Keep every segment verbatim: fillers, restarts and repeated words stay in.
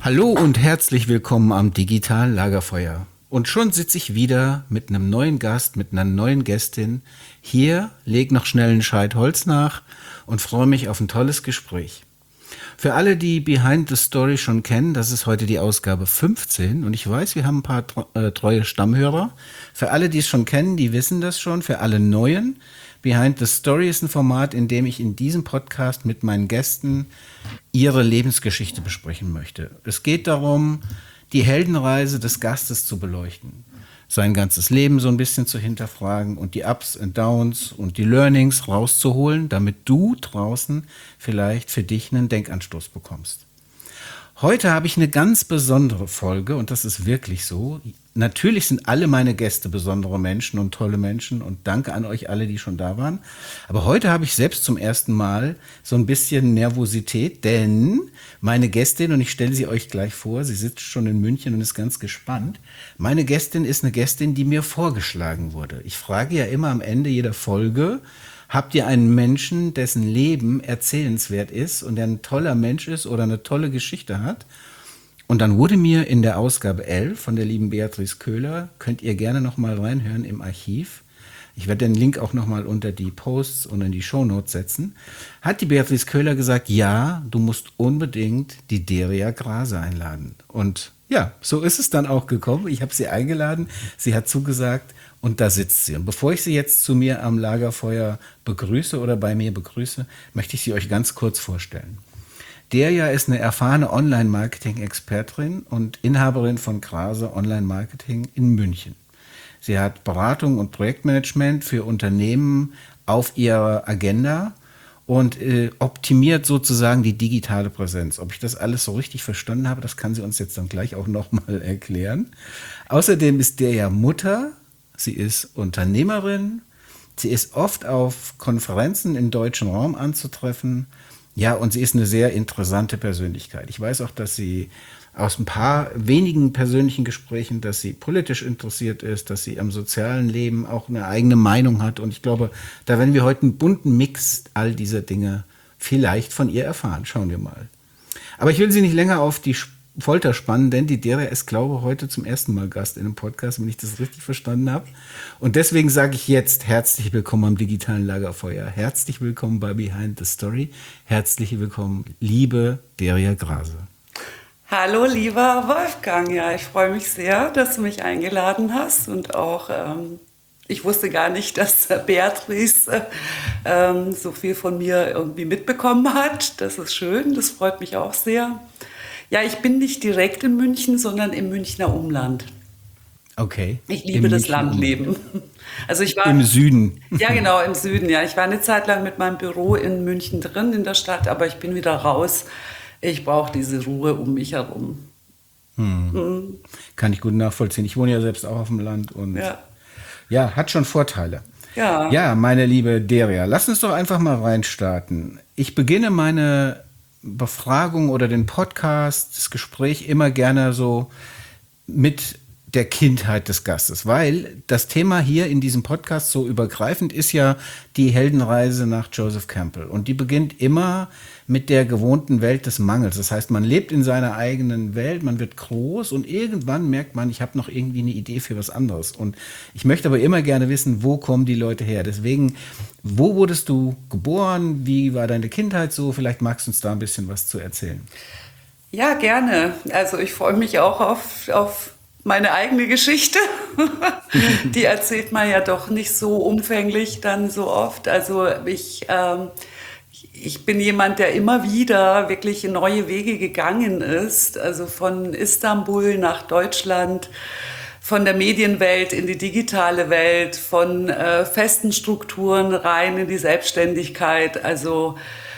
Hallo und herzlich willkommen am digitalen Lagerfeuer. Und schon sitze ich wieder mit einem neuen Gast, mit einer neuen Gästin hier, leg noch schnell ein Scheit Holz nach und freue mich auf ein tolles Gespräch. Für alle, die Behind the Story schon kennen, das ist heute die Ausgabe fünfzehn und ich weiß, wir haben ein paar äh, treue Stammhörer. Für alle, die es schon kennen, die wissen das schon. Für alle Neuen, Behind the Story ist ein Format, in dem ich in diesem Podcast mit meinen Gästen ihre Lebensgeschichte besprechen möchte. Es geht darum, die Heldenreise des Gastes zu beleuchten, sein ganzes Leben so ein bisschen zu hinterfragen und die Ups und Downs und die Learnings rauszuholen, damit du draußen vielleicht für dich einen Denkanstoß bekommst. Heute habe ich eine ganz besondere Folge und das ist wirklich so. Natürlich sind alle meine Gäste besondere Menschen und tolle Menschen und danke an euch alle, die schon da waren. Aber heute habe ich selbst zum ersten Mal so ein bisschen Nervosität, denn meine Gästin, und ich stelle sie euch gleich vor, sie sitzt schon in München und ist ganz gespannt. Meine Gästin ist eine Gästin, die mir vorgeschlagen wurde. Ich frage ja immer am Ende jeder Folge, habt ihr einen Menschen, dessen Leben erzählenswert ist und der ein toller Mensch ist oder eine tolle Geschichte hat? Und dann wurde mir in der Ausgabe elf von der lieben Beatrice Köhler, könnt ihr gerne nochmal reinhören im Archiv, ich werde den Link auch nochmal unter die Posts und in die Shownotes setzen, hat die Beatrice Köhler gesagt, ja, du musst unbedingt die Deria Grase einladen. Und ja, so ist es dann auch gekommen. Ich habe sie eingeladen, sie hat zugesagt und da sitzt sie. Und bevor ich sie jetzt zu mir am Lagerfeuer begrüße oder bei mir begrüße, möchte ich sie euch ganz kurz vorstellen. Deria ist eine erfahrene Online-Marketing-Expertin und Inhaberin von Grase Online-Marketing in München. Sie hat Beratung und Projektmanagement für Unternehmen auf ihrer Agenda und äh, optimiert sozusagen die digitale Präsenz. Ob ich das alles so richtig verstanden habe, das kann sie uns jetzt dann gleich auch nochmal erklären. Außerdem ist Deria Mutter, sie ist Unternehmerin, sie ist oft auf Konferenzen im deutschen Raum anzutreffen. Ja, und sie ist eine sehr interessante Persönlichkeit. Ich weiß auch, dass sie aus ein paar wenigen persönlichen Gesprächen, dass sie politisch interessiert ist, dass sie am sozialen Leben auch eine eigene Meinung hat. Und ich glaube, da werden wir heute einen bunten Mix all dieser Dinge vielleicht von ihr erfahren. Schauen wir mal. Aber ich will sie nicht länger auf die Folter spannen, denn die Deria ist, glaube ich, heute zum ersten Mal Gast in einem Podcast, wenn ich das richtig verstanden habe. Und deswegen sage ich jetzt herzlich willkommen am digitalen Lagerfeuer. Herzlich willkommen bei Behind the Story. Herzlich willkommen, liebe Deria Grase. Hallo, lieber Wolfgang. Ja, ich freue mich sehr, dass du mich eingeladen hast und auch, ähm, ich wusste gar nicht, dass Beatrice ähm, so viel von mir irgendwie mitbekommen hat. Das ist schön, das freut mich auch sehr. Ja, ich bin nicht direkt in München, sondern im Münchner Umland. Okay. Ich liebe Im das Münchner Landleben. Umland. Also ich war Im Süden. Ja, genau, im Süden. Ja, ich war eine Zeit lang mit meinem Büro in München drin in der Stadt, aber ich bin wieder raus. Ich brauche diese Ruhe um mich herum. Hm. Mhm. Kann ich gut nachvollziehen. Ich wohne ja selbst auch auf dem Land und Ja. ja, hat schon Vorteile. Ja. Ja, meine liebe Deria, lass uns doch einfach mal reinstarten. Ich beginne meine Befragung oder den Podcast, das Gespräch immer gerne so mit der Kindheit des Gastes, weil das Thema hier in diesem Podcast so übergreifend ist ja die Heldenreise nach Joseph Campbell und die beginnt immer mit der gewohnten Welt des Mangels. Das heißt, man lebt in seiner eigenen Welt, man wird groß und irgendwann merkt man, ich habe noch irgendwie eine Idee für was anderes. Und ich möchte aber immer gerne wissen, wo kommen die Leute her? Deswegen, wo wurdest du geboren? Wie war deine Kindheit so? Vielleicht magst du uns da ein bisschen was zu erzählen. Ja, gerne. Also ich freue mich auch auf, auf meine eigene Geschichte. Die erzählt man ja doch nicht so umfänglich dann so oft. Also ich... Ähm, Ich bin jemand, der immer wieder wirklich neue Wege gegangen ist, also von Istanbul nach Deutschland, von der Medienwelt in die digitale Welt, von äh, festen Strukturen rein in die Selbstständigkeit. Also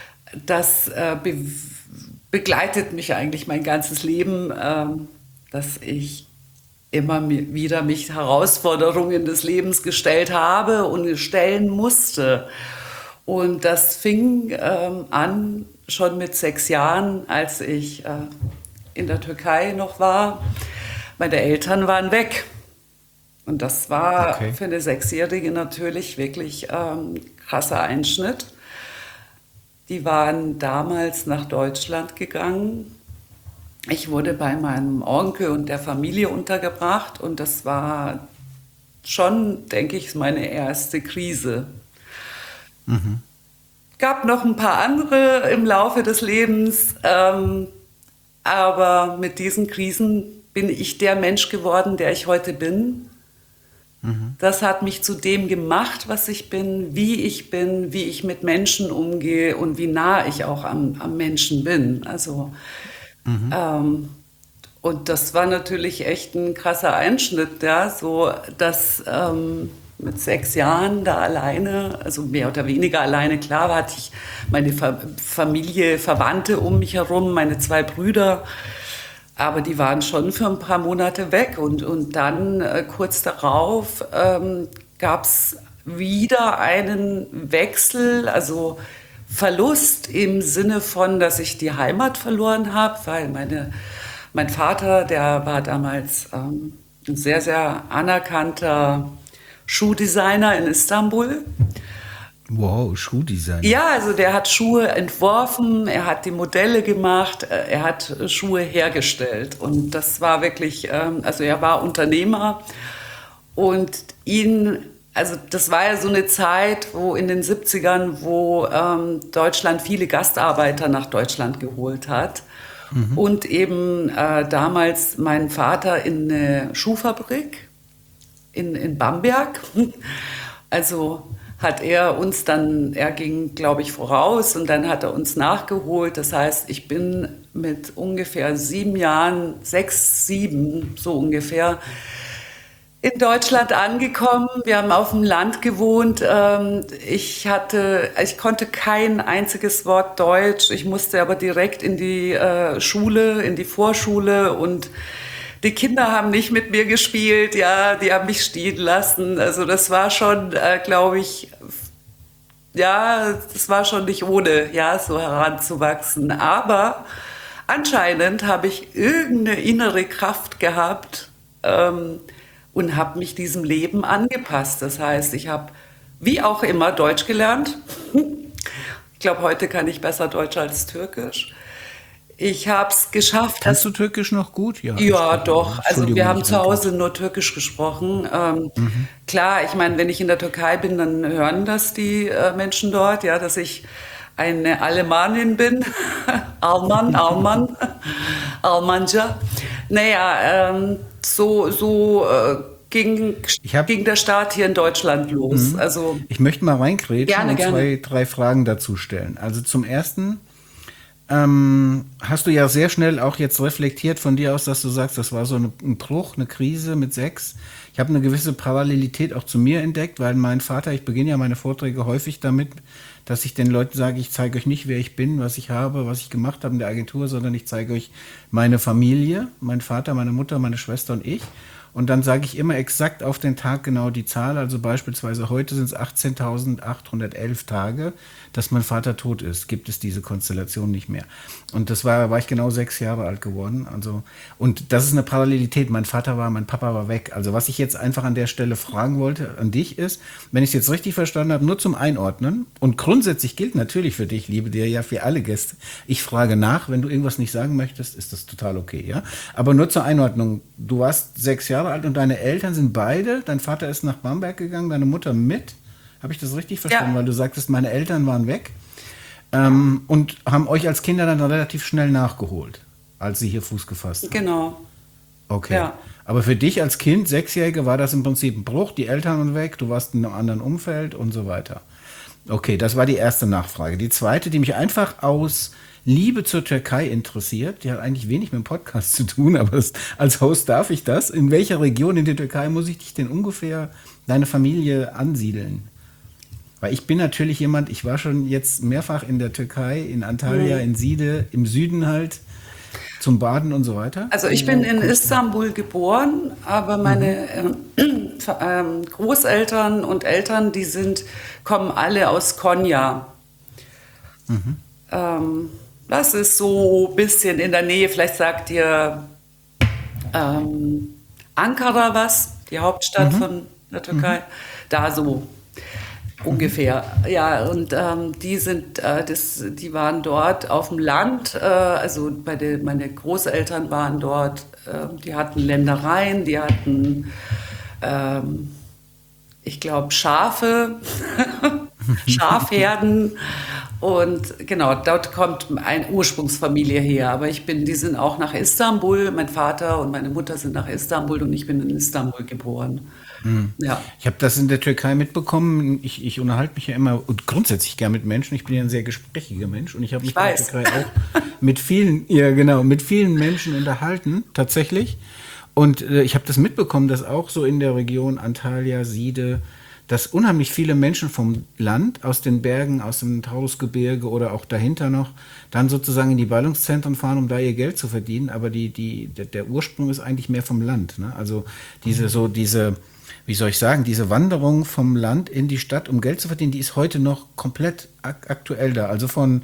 das äh, be begleitet mich eigentlich mein ganzes Leben, äh, dass ich immer wieder mich Herausforderungen des Lebens gestellt habe und stellen musste. Und das fing ähm, an schon mit sechs Jahren, als ich äh, in der Türkei noch war. Meine Eltern waren weg. Und das war Okay. für eine Sechsjährige natürlich wirklich ähm, krasser Einschnitt. Die waren damals nach Deutschland gegangen ich wurde bei meinem Onkel und der Familie untergebracht und das war schon, denke ich, meine erste Krise. Gab noch ein paar andere im Laufe des Lebens, ähm, aber mit diesen Krisen bin ich der Mensch geworden, der ich heute bin. Das hat mich zu dem gemacht, was ich bin, wie ich bin, wie ich mit Menschen umgehe und wie nah ich auch am, am Menschen bin. Also, ähm, und das war natürlich echt ein krasser Einschnitt, ja, so dass ähm, mit sechs Jahren da alleine, also mehr oder weniger alleine, klar, da hatte ich meine Fa Familie, Verwandte um mich herum, meine zwei Brüder. Aber die waren schon für ein paar Monate weg und, und dann äh, kurz darauf ähm, gab es wieder einen Wechsel, also Verlust im Sinne von, dass ich die Heimat verloren habe, weil meine, mein Vater, der war damals ähm, ein sehr, sehr anerkannter Schuhdesigner in Istanbul. Wow, Schuhdesign. Ja, also der hat Schuhe entworfen, er hat die Modelle gemacht, äh, er hat äh, Schuhe hergestellt. Und das war wirklich, ähm, also er war Unternehmer und ihn, also das war ja so eine Zeit, wo in den siebzigern, wo ähm, Deutschland viele Gastarbeiter nach Deutschland geholt hat. Und eben äh, damals mein Vater in eine Schuhfabrik in, in Bamberg. Also hat er uns dann, er ging, glaube ich, voraus und dann hat er uns nachgeholt. Das heißt, ich bin mit ungefähr sieben Jahren, sechs, sieben, so ungefähr, in Deutschland angekommen. Wir haben auf dem Land gewohnt. Ähm, Ich hatte, ich konnte kein einziges Wort Deutsch. Ich musste aber direkt in die äh, Schule, in die Vorschule und die Kinder haben nicht mit mir gespielt, ja, die haben mich stehen lassen. Also das war schon, äh, glaube ich, ja, das war schon nicht ohne, ja, so heranzuwachsen. Aber anscheinend habe ich irgendeine innere Kraft gehabt ähm, und habe mich diesem Leben angepasst. Das heißt, ich habe wie auch immer Deutsch gelernt. Ich glaube, heute kann ich besser Deutsch als Türkisch. Ich habe es geschafft, Kannst dass du Türkisch noch gut? Ja, ich ja, spreche. doch. Also Entschuldigung, wir wenn haben ich zu Hause reinquatsche. nur Türkisch gesprochen. Ähm, klar, ich meine, wenn ich in der Türkei bin, dann hören das die äh, Menschen dort, ja, dass ich eine Alemanin bin. Alman, Alman, Almanca. Naja, ähm, so, so äh, ging, Ich habe ging der Start hier in Deutschland los. Also Ich möchte mal reingrätschen gerne, und gerne. zwei, drei Fragen dazu stellen. Also zum ersten, ähm, hast du ja sehr schnell auch jetzt reflektiert von dir aus, dass du sagst, das war so eine, ein Bruch, eine Krise mit sechs. Ich habe eine gewisse Parallelität auch zu mir entdeckt, weil mein Vater, ich beginne ja meine Vorträge häufig damit, dass ich den Leuten sage, ich zeige euch nicht, wer ich bin, was ich habe, was ich gemacht habe in der Agentur, sondern ich zeige euch meine Familie, mein Vater, meine Mutter, meine Schwester und ich. Und dann sage ich immer exakt auf den Tag genau die Zahl. Also beispielsweise heute sind es achtzehntausendachthundertelf Tage, dass mein Vater tot ist. Gibt es diese Konstellation nicht mehr. Und das war, war ich genau sechs Jahre alt geworden. Also, und das ist eine Parallelität. Mein Vater war, mein Papa war weg. Also was ich jetzt einfach an der Stelle fragen wollte an dich ist, wenn ich es jetzt richtig verstanden habe, nur zum Einordnen. Und grundsätzlich gilt natürlich für dich, liebe dir, ja für alle Gäste. Ich frage nach, wenn du irgendwas nicht sagen möchtest, ist das total okay, ja. Aber nur zur Einordnung. Du warst sechs Jahre alt und deine Eltern sind beide, dein Vater ist nach Bamberg gegangen, deine Mutter mit. Habe ich das richtig verstanden? Ja, Weil du sagtest, meine Eltern waren weg ähm, und haben euch als Kinder dann relativ schnell nachgeholt, als sie hier Fuß gefasst haben. genau. Okay. Ja. Aber für dich als Kind, Sechsjährige, war das im Prinzip ein Bruch, die Eltern waren weg, du warst in einem anderen Umfeld und so weiter. Okay, das war die erste Nachfrage. Die zweite, die mich einfach aus Liebe zur Türkei interessiert, die hat eigentlich wenig mit dem Podcast zu tun, aber das, als Host darf ich das. In welcher Region in der Türkei muss ich dich denn ungefähr, deine Familie, ansiedeln? Weil ich bin natürlich jemand, ich war schon jetzt mehrfach in der Türkei, in Antalya, in Side, im Süden halt, zum Baden und so weiter. Also ich bin Wo in kommst du? Istanbul geboren, aber meine ähm, ähm, Großeltern und Eltern, die sind, kommen alle aus Konya. Ähm, das ist so ein bisschen in der Nähe, vielleicht sagt ihr ähm, Ankara was, die Hauptstadt von der Türkei. Da so. ungefähr. Ja, und ähm, die sind, äh, das, die waren dort auf dem Land, äh, also bei den, meine Großeltern waren dort, äh, die hatten Ländereien, die hatten, ähm, ich glaube, Schafe, Schafherden. Und genau, dort kommt eine Ursprungsfamilie her. Aber ich bin, die sind auch nach Istanbul. Mein Vater und meine Mutter sind nach Istanbul und ich bin in Istanbul geboren. Ja, Ich habe das in der Türkei mitbekommen. Ich, ich unterhalte mich ja immer und grundsätzlich gern mit Menschen. Ich bin ja ein sehr gesprächiger Mensch und ich habe ich mich in der weiß. Türkei auch mit vielen, ja genau, mit vielen Menschen unterhalten, tatsächlich. Und äh, ich habe das mitbekommen, dass auch so in der Region Antalya, Siede, dass unheimlich viele Menschen vom Land, aus den Bergen, aus dem Taurusgebirge oder auch dahinter noch, dann sozusagen in die Ballungszentren fahren, um da ihr Geld zu verdienen. Aber die, die, der, der Ursprung ist eigentlich mehr vom Land. Ne? Also diese, so diese, wie soll ich sagen, diese Wanderung vom Land in die Stadt, um Geld zu verdienen, die ist heute noch komplett ak aktuell da. Also von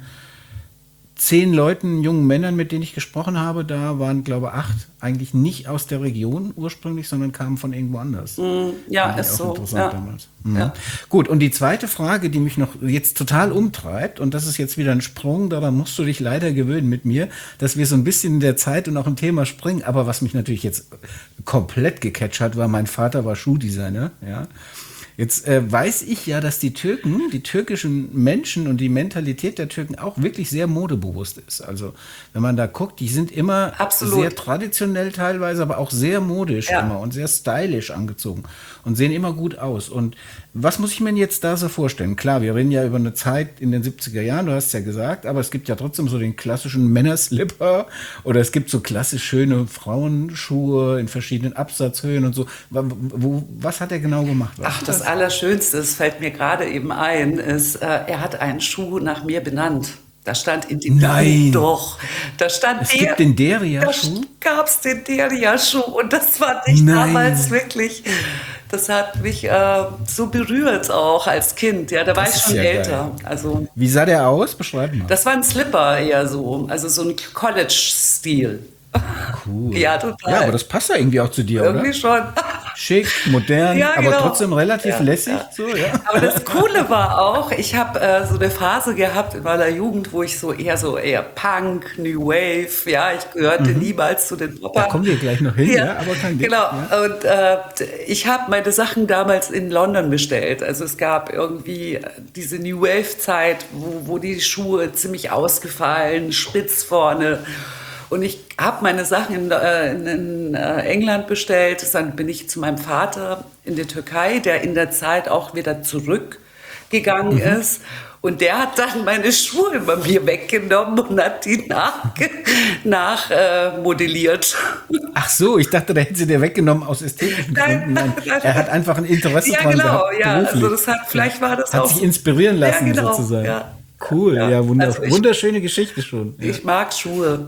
zehn Leuten, jungen Männern, mit denen ich gesprochen habe, da waren, glaube ich, acht eigentlich nicht aus der Region ursprünglich, sondern kamen von irgendwo anders. Ja, Fand ich ist auch so. interessant Ja. damals. Mhm. Ja. Gut, und die zweite Frage, die mich noch jetzt total umtreibt, und das ist jetzt wieder ein Sprung, daran musst du dich leider gewöhnen mit mir, dass wir so ein bisschen in der Zeit und auch im Thema springen, aber was mich natürlich jetzt komplett gecatcht hat, war, mein Vater war Schuhdesigner, ja. Jetzt äh, weiß ich ja, dass die Türken, die türkischen Menschen und die Mentalität der Türken auch wirklich sehr modebewusst ist. Also wenn man da guckt, die sind immer Absolut. sehr traditionell teilweise, aber auch sehr modisch Ja. immer und sehr stylisch angezogen und sehen immer gut aus. Und was muss ich mir denn jetzt da so vorstellen? Klar, wir reden ja über eine Zeit in den siebziger Jahren, du hast es ja gesagt, aber es gibt ja trotzdem so den klassischen Männerslipper oder es gibt so klassisch schöne Frauenschuhe in verschiedenen Absatzhöhen und so. Wo, wo, was hat er genau gemacht? Weißt Ach, du das Allerschönste, das fällt mir gerade eben ein, ist, äh, er hat einen Schuh nach mir benannt. Da stand in dem Nein. Doch, da stand Es der, gibt den Deria-Schuh? Da gab es den Deria-Schuh und das fand ich Nein. damals wirklich, das hat mich äh, so berührt auch als Kind. Ja, da war Das ich ist schon ja älter. geil. Also Wie sah der aus? Beschreib mal. das war ein Slipper eher so, also so ein College-Stil. Cool. Ja, total. Ja, aber das passt ja irgendwie auch zu dir, Irgendwie oder? schon. Schick, modern, Ja, aber genau. trotzdem relativ Ja, lässig. ja. So, ja. Aber das Coole war auch, ich habe äh, so eine Phase gehabt in meiner Jugend, wo ich so eher so eher Punk, New Wave, ja, ich gehörte niemals zu den Poppern. Da kommen wir gleich noch hin, ja, aber kein Ding. Genau. Ja. Und äh, ich habe meine Sachen damals in London bestellt. Also es gab irgendwie diese New Wave Zeit, wo, wo die Schuhe ziemlich ausgefallen, spitz vorne. Und ich habe meine Sachen in, äh, in, in äh, England bestellt. Dann bin ich zu meinem Vater in der Türkei, der in der Zeit auch wieder zurückgegangen Mhm. ist. Und der hat dann meine Schuhe bei mir weggenommen und hat die nachmodelliert. Nach, äh, modelliert. Ach so, ich dachte, da hätten sie dir weggenommen aus ästhetischen Nein, Gründen. Nein, nein. er hat einfach ein Interesse Ja, dran genau, gehabt, ja. beruflich. Also das hat, vielleicht war das Hat auch. sich inspirieren lassen, Ja, genau, sozusagen. ja. Cool, ja, Ja, wunder also ich- wunderschöne Geschichte schon. Ja. Ich mag Schuhe.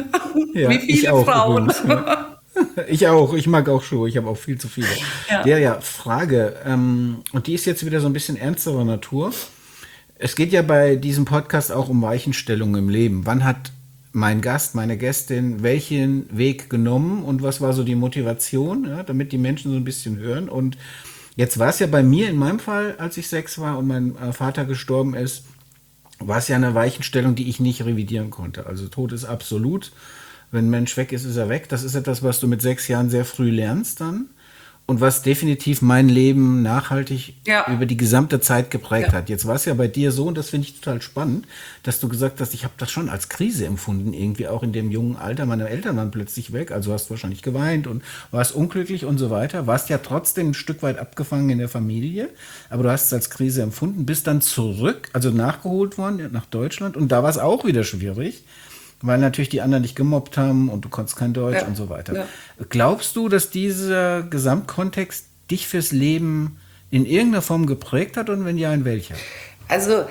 Ja, Wie ich viele auch Frauen. übrigens, ja. Ich auch, ich mag auch Schuhe, ich habe auch viel zu viele. Ja. Ja, ja, Frage, ähm, und die ist jetzt wieder so ein bisschen ernsterer Natur. Es geht ja bei diesem Podcast auch um Weichenstellungen im Leben. Wann hat mein Gast, meine Gästin, welchen Weg genommen und was war so die Motivation, ja, damit die Menschen so ein bisschen hören? Und jetzt war es ja bei mir in meinem Fall, als ich sechs war und mein äh, Vater gestorben ist, war es ja eine Weichenstellung, die ich nicht revidieren konnte. Also Tod ist absolut. Wenn ein Mensch weg ist, ist er weg. Das ist etwas, was du mit sechs Jahren sehr früh lernst dann. Und was definitiv mein Leben nachhaltig Ja. über die gesamte Zeit geprägt Ja. hat. Jetzt war es ja bei dir so, und das finde ich total spannend, dass du gesagt hast, ich habe das schon als Krise empfunden, irgendwie auch in dem jungen Alter. Meine Eltern waren plötzlich weg, also hast wahrscheinlich geweint und warst unglücklich und so weiter. Warst ja trotzdem ein Stück weit abgefangen in der Familie, aber du hast es als Krise empfunden, bist dann zurück, also nachgeholt worden nach Deutschland, und da war es auch wieder schwierig. Weil natürlich die anderen dich gemobbt haben und du konntest kein Deutsch Ja, und so weiter. ja. Glaubst du, dass dieser Gesamtkontext dich fürs Leben in irgendeiner Form geprägt hat, und wenn ja, in welcher? Also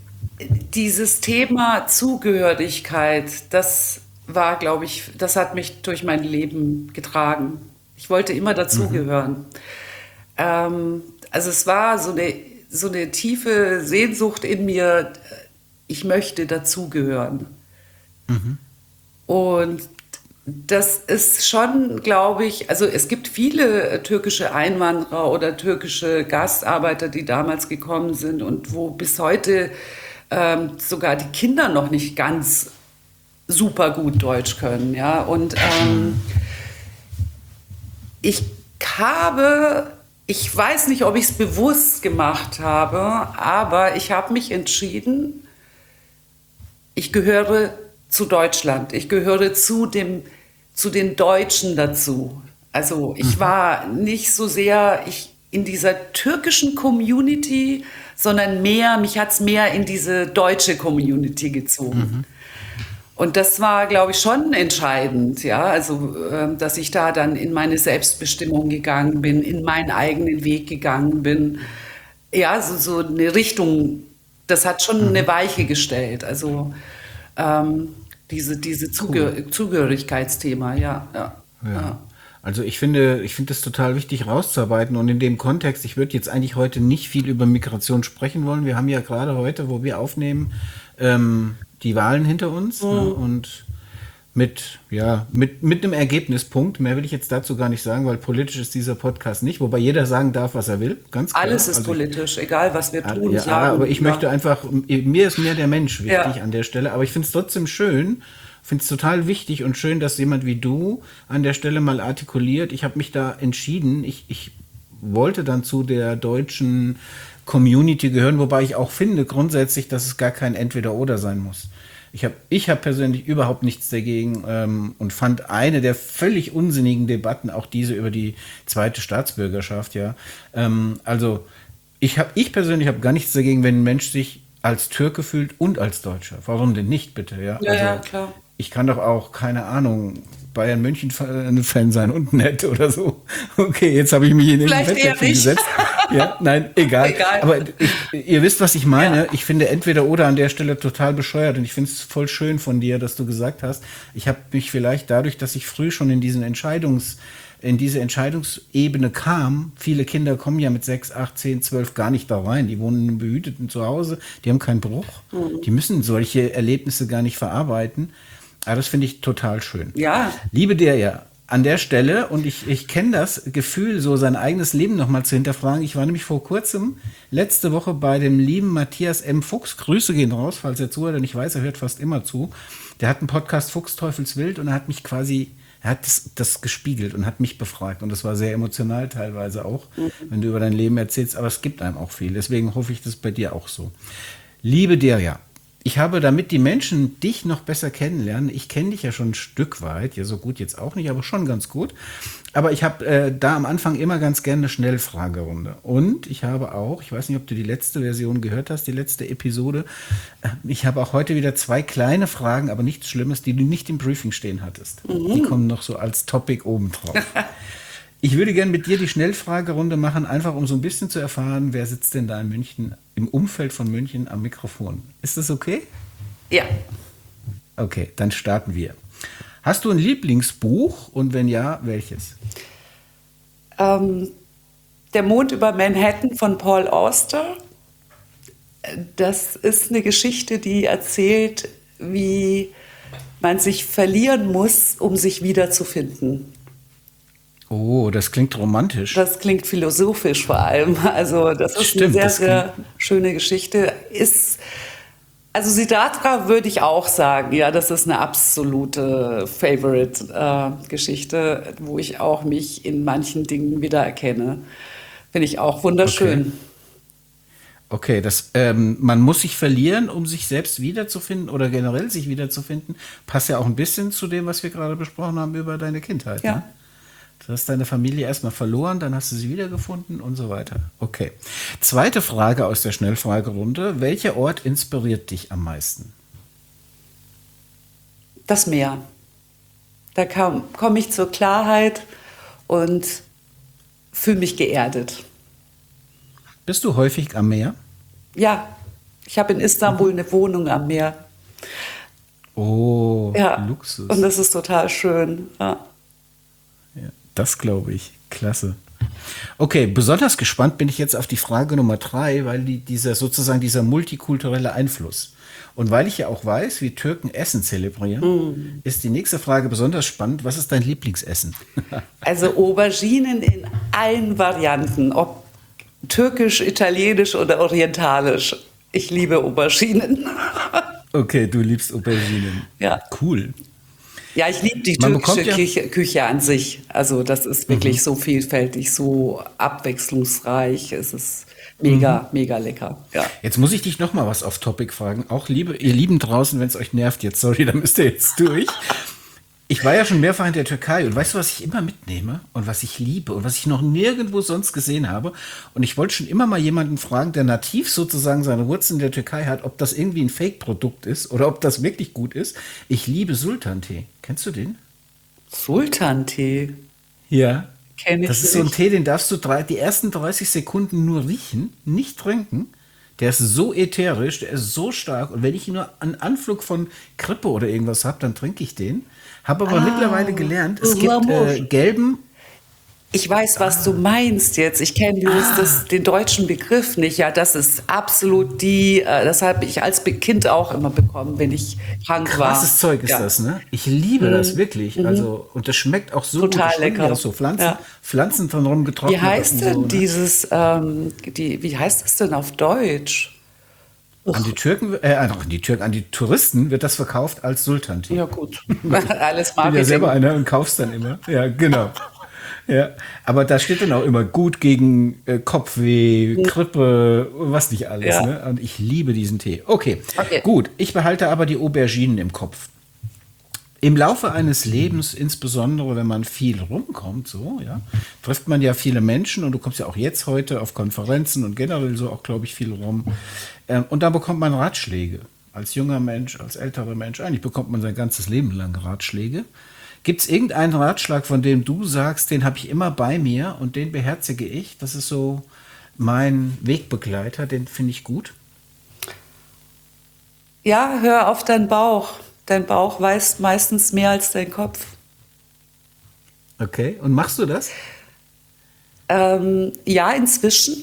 dieses Thema Zugehörigkeit, das war, glaube ich, das hat mich durch mein Leben getragen. Ich wollte immer dazugehören. Ähm, also es war so eine, so eine tiefe Sehnsucht in mir, ich möchte dazugehören. Und Das ist schon, glaube ich, also es gibt viele äh, türkische Einwanderer oder türkische Gastarbeiter, die damals gekommen sind und wo bis heute ähm, sogar die Kinder noch nicht ganz super gut Deutsch können, ja. Und ähm, ich habe, ich weiß nicht, ob ich es bewusst gemacht habe, aber ich habe mich entschieden, ich gehöre zu Deutschland, ich gehöre zu dem, zu den Deutschen dazu. Also ich war nicht so sehr ich, in dieser türkischen Community, sondern mehr, mich hat es mehr in diese deutsche Community gezogen. Und das war, glaube ich, schon entscheidend, ja, also ähm, dass ich da dann in meine Selbstbestimmung gegangen bin, in meinen eigenen Weg gegangen bin. Ja, so, so eine Richtung, das hat schon eine Weiche gestellt. Also ähm, diese, diese Zugehör Zugehörigkeitsthema, ja, ja, Ja. ja. Also ich finde, ich finde es total wichtig rauszuarbeiten und in dem Kontext, ich würde jetzt eigentlich heute nicht viel über Migration sprechen wollen. Wir haben ja gerade heute, wo wir aufnehmen, ähm, die Wahlen hinter uns, ne? Und mit, ja, mit, mit einem Ergebnispunkt. Mehr will ich jetzt dazu gar nicht sagen, weil politisch ist dieser Podcast nicht, wobei jeder sagen darf, was er will, ganz klar. Alles ist Also ich, politisch, egal was wir tun, ja, sagen. aber ich Ja. möchte einfach, mir ist mehr der Mensch wichtig Ja. an der Stelle, aber ich finde es trotzdem schön, finde es total wichtig und schön, dass jemand wie du an der Stelle mal artikuliert. Ich habe mich da entschieden, ich, ich wollte dann zu der deutschen Community gehören, wobei ich auch finde grundsätzlich, dass es gar kein Entweder-Oder sein muss. Ich habe ich hab persönlich überhaupt nichts dagegen ähm, und fand eine der völlig unsinnigen Debatten, auch diese über die zweite Staatsbürgerschaft, ja. Ähm, also ich, hab, ich persönlich habe gar nichts dagegen, wenn ein Mensch sich als Türke fühlt und als Deutscher. Warum denn nicht, bitte? Ja, Ja, also ja, klar. ich kann doch auch, keine Ahnung, Bayern München-Fan sein und nett oder so. Okay, jetzt habe ich mich in den Vielleicht eher Fettnäpfchen nicht. gesetzt. Ja, nein, egal. Egal. Aber ich, ihr wisst, was ich meine. Ja. Ich finde entweder oder an der Stelle total bescheuert und ich finde es voll schön von dir, dass du gesagt hast, ich habe mich vielleicht dadurch, dass ich früh schon in diesen Entscheidungs in diese Entscheidungsebene kam, viele Kinder kommen ja mit sechs, acht, zehn, zwölf gar nicht da rein. Die wohnen in einem behüteten Zuhause, die haben keinen Bruch. Die müssen solche Erlebnisse gar nicht verarbeiten. Aber das finde ich total schön. Ja. Liebe Derja, an der Stelle, und ich, ich kenne das Gefühl, so sein eigenes Leben nochmal zu hinterfragen. Ich war nämlich vor kurzem, letzte Woche, bei dem lieben Matthias M. Fuchs. Grüße gehen raus, falls er zuhört, denn ich weiß, er hört fast immer zu. Der hat einen Podcast Fuchs Teufelswild und er hat mich quasi, er hat das, das gespiegelt und hat mich befragt. Und das war sehr emotional teilweise auch, mhm. wenn du über dein Leben erzählst. Aber es gibt einem auch viel. Deswegen hoffe ich, das ist bei dir auch so. Liebe Derja, ich habe, damit die Menschen dich noch besser kennenlernen, ich kenne dich ja schon ein Stück weit, ja so gut jetzt auch nicht, aber schon ganz gut. Aber ich habe äh, da am Anfang immer ganz gerne eine Schnellfragerunde. Und ich habe auch, ich weiß nicht, ob du die letzte Version gehört hast, die letzte Episode, äh, ich habe auch heute wieder zwei kleine Fragen, aber nichts Schlimmes, die du nicht im Briefing stehen hattest. Mhm. Die kommen noch so als Topic obendrauf. Ich würde gerne mit dir die Schnellfragerunde machen, einfach um so ein bisschen zu erfahren, wer sitzt denn da in München, im Umfeld von München am Mikrofon. Ist das okay? Ja. Okay, dann starten wir. Hast du ein Lieblingsbuch und wenn ja, welches? Ähm, Der Mond über Manhattan von Paul Auster. Das ist eine Geschichte, die erzählt, wie man sich verlieren muss, um sich wiederzufinden. Oh, das klingt romantisch. Das klingt philosophisch vor allem. Also das ist Stimmt, eine sehr, das sehr schöne Geschichte. Ist, also Siddhartha würde ich auch sagen, ja, das ist eine absolute Favorite-Geschichte, äh, wo ich auch mich in manchen Dingen wiedererkenne. Finde ich auch wunderschön. Okay, okay das, ähm, man muss sich verlieren, um sich selbst wiederzufinden oder generell sich wiederzufinden. Passt ja auch ein bisschen zu dem, was wir gerade besprochen haben über deine Kindheit. Ja. Ne? Du hast deine Familie erstmal verloren, dann hast du sie wiedergefunden und so weiter. Okay. Zweite Frage aus der Schnellfragerunde. Welcher Ort inspiriert dich am meisten? Das Meer. Da komme ich zur Klarheit und fühle mich geerdet. Bist du häufig am Meer? Ja, ich habe in Istanbul eine Wohnung am Meer. Oh, ja. Luxus. Und das ist total schön. Ja. Ja, das glaube ich. Klasse. Okay, besonders gespannt bin ich jetzt auf die Frage Nummer drei, weil die, dieser sozusagen dieser multikulturelle Einfluss. Und weil ich ja auch weiß, wie Türken Essen zelebrieren, ist die nächste Frage besonders spannend. Was ist dein Lieblingsessen? Also Auberginen in allen Varianten, ob türkisch, italienisch oder orientalisch. Ich liebe Auberginen. Okay, du liebst Auberginen. Ja. Cool. Ja, ich liebe die Man türkische bekommt ja- Küche, Küche an sich. Also das ist wirklich so vielfältig, so abwechslungsreich. Es ist mega, mega lecker. Ja. Jetzt muss ich dich noch mal was auf Topic fragen. Auch liebe, ihr Lieben draußen, wenn es euch nervt jetzt, sorry, da müsst ihr jetzt durch. Ich war ja schon mehrfach in der Türkei und weißt du, was ich immer mitnehme und was ich liebe und was ich noch nirgendwo sonst gesehen habe? Und ich wollte schon immer mal jemanden fragen, der nativ sozusagen seine Wurzeln in der Türkei hat, ob das irgendwie ein Fake-Produkt ist oder ob das wirklich gut ist. Ich liebe Sultantee. Kennst du den? Sultantee Ja. kenne ich Das ist so ein nicht. Tee, den darfst du drei, die ersten dreißig Sekunden nur riechen, nicht trinken. Der ist so ätherisch, der ist so stark. Und wenn ich nur einen Anflug von Grippe oder irgendwas habe, dann trinke ich den. Habe aber mittlerweile gelernt, es gibt äh, gelben. Ich weiß, was du meinst jetzt. Ich kenne bloß das, den deutschen Begriff nicht. Ja, das ist absolut die, äh, das habe ich als Be- Kind auch immer bekommen, wenn ich krank war. Krasses Zeug ist Ja. das, ne? Ich liebe das wirklich. Also, und das schmeckt auch so Total gut. Da stehen lecker. ja auch so Pflanzen, Ja. Pflanzen drin rumgetrocknet. Wie heißt und denn so, ne? dieses, ähm, die, wie heißt das denn auf Deutsch? An die Türken, äh, an die Türken, an die Touristen wird das verkauft als Sultantee. Ja gut, alles Ich bin ja Marketing. selber einer und kauf's dann immer. Ja, genau. Ja, aber da steht dann auch immer gut gegen äh, Kopfweh, Grippe, was nicht alles. Ja. Ne? Und ich liebe diesen Tee. Okay, Okay. gut. Ich behalte aber die Auberginen im Kopf. Im Laufe eines Lebens, insbesondere wenn man viel rumkommt, so, ja, trifft man ja viele Menschen und du kommst ja auch jetzt heute auf Konferenzen und generell so auch, glaube ich, viel rum. Ähm, und da bekommt man Ratschläge. Als junger Mensch, als älterer Mensch, eigentlich bekommt man sein ganzes Leben lang Ratschläge. Gibt es irgendeinen Ratschlag, von dem du sagst, den habe ich immer bei mir und den beherzige ich? Das ist so mein Wegbegleiter, den finde ich gut. Ja, hör auf deinen Bauch. Dein Bauch weiß meistens mehr als dein Kopf. Okay, und machst du das? Ähm, ja, inzwischen.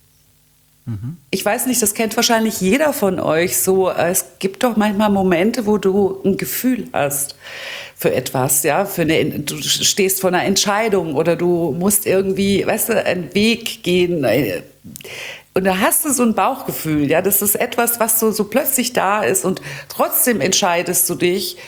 Ich weiß nicht, das kennt wahrscheinlich jeder von euch. So, äh, es gibt doch manchmal Momente, wo du ein Gefühl hast für etwas, ja, für eine, du stehst vor einer Entscheidung oder du musst irgendwie, weißt du, einen Weg gehen. äh, Und da hast du so ein Bauchgefühl, ja, das ist etwas, was so, so plötzlich da ist und trotzdem entscheidest du dich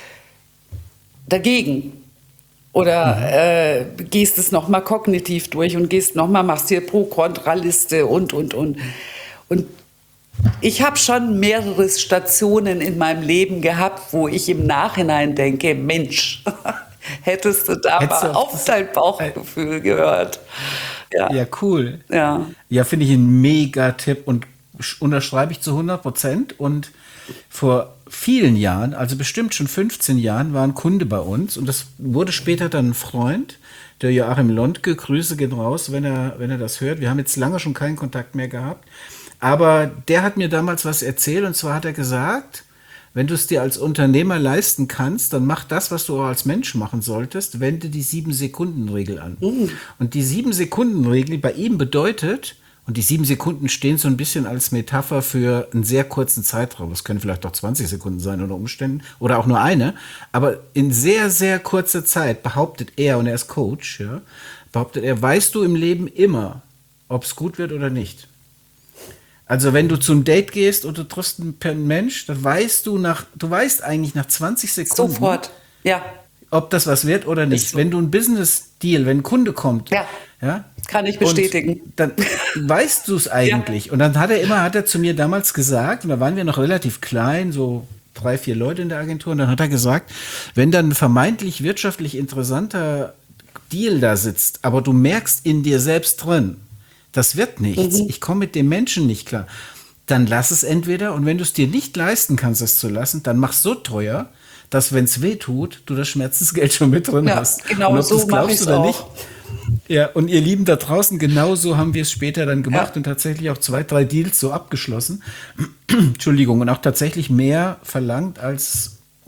dagegen. Oder äh, gehst es nochmal kognitiv durch und gehst nochmal, machst hier Pro-Kontra-Liste und, und, und. Und ich habe schon mehrere Stationen in meinem Leben gehabt, wo ich im Nachhinein denke, Mensch, hättest du da Hättest du mal auf auf dein Bauchgefühl gehört. Ja, Ja, cool. ja. Ja, finde ich einen Mega-Tipp und sch- unterschreibe ich zu hundert Prozent. Und vor vielen Jahren, also bestimmt schon fünfzehn Jahren, war ein Kunde bei uns und das wurde später dann ein Freund, der Joachim Londke, Grüße gehen raus, wenn er, wenn er das hört. Wir haben jetzt lange schon keinen Kontakt mehr gehabt, aber der hat mir damals was erzählt und zwar hat er gesagt, wenn du es dir als Unternehmer leisten kannst, dann mach das, was du auch als Mensch machen solltest, wende die Sieben-Sekunden-Regel an. Und die Sieben-Sekunden-Regel bei ihm bedeutet, und die sieben Sekunden stehen so ein bisschen als Metapher für einen sehr kurzen Zeitraum. Das können vielleicht auch zwanzig Sekunden sein unter Umständen oder auch nur eine. Aber in sehr, sehr kurzer Zeit behauptet er, und er ist Coach, ja, behauptet er, weißt du im Leben immer, ob es gut wird oder nicht. Also wenn du zum Date gehst und du triffst einen Mensch, dann weißt du nach, du weißt eigentlich nach zwanzig Sekunden, Sofort, ja. ob das was wird oder nicht. so. Wenn du ein Business-Deal, wenn ein Kunde kommt, Ja. ja, Kann ich bestätigen. und dann weißt du es eigentlich. Und dann hat er immer, hat er zu mir damals gesagt, und da waren wir noch relativ klein, so drei, vier Leute in der Agentur, und dann hat er gesagt, wenn dann ein vermeintlich wirtschaftlich interessanter Deal da sitzt, aber du merkst in dir selbst drin, das wird nichts, ich komme mit dem Menschen nicht klar, dann lass es entweder, und wenn du es dir nicht leisten kannst, es zu lassen, dann mach es so teuer, dass, wenn es weh tut, du das Schmerzensgeld schon mit drin Ja, hast. genau und ob so du's mach glaubst ich's oder auch. nicht. Ja, und ihr Lieben da draußen, genau so haben wir es später dann gemacht Ja. und tatsächlich auch zwei, drei Deals so abgeschlossen. Entschuldigung, und auch tatsächlich mehr verlangt, als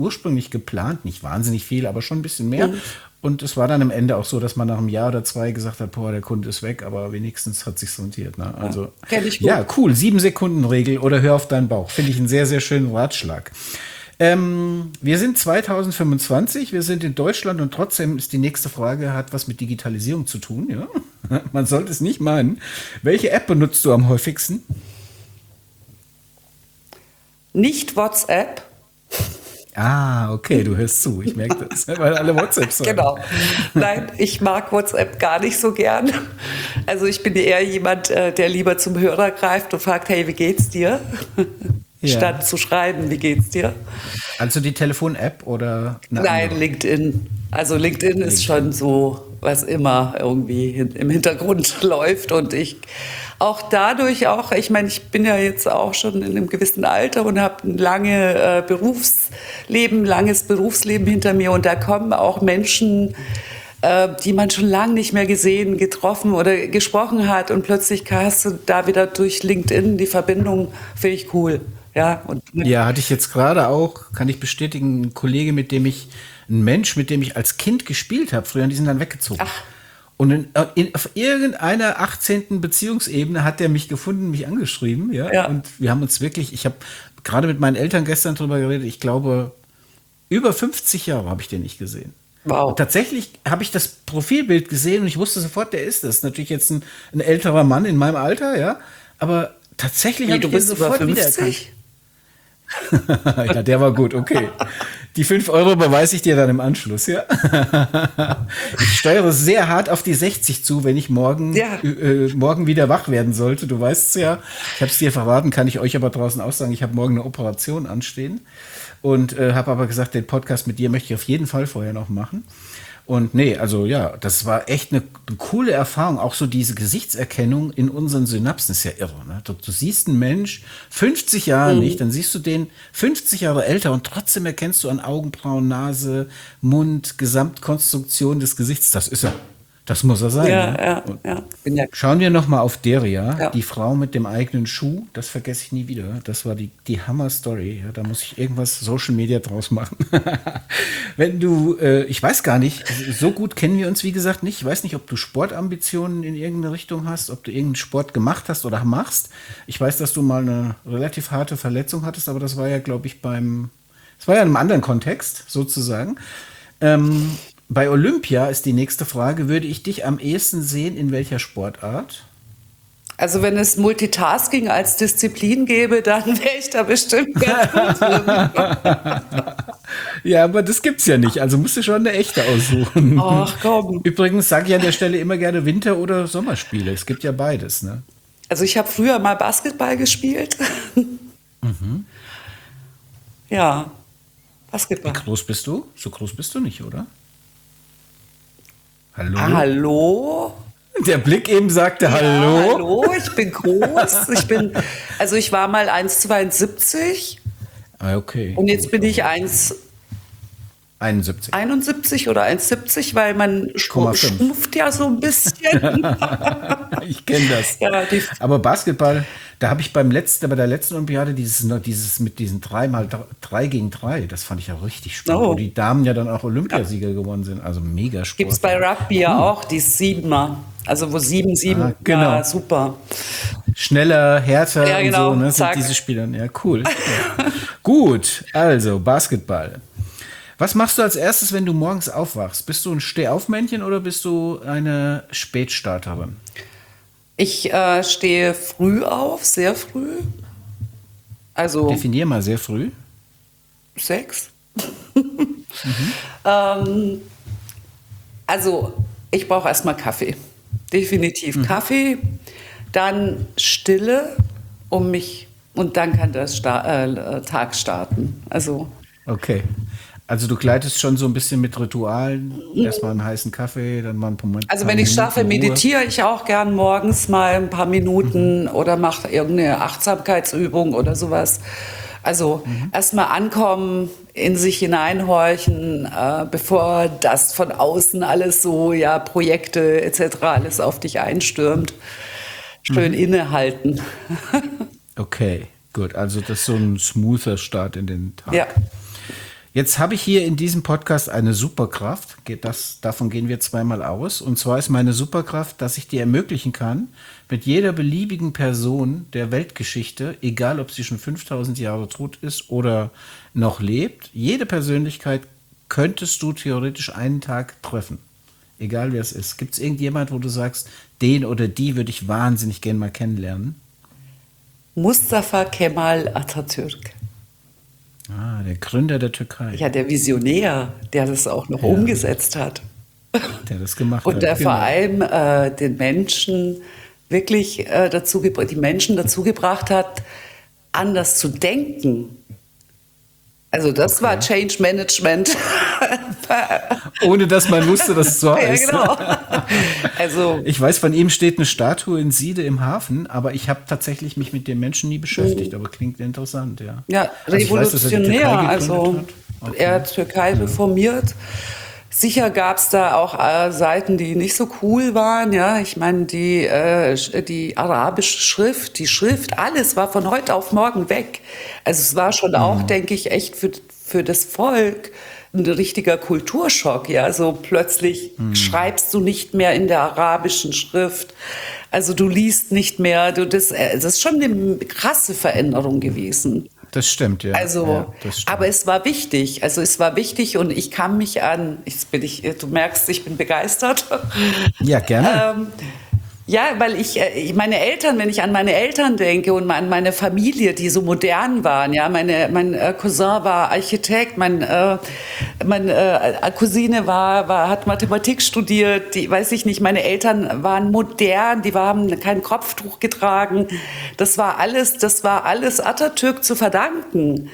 ursprünglich geplant, nicht wahnsinnig viel, aber schon ein bisschen mehr. Mhm. Und es war dann am Ende auch so, dass man nach einem Jahr oder zwei gesagt hat, boah, der Kunde ist weg, aber wenigstens hat sich's rentiert. Ne? Also, kenn ich gut. ja, cool, Sieben-Sekunden-Regel oder hör auf deinen Bauch. Finde ich einen sehr, sehr schönen Ratschlag. Ähm, wir sind zweitausendfünfundzwanzig, wir sind in Deutschland und trotzdem ist die nächste Frage, hat was mit Digitalisierung zu tun. Ja? Man sollte es nicht meinen. Welche App benutzt du am häufigsten? Nicht WhatsApp. Ah, okay, du hörst zu, ich merke das, weil alle WhatsApps haben. Genau. Nein, ich mag WhatsApp gar nicht so gern. Also ich bin eher jemand, äh, der lieber zum Hörer greift und fragt, hey, wie geht's dir? Ja. Statt zu schreiben, wie geht's dir? Also die Telefon-App oder eine Nein, andere? LinkedIn. Also LinkedIn ist schon so, was immer irgendwie hin- im Hintergrund läuft und ich auch dadurch auch, ich meine, ich bin ja jetzt auch schon in einem gewissen Alter und habe ein lange äh, Berufsleben, langes Berufsleben hinter mir und da kommen auch Menschen, äh, die man schon lange nicht mehr gesehen, getroffen oder gesprochen hat und plötzlich hast du da wieder durch LinkedIn die Verbindung, finde ich cool. Ja, und Ja, hatte ich jetzt gerade auch, kann ich bestätigen, ein Kollege, mit dem ich, ein Mensch, mit dem ich als Kind gespielt habe, früher, und die sind dann weggezogen. Ach. Und in, äh, in, auf irgendeiner achtzehnten Beziehungsebene hat der mich gefunden, mich angeschrieben, ja. Ja. Und wir haben uns wirklich, ich habe gerade mit meinen Eltern gestern drüber geredet, ich glaube, über fünfzig Jahre habe ich den nicht gesehen. Wow. Und tatsächlich habe ich das Profilbild gesehen und ich wusste sofort, der ist es. Natürlich jetzt ein, ein älterer Mann in meinem Alter, ja. Aber tatsächlich Wie, habe du ich den bist über sofort wiedererkannt. fünfzig? Ja, der war gut, okay. Die fünf Euro beweise ich dir dann im Anschluss, ja. Ich steuere sehr hart auf die sechzig zu, wenn ich morgen, Ja. äh, morgen wieder wach werden sollte. Du weißt es ja. Ich habe es dir verraten, kann ich euch aber draußen auch sagen. Ich habe morgen eine Operation anstehen und äh, habe aber gesagt, den Podcast mit dir möchte ich auf jeden Fall vorher noch machen. Und nee, also ja, das war echt eine, eine coole Erfahrung. Auch so diese Gesichtserkennung in unseren Synapsen ist ja irre. Ne? Du, du siehst einen Mensch fünfzig Jahre nicht, dann siehst du den fünfzig Jahre älter und trotzdem erkennst du an Augenbrauen, Nase, Mund, Gesamtkonstruktion des Gesichts. Das ist er. Das muss er sein. Ja, ne? ja, Und ja. Bin ja schauen wir noch mal auf Deria, Ja. die Frau mit dem eigenen Schuh. Das vergesse ich nie wieder. Das war die, die Hammer-Story. Ja, da muss ich irgendwas Social Media draus machen. Wenn du, äh, ich weiß gar nicht, so gut kennen wir uns wie gesagt nicht. Ich weiß nicht, ob du Sportambitionen in irgendeine Richtung hast, ob du irgendeinen Sport gemacht hast oder machst. Ich weiß, dass du mal eine relativ harte Verletzung hattest, aber das war ja, glaube ich, beim, das war ja in einem anderen Kontext sozusagen. Ähm, Bei Olympia ist die nächste Frage, würde ich dich am ehesten sehen in welcher Sportart? Also wenn es Multitasking als Disziplin gäbe, dann wäre ich da bestimmt ganz gut drin. Ja, aber das gibt's ja nicht, also musst du schon eine echte aussuchen. Ach komm. Übrigens sage ich an der Stelle immer gerne Winter- oder Sommerspiele. Es gibt ja beides, ne? Also ich habe früher mal Basketball gespielt. Ja, Basketball. Wie groß bist du? So groß bist du nicht, oder? Hallo? Ah, hallo? Der Blick eben sagte Ja, Hallo. hallo, ich bin groß. Ich bin, also ich war mal eins Komma zweiundsiebzig Ah, okay. und jetzt bin ich eins Komma einundsiebzig. einundsiebzig oder eins Komma siebzig, weil man Komma schru- fünf. schrumpft ja so ein bisschen. Ich kenne das. Ja, die, Aber Basketball, da habe ich beim letzten, bei der letzten Olympiade dieses, noch dieses mit diesen drei mal drei gegen drei, das fand ich ja richtig spannend, Oh. wo die Damen ja dann auch Olympiasieger geworden sind. Also mega Sport. gibt es bei Rugby ja auch die Siebener. Also wo sieben, sieben, Ah, genau. ja, super. Schneller, härter Ja, genau, und so, ne? Sind zack. diese Spieler. Ja, cool. Ja. Gut, also Basketball. Was machst du als erstes, wenn du morgens aufwachst? Bist du ein Stehaufmännchen oder bist du eine Spätstarterin? Ich äh, stehe früh auf, sehr früh. Also Definier mal sehr früh. sechs. ähm, also ich brauche erstmal Kaffee. Definitiv Mhm. Kaffee, dann Stille um mich und dann kann der Sta äh, Tag starten. Also Okay. Also du gleitest schon so ein bisschen mit Ritualen. Erstmal einen heißen Kaffee, dann mal ein paar Moment. Also wenn ich schlafe, meditiere ich auch gern morgens mal ein paar Minuten oder mache irgendeine Achtsamkeitsübung oder sowas. Also erstmal ankommen, in sich hineinhorchen, äh, bevor das von außen alles so, ja, Projekte et cetera alles auf dich einstürmt. Schön innehalten. Okay, gut. Also das ist so ein smoother Start in den Tag. Ja. Jetzt habe ich hier in diesem Podcast eine Superkraft. Geht das, davon gehen wir zweimal aus. Und zwar ist meine Superkraft, dass ich dir ermöglichen kann, mit jeder beliebigen Person der Weltgeschichte, egal ob sie schon fünftausend Jahre tot ist oder noch lebt, jede Persönlichkeit könntest du theoretisch einen Tag treffen. Egal wer es ist. Gibt es irgendjemand, wo du sagst, den oder die würde ich wahnsinnig gerne mal kennenlernen? Mustafa Kemal Atatürk. Ah, der Gründer der Türkei. Ja, der Visionär, der das auch noch Ja. umgesetzt hat. Der das gemacht Und hat. der genau. vor allem äh, den Menschen wirklich äh, dazu gebra- die Menschen dazu gebracht hat, anders zu denken. Also das Okay. war Change Management. Ohne dass man wusste, dass es so Ja, heißt. genau. Also Ich weiß, von ihm steht eine Statue in Siede im Hafen, aber ich habe tatsächlich mich mit dem Menschen nie beschäftigt. Aber klingt interessant, ja. ja, Also ich weiß, dass er die Türkei revolutionär. gegründet Also hat. Okay. er hat Türkei reformiert. Sicher gab es da auch äh, Seiten, die nicht so cool waren. Ja, ich meine, die, äh, sch- die arabische Schrift, die Schrift, alles war von heute auf morgen weg. Also es war schon auch, denke ich, echt für, für das Volk ein richtiger Kulturschock. Ja, so plötzlich schreibst du nicht mehr in der arabischen Schrift. Also du liest nicht mehr. Du, das, äh, das ist schon eine krasse Veränderung gewesen. Das stimmt, ja. Also, ja, das stimmt. aber es war wichtig. Also es war wichtig und ich kann mich an, jetzt bin ich, du merkst, ich bin begeistert. Ja, gerne. ähm, ja, weil ich, äh, meine Eltern, wenn ich an meine Eltern denke und an meine Familie, die so modern waren, ja, meine, mein äh, Cousin war Architekt, mein, äh, meine äh, Cousine war, war, hat Mathematik studiert, die, weiß ich nicht, meine Eltern waren modern, die haben kein Kopftuch getragen. Das war alles, das war alles Atatürk zu verdanken.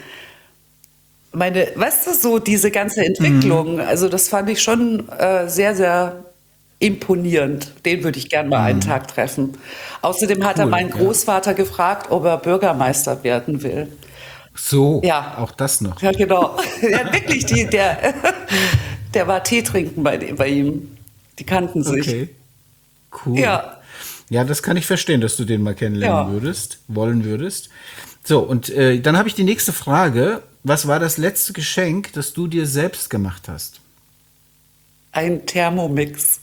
Meine, weißt du, so diese ganze Entwicklung, Mhm. also das fand ich schon äh, sehr, sehr imponierend. Den würde ich gern mal einen Tag treffen. Außerdem hat er Cool, meinen ja. Großvater gefragt, ob er Bürgermeister werden will. So, Ja. auch das noch. Ja, genau. Ja, wirklich, die, der, der war Tee trinken bei, dem- bei ihm. Die kannten sich. Okay, cool. Ja. Ja, das kann ich verstehen, dass du den mal kennenlernen Ja. würdest, wollen würdest. So, und äh, dann habe ich die nächste Frage. Was war das letzte Geschenk, das du dir selbst gemacht hast? Ein Thermomix.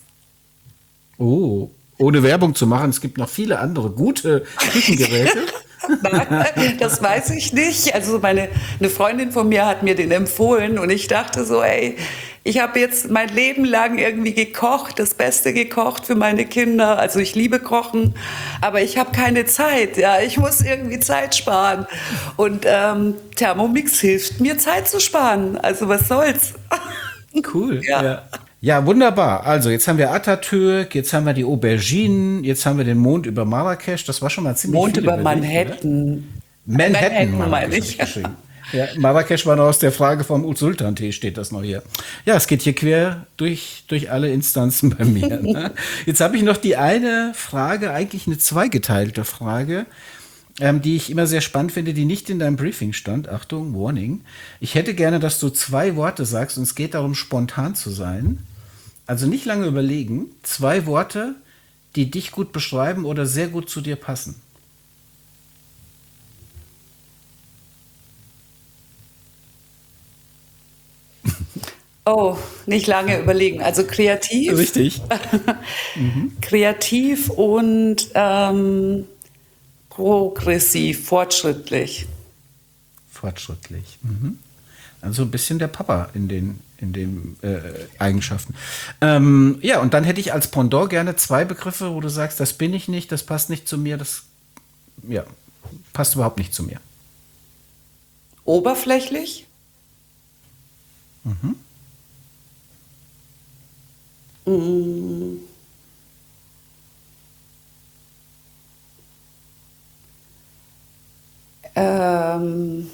Oh, ohne Werbung zu machen, es gibt noch viele andere gute Küchengeräte. Nein, das weiß ich nicht. Also meine eine Freundin von mir hat mir den empfohlen und ich dachte so, ey, ich habe jetzt mein Leben lang irgendwie gekocht, das Beste gekocht für meine Kinder. Also ich liebe Kochen, aber ich habe keine Zeit. Ja, ich muss irgendwie Zeit sparen und ähm, Thermomix hilft mir Zeit zu sparen. Also was soll's? Cool. Ja. Ja. Ja, wunderbar. Also jetzt haben wir Atatürk, jetzt haben wir die Auberginen, jetzt haben wir den Mond über Marrakesch. Das war schon mal ziemlich Mond viel über überlegt, oder? Manhattan. Manhattan, Manhattan meine Marrakesch ich. hab geschrieben. Ja, Marrakesch war noch aus der Frage vom Sultan-Tee, steht das noch hier. Ja, es geht hier quer durch, durch alle Instanzen bei mir. Ne? Jetzt habe ich noch die eine Frage, eigentlich eine zweigeteilte Frage, ähm, die ich immer sehr spannend finde, die nicht in deinem Briefing stand. Achtung, Warning. Ich hätte gerne, dass du zwei Worte sagst und es geht darum, spontan zu sein. Also nicht lange überlegen. Zwei Worte, die dich gut beschreiben oder sehr gut zu dir passen. Oh, nicht lange überlegen. Also kreativ. Richtig. Kreativ und ähm, progressiv, fortschrittlich. Fortschrittlich. Mhm. Also ein bisschen der Papa in den, in den äh, Eigenschaften. Ähm, ja, und dann hätte ich als Pendant gerne zwei Begriffe, wo du sagst, das bin ich nicht, das passt nicht zu mir, das ja, passt überhaupt nicht zu mir. Oberflächlich. Mhm. Mm. Ähm,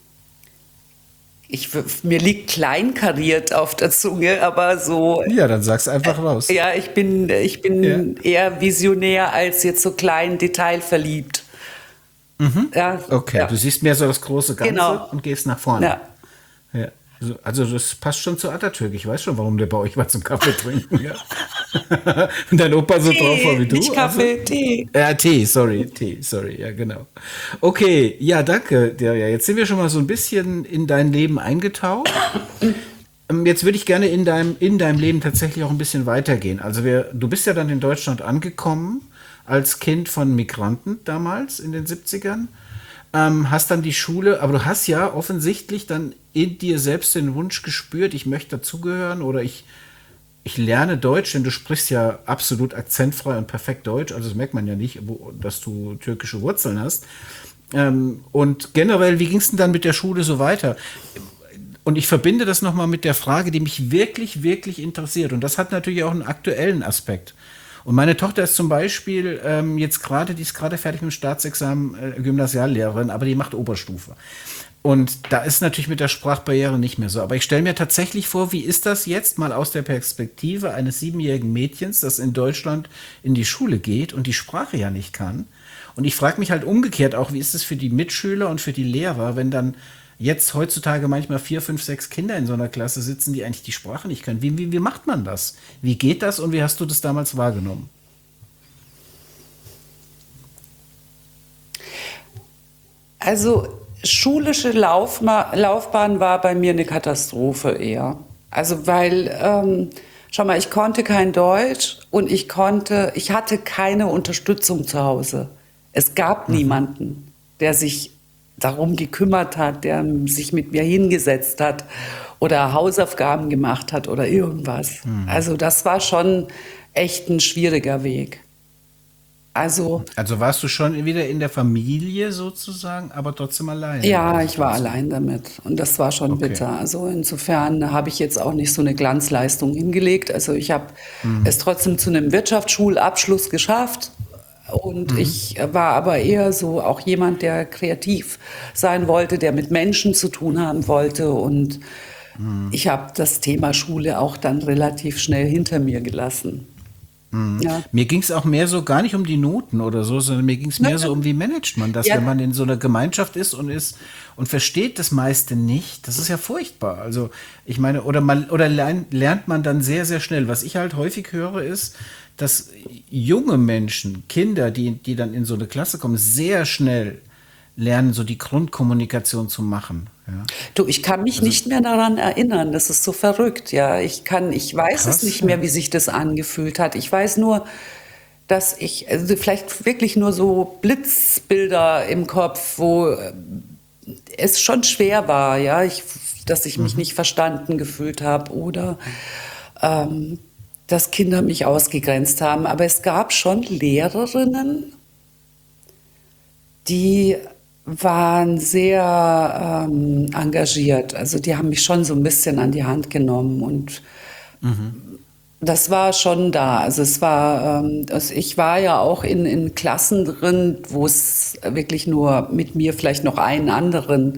ich, w- mir liegt kleinkariert auf der Zunge, aber so, Ja, dann sag's einfach raus. ja, ich bin, ich bin eher visionär als jetzt so klein detailverliebt. Ja, Okay, ja. du siehst mehr so das große Ganze Genau. und gehst nach vorne. Ja. Ja. Also, also das passt schon zu Atatürk. Ich weiß schon, warum der bei euch war zum Kaffee trinken. Ja. Und dein Opa so drauf war Tee, wie du? nicht Also, Kaffee, Tee. ja, Tee, sorry, Tee, sorry, ja, genau. Okay, ja, danke dir. Ja, jetzt sind wir schon mal so ein bisschen in dein Leben eingetaucht. Ähm, Jetzt würde ich gerne in deinem, in deinem Leben tatsächlich auch ein bisschen weitergehen. Also wir, du bist ja dann in Deutschland angekommen als Kind von Migranten damals in den Siebzigern. Ähm, hast dann die Schule, aber du hast ja offensichtlich dann in dir selbst den Wunsch gespürt, ich möchte dazugehören oder ich, ich lerne Deutsch, denn du sprichst ja absolut akzentfrei und perfekt Deutsch, also das merkt man ja nicht, wo, dass du türkische Wurzeln hast. Ähm, und generell, wie ging es denn dann mit der Schule so weiter? Und ich verbinde das nochmal mit der Frage, die mich wirklich, wirklich interessiert. Und das hat natürlich auch einen aktuellen Aspekt. Und meine Tochter ist zum Beispiel ähm, jetzt gerade, die ist gerade fertig mit dem Staatsexamen, äh, Gymnasiallehrerin, aber die macht Oberstufe. Und da ist natürlich mit der Sprachbarriere nicht mehr so. Aber ich stelle mir tatsächlich vor, wie ist das jetzt mal aus der Perspektive eines siebenjährigen Mädchens, das in Deutschland in die Schule geht und die Sprache ja nicht kann. Und ich frage mich halt umgekehrt auch, wie ist es für die Mitschüler und für die Lehrer, wenn dann jetzt heutzutage manchmal vier, fünf, sechs Kinder in so einer Klasse sitzen, die eigentlich die Sprache nicht können. Wie, wie, wie macht man das? Wie geht das und wie hast du das damals wahrgenommen? Also schulische Laufma Laufbahn war bei mir eine Katastrophe eher. Also weil, ähm, schau mal, ich konnte kein Deutsch und ich konnte, ich hatte keine Unterstützung zu Hause. Es gab niemanden, der sich darum gekümmert hat, der sich mit mir hingesetzt hat oder Hausaufgaben gemacht hat oder irgendwas. Also das war schon echt ein schwieriger Weg. Also Also warst du schon wieder in der Familie sozusagen, aber trotzdem alleine mit ja, der ich war Situation? allein damit und das war schon Okay. bitter. Also insofern habe ich jetzt auch nicht so eine Glanzleistung hingelegt. Also ich habe es trotzdem zu einem Wirtschaftsschulabschluss geschafft und ich war aber eher so auch jemand, der kreativ sein wollte, der mit Menschen zu tun haben wollte und ich habe das Thema Schule auch dann relativ schnell hinter mir gelassen. Ja. Mir ging es auch mehr so gar nicht um die Noten oder so, sondern mir ging es mehr so um, wie managt man das, Ja, wenn man in so einer Gemeinschaft ist und ist und versteht das meiste nicht. Das ist ja furchtbar. Also ich meine, oder man oder lern, lernt man dann sehr, sehr schnell. Was ich halt häufig höre, ist, dass junge Menschen, Kinder, die, die dann in so eine Klasse kommen, sehr schnell lernen, so die Grundkommunikation zu machen. Ja. du, ich kann mich nicht mehr daran erinnern. Das ist so verrückt, ja. Ich kann, ich weiß es Krass, nicht mehr, ja. wie sich das angefühlt hat. Ich weiß nur, dass ich, also vielleicht wirklich nur so Blitzbilder im Kopf, wo äh, es schon schwer war, ja, ich, dass ich mich nicht verstanden gefühlt habe oder ähm, dass Kinder mich ausgegrenzt haben. Aber es gab schon Lehrerinnen, die waren sehr ähm, engagiert. Also die haben mich schon so ein bisschen an die Hand genommen und das war schon da. Also es war, ähm, also ich war ja auch in, in Klassen drin, wo es wirklich nur mit mir vielleicht noch einen anderen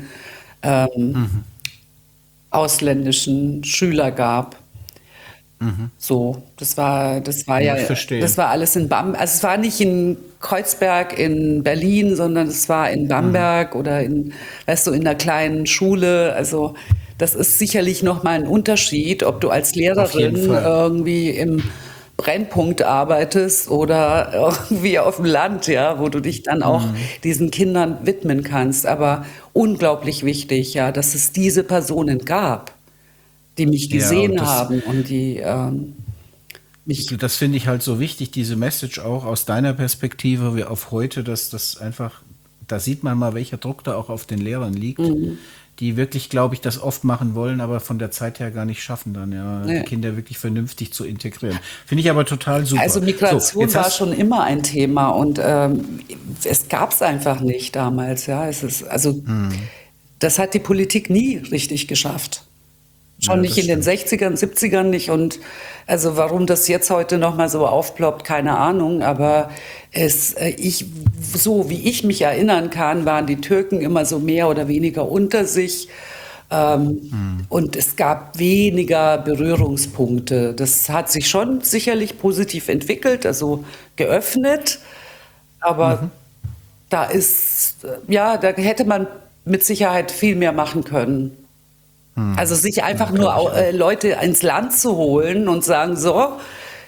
ausländischen Schüler gab. So, das war, das war Ja, ja, ich das verstehe. war alles in Bamberg. Also es war nicht in Kreuzberg in Berlin, sondern es war in Bamberg oder in, weißt du, in einer kleinen Schule. Also das ist sicherlich nochmal ein Unterschied, ob du als Auf jeden Lehrerin Fall. irgendwie im Brennpunkt arbeitest oder irgendwie auf dem Land, ja, wo du dich dann auch diesen Kindern widmen kannst. Aber unglaublich wichtig, ja, dass es diese Personen gab, die mich Ja, und gesehen das, haben und die ähm, mich. das finde ich halt so wichtig, diese Message auch aus deiner Perspektive wie auf heute, dass das einfach, da sieht man mal, welcher Druck da auch auf den Lehrern liegt, die wirklich, glaube ich, das oft machen wollen, aber von der Zeit her gar nicht schaffen, dann ja die Ne. Kinder wirklich vernünftig zu integrieren. Finde ich aber total Also super. So, Migration jetzt war hast, schon immer ein Thema und ähm, es gab es einfach nicht damals. Ja, es ist also das hat die Politik nie richtig geschafft. Schon ja, nicht das in den stimmt. sechzigern, siebzigern nicht und also warum das jetzt heute noch mal so aufploppt, keine Ahnung, aber es äh, ich so wie ich mich erinnern kann, waren die Türken immer so mehr oder weniger unter sich. Ähm, und es gab weniger Berührungspunkte. Das hat sich schon sicherlich positiv entwickelt, also geöffnet, aber da ist, äh, ja, da hätte man mit Sicherheit viel mehr machen können. Also sich Ja, einfach nur glaube ich au- äh, auch. Leute ins Land zu holen und sagen, so,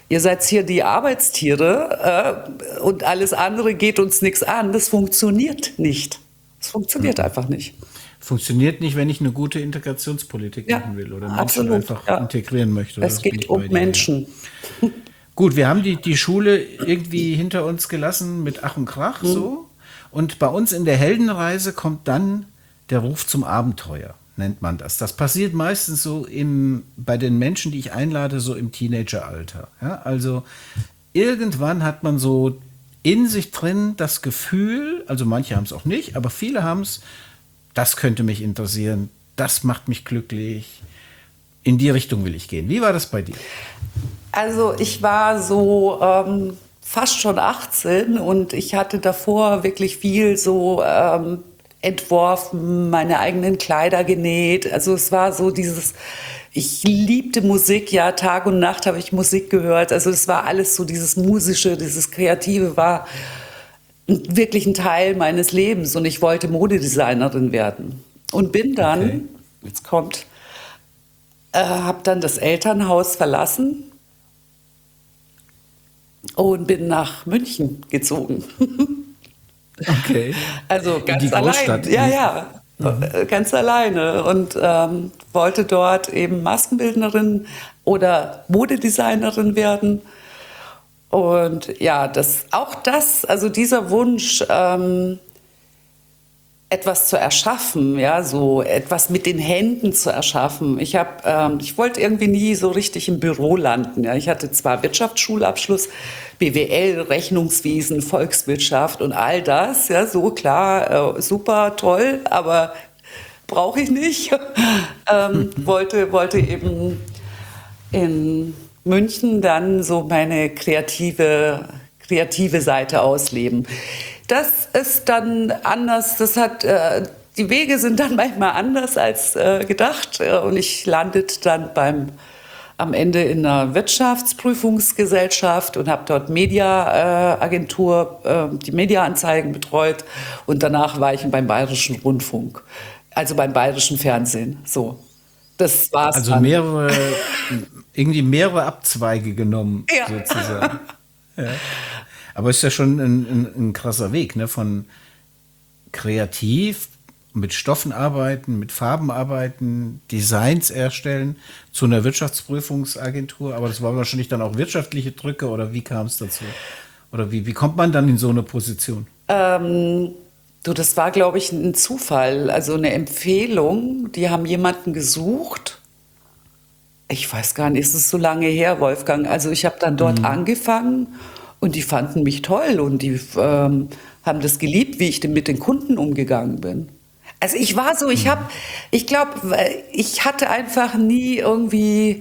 ihr seid hier die Arbeitstiere äh, und alles andere geht uns nichts an. Das funktioniert nicht. Das funktioniert einfach nicht. Funktioniert nicht, wenn ich eine gute Integrationspolitik Ja, machen will oder Menschen absolut. einfach Ja. integrieren möchte. Es Das bin geht ich um bei dir, ja. Menschen. Gut, wir haben die, die Schule irgendwie hinter uns gelassen mit Ach und Krach so. Und bei uns in der Heldenreise kommt dann der Ruf zum Abenteuer, nennt man das. Das passiert meistens so im, bei den Menschen, die ich einlade, so im Teenageralter. Ja, also irgendwann hat man so in sich drin das Gefühl, also manche haben es auch nicht, aber viele haben es, das könnte mich interessieren, das macht mich glücklich. In die Richtung will ich gehen. Wie war das bei dir? Also ich war so ähm, fast schon achtzehn und ich hatte davor wirklich viel so ähm, entworfen, meine eigenen Kleider genäht. Also es war so dieses, ich liebte Musik, ja, Tag und Nacht habe ich Musik gehört. Also es war alles so dieses Musische, dieses Kreative war wirklich ein Teil meines Lebens und ich wollte Modedesignerin werden. Und bin dann, Okay. jetzt kommt, äh, habe dann das Elternhaus verlassen und bin nach München gezogen. Okay. Also In ganz die allein. Großstadt. Ja, ja, äh, ganz alleine. Und ähm, wollte dort eben Maskenbildnerin oder Modedesignerin werden. Und ja, das, auch das, also dieser Wunsch, ähm, etwas zu erschaffen, ja, so etwas mit den Händen zu erschaffen. Ich habe, ähm, ich wollte irgendwie nie so richtig im Büro landen. Ja. Ich hatte zwar Wirtschaftsschulabschluss, B W L, Rechnungswesen, Volkswirtschaft und all das, ja, so klar, äh, super toll, aber brauche ich nicht. ähm, wollte, wollte eben in München dann so meine kreative, kreative Seite ausleben. Das ist dann anders, das hat, äh, die Wege sind dann manchmal anders als äh, gedacht äh, und ich landet dann beim, am Ende in einer Wirtschaftsprüfungsgesellschaft und habe dort Mediaagentur, äh, die Mediaanzeigen betreut und danach war ich beim Bayerischen Rundfunk, also beim Bayerischen Fernsehen, so. Das war's Also dann. mehrere, irgendwie mehrere Abzweige genommen, Ja. sozusagen. Ja. Aber ist ja schon ein, ein, ein krasser Weg, ne? Von kreativ, mit Stoffen arbeiten, mit Farben arbeiten, Designs erstellen, zu einer Wirtschaftsprüfungsagentur. Aber das war wahrscheinlich dann auch wirtschaftliche Drücke oder wie kam es dazu? Oder wie, wie kommt man dann in so eine Position? Ähm, du, das war, glaube ich, ein Zufall, also eine Empfehlung. Die haben jemanden gesucht. Ich weiß gar nicht, ist es so lange her, Wolfgang. Also ich habe dann dort angefangen und die fanden mich toll und die ähm, haben das geliebt, wie ich denn mit den Kunden umgegangen bin. Also ich war so, ich habe, ich glaube, ich hatte einfach nie irgendwie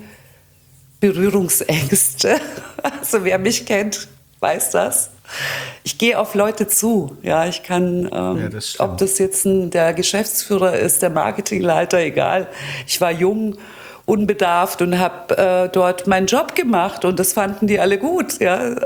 Berührungsängste. Also wer mich kennt, weiß das. Ich gehe auf Leute zu. Ja, ich kann, ähm, Ja, das stimmt. ob das jetzt ein, der Geschäftsführer ist, der Marketingleiter, egal. Ich war jung, unbedarft und habe äh, dort meinen Job gemacht und das fanden die alle gut. Ja,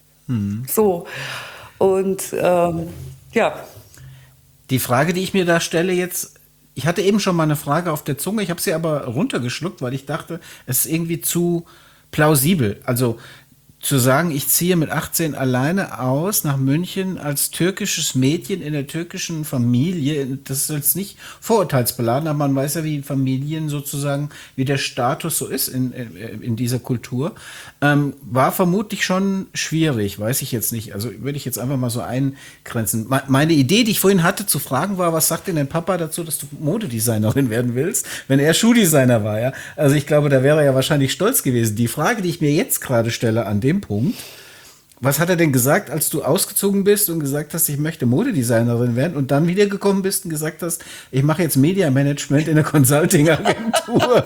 so. Und ähm, ja. Die Frage, die ich mir da stelle jetzt, ich hatte eben schon mal eine Frage auf der Zunge, ich habe sie aber runtergeschluckt, weil ich dachte, es ist irgendwie zu plausibel. Also zu sagen, ich ziehe mit achtzehn alleine aus nach München als türkisches Mädchen in der türkischen Familie, das ist jetzt nicht vorurteilsbeladen, aber man weiß ja, wie Familien sozusagen, wie der Status so ist in, in, in dieser Kultur, ähm, war vermutlich schon schwierig, weiß ich jetzt nicht. Also würde ich jetzt einfach mal so eingrenzen. Me- Meine Idee, die ich vorhin hatte zu fragen, war, was sagt denn dein Papa dazu, dass du Modedesignerin werden willst, wenn er Schuhdesigner war, ja? Also ich glaube, da wäre er ja wahrscheinlich stolz gewesen. Die Frage, die ich mir jetzt gerade stelle an dem Punkt, was hat er denn gesagt, als du ausgezogen bist und gesagt hast, ich möchte Modedesignerin werden und dann wiedergekommen bist und gesagt hast, ich mache jetzt Media Management in einer Consulting-Agentur?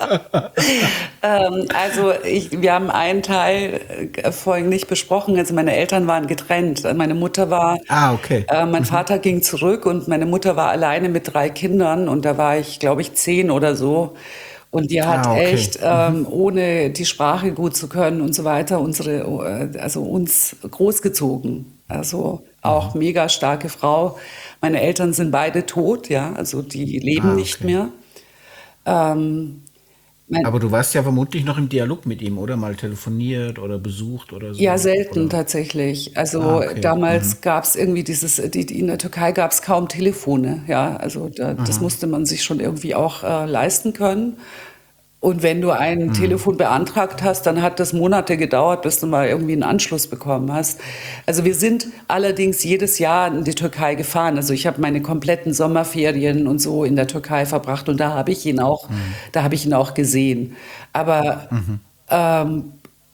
Ähm, also ich, wir haben einen Teil äh, vorhin nicht besprochen. Also meine Eltern waren getrennt. Meine Mutter war, Ah, okay. äh, mein Vater ging zurück und meine Mutter war alleine mit drei Kindern und da war ich, glaube ich, zehn oder so. Und die hat Ah, okay. echt, ähm, ohne die Sprache gut zu können und so weiter, unsere, äh, also uns großgezogen. Also auch mega starke Frau. Meine Eltern sind beide tot, ja, also die leben Ah, nicht okay. mehr. Ähm, Mein, Aber du warst ja vermutlich noch im Dialog mit ihm, oder? Mal telefoniert oder besucht oder ja, so, selten oder? tatsächlich. Ah, Also okay. Mhm. damals gab es irgendwie dieses, die, die, in der Türkei gab es kaum Telefone. Ja, also da, das Aha. musste man sich schon irgendwie auch äh, leisten können. Und wenn du ein Mhm. Telefon beantragt hast, dann hat das Monate gedauert, bis du mal irgendwie einen Anschluss bekommen hast. Also wir sind allerdings jedes Jahr in die Türkei gefahren. Also ich habe meine kompletten Sommerferien und so in der Türkei verbracht und da habe ich ihn auch, Mhm. da habe ich ihn auch gesehen. Aber Mhm. ähm,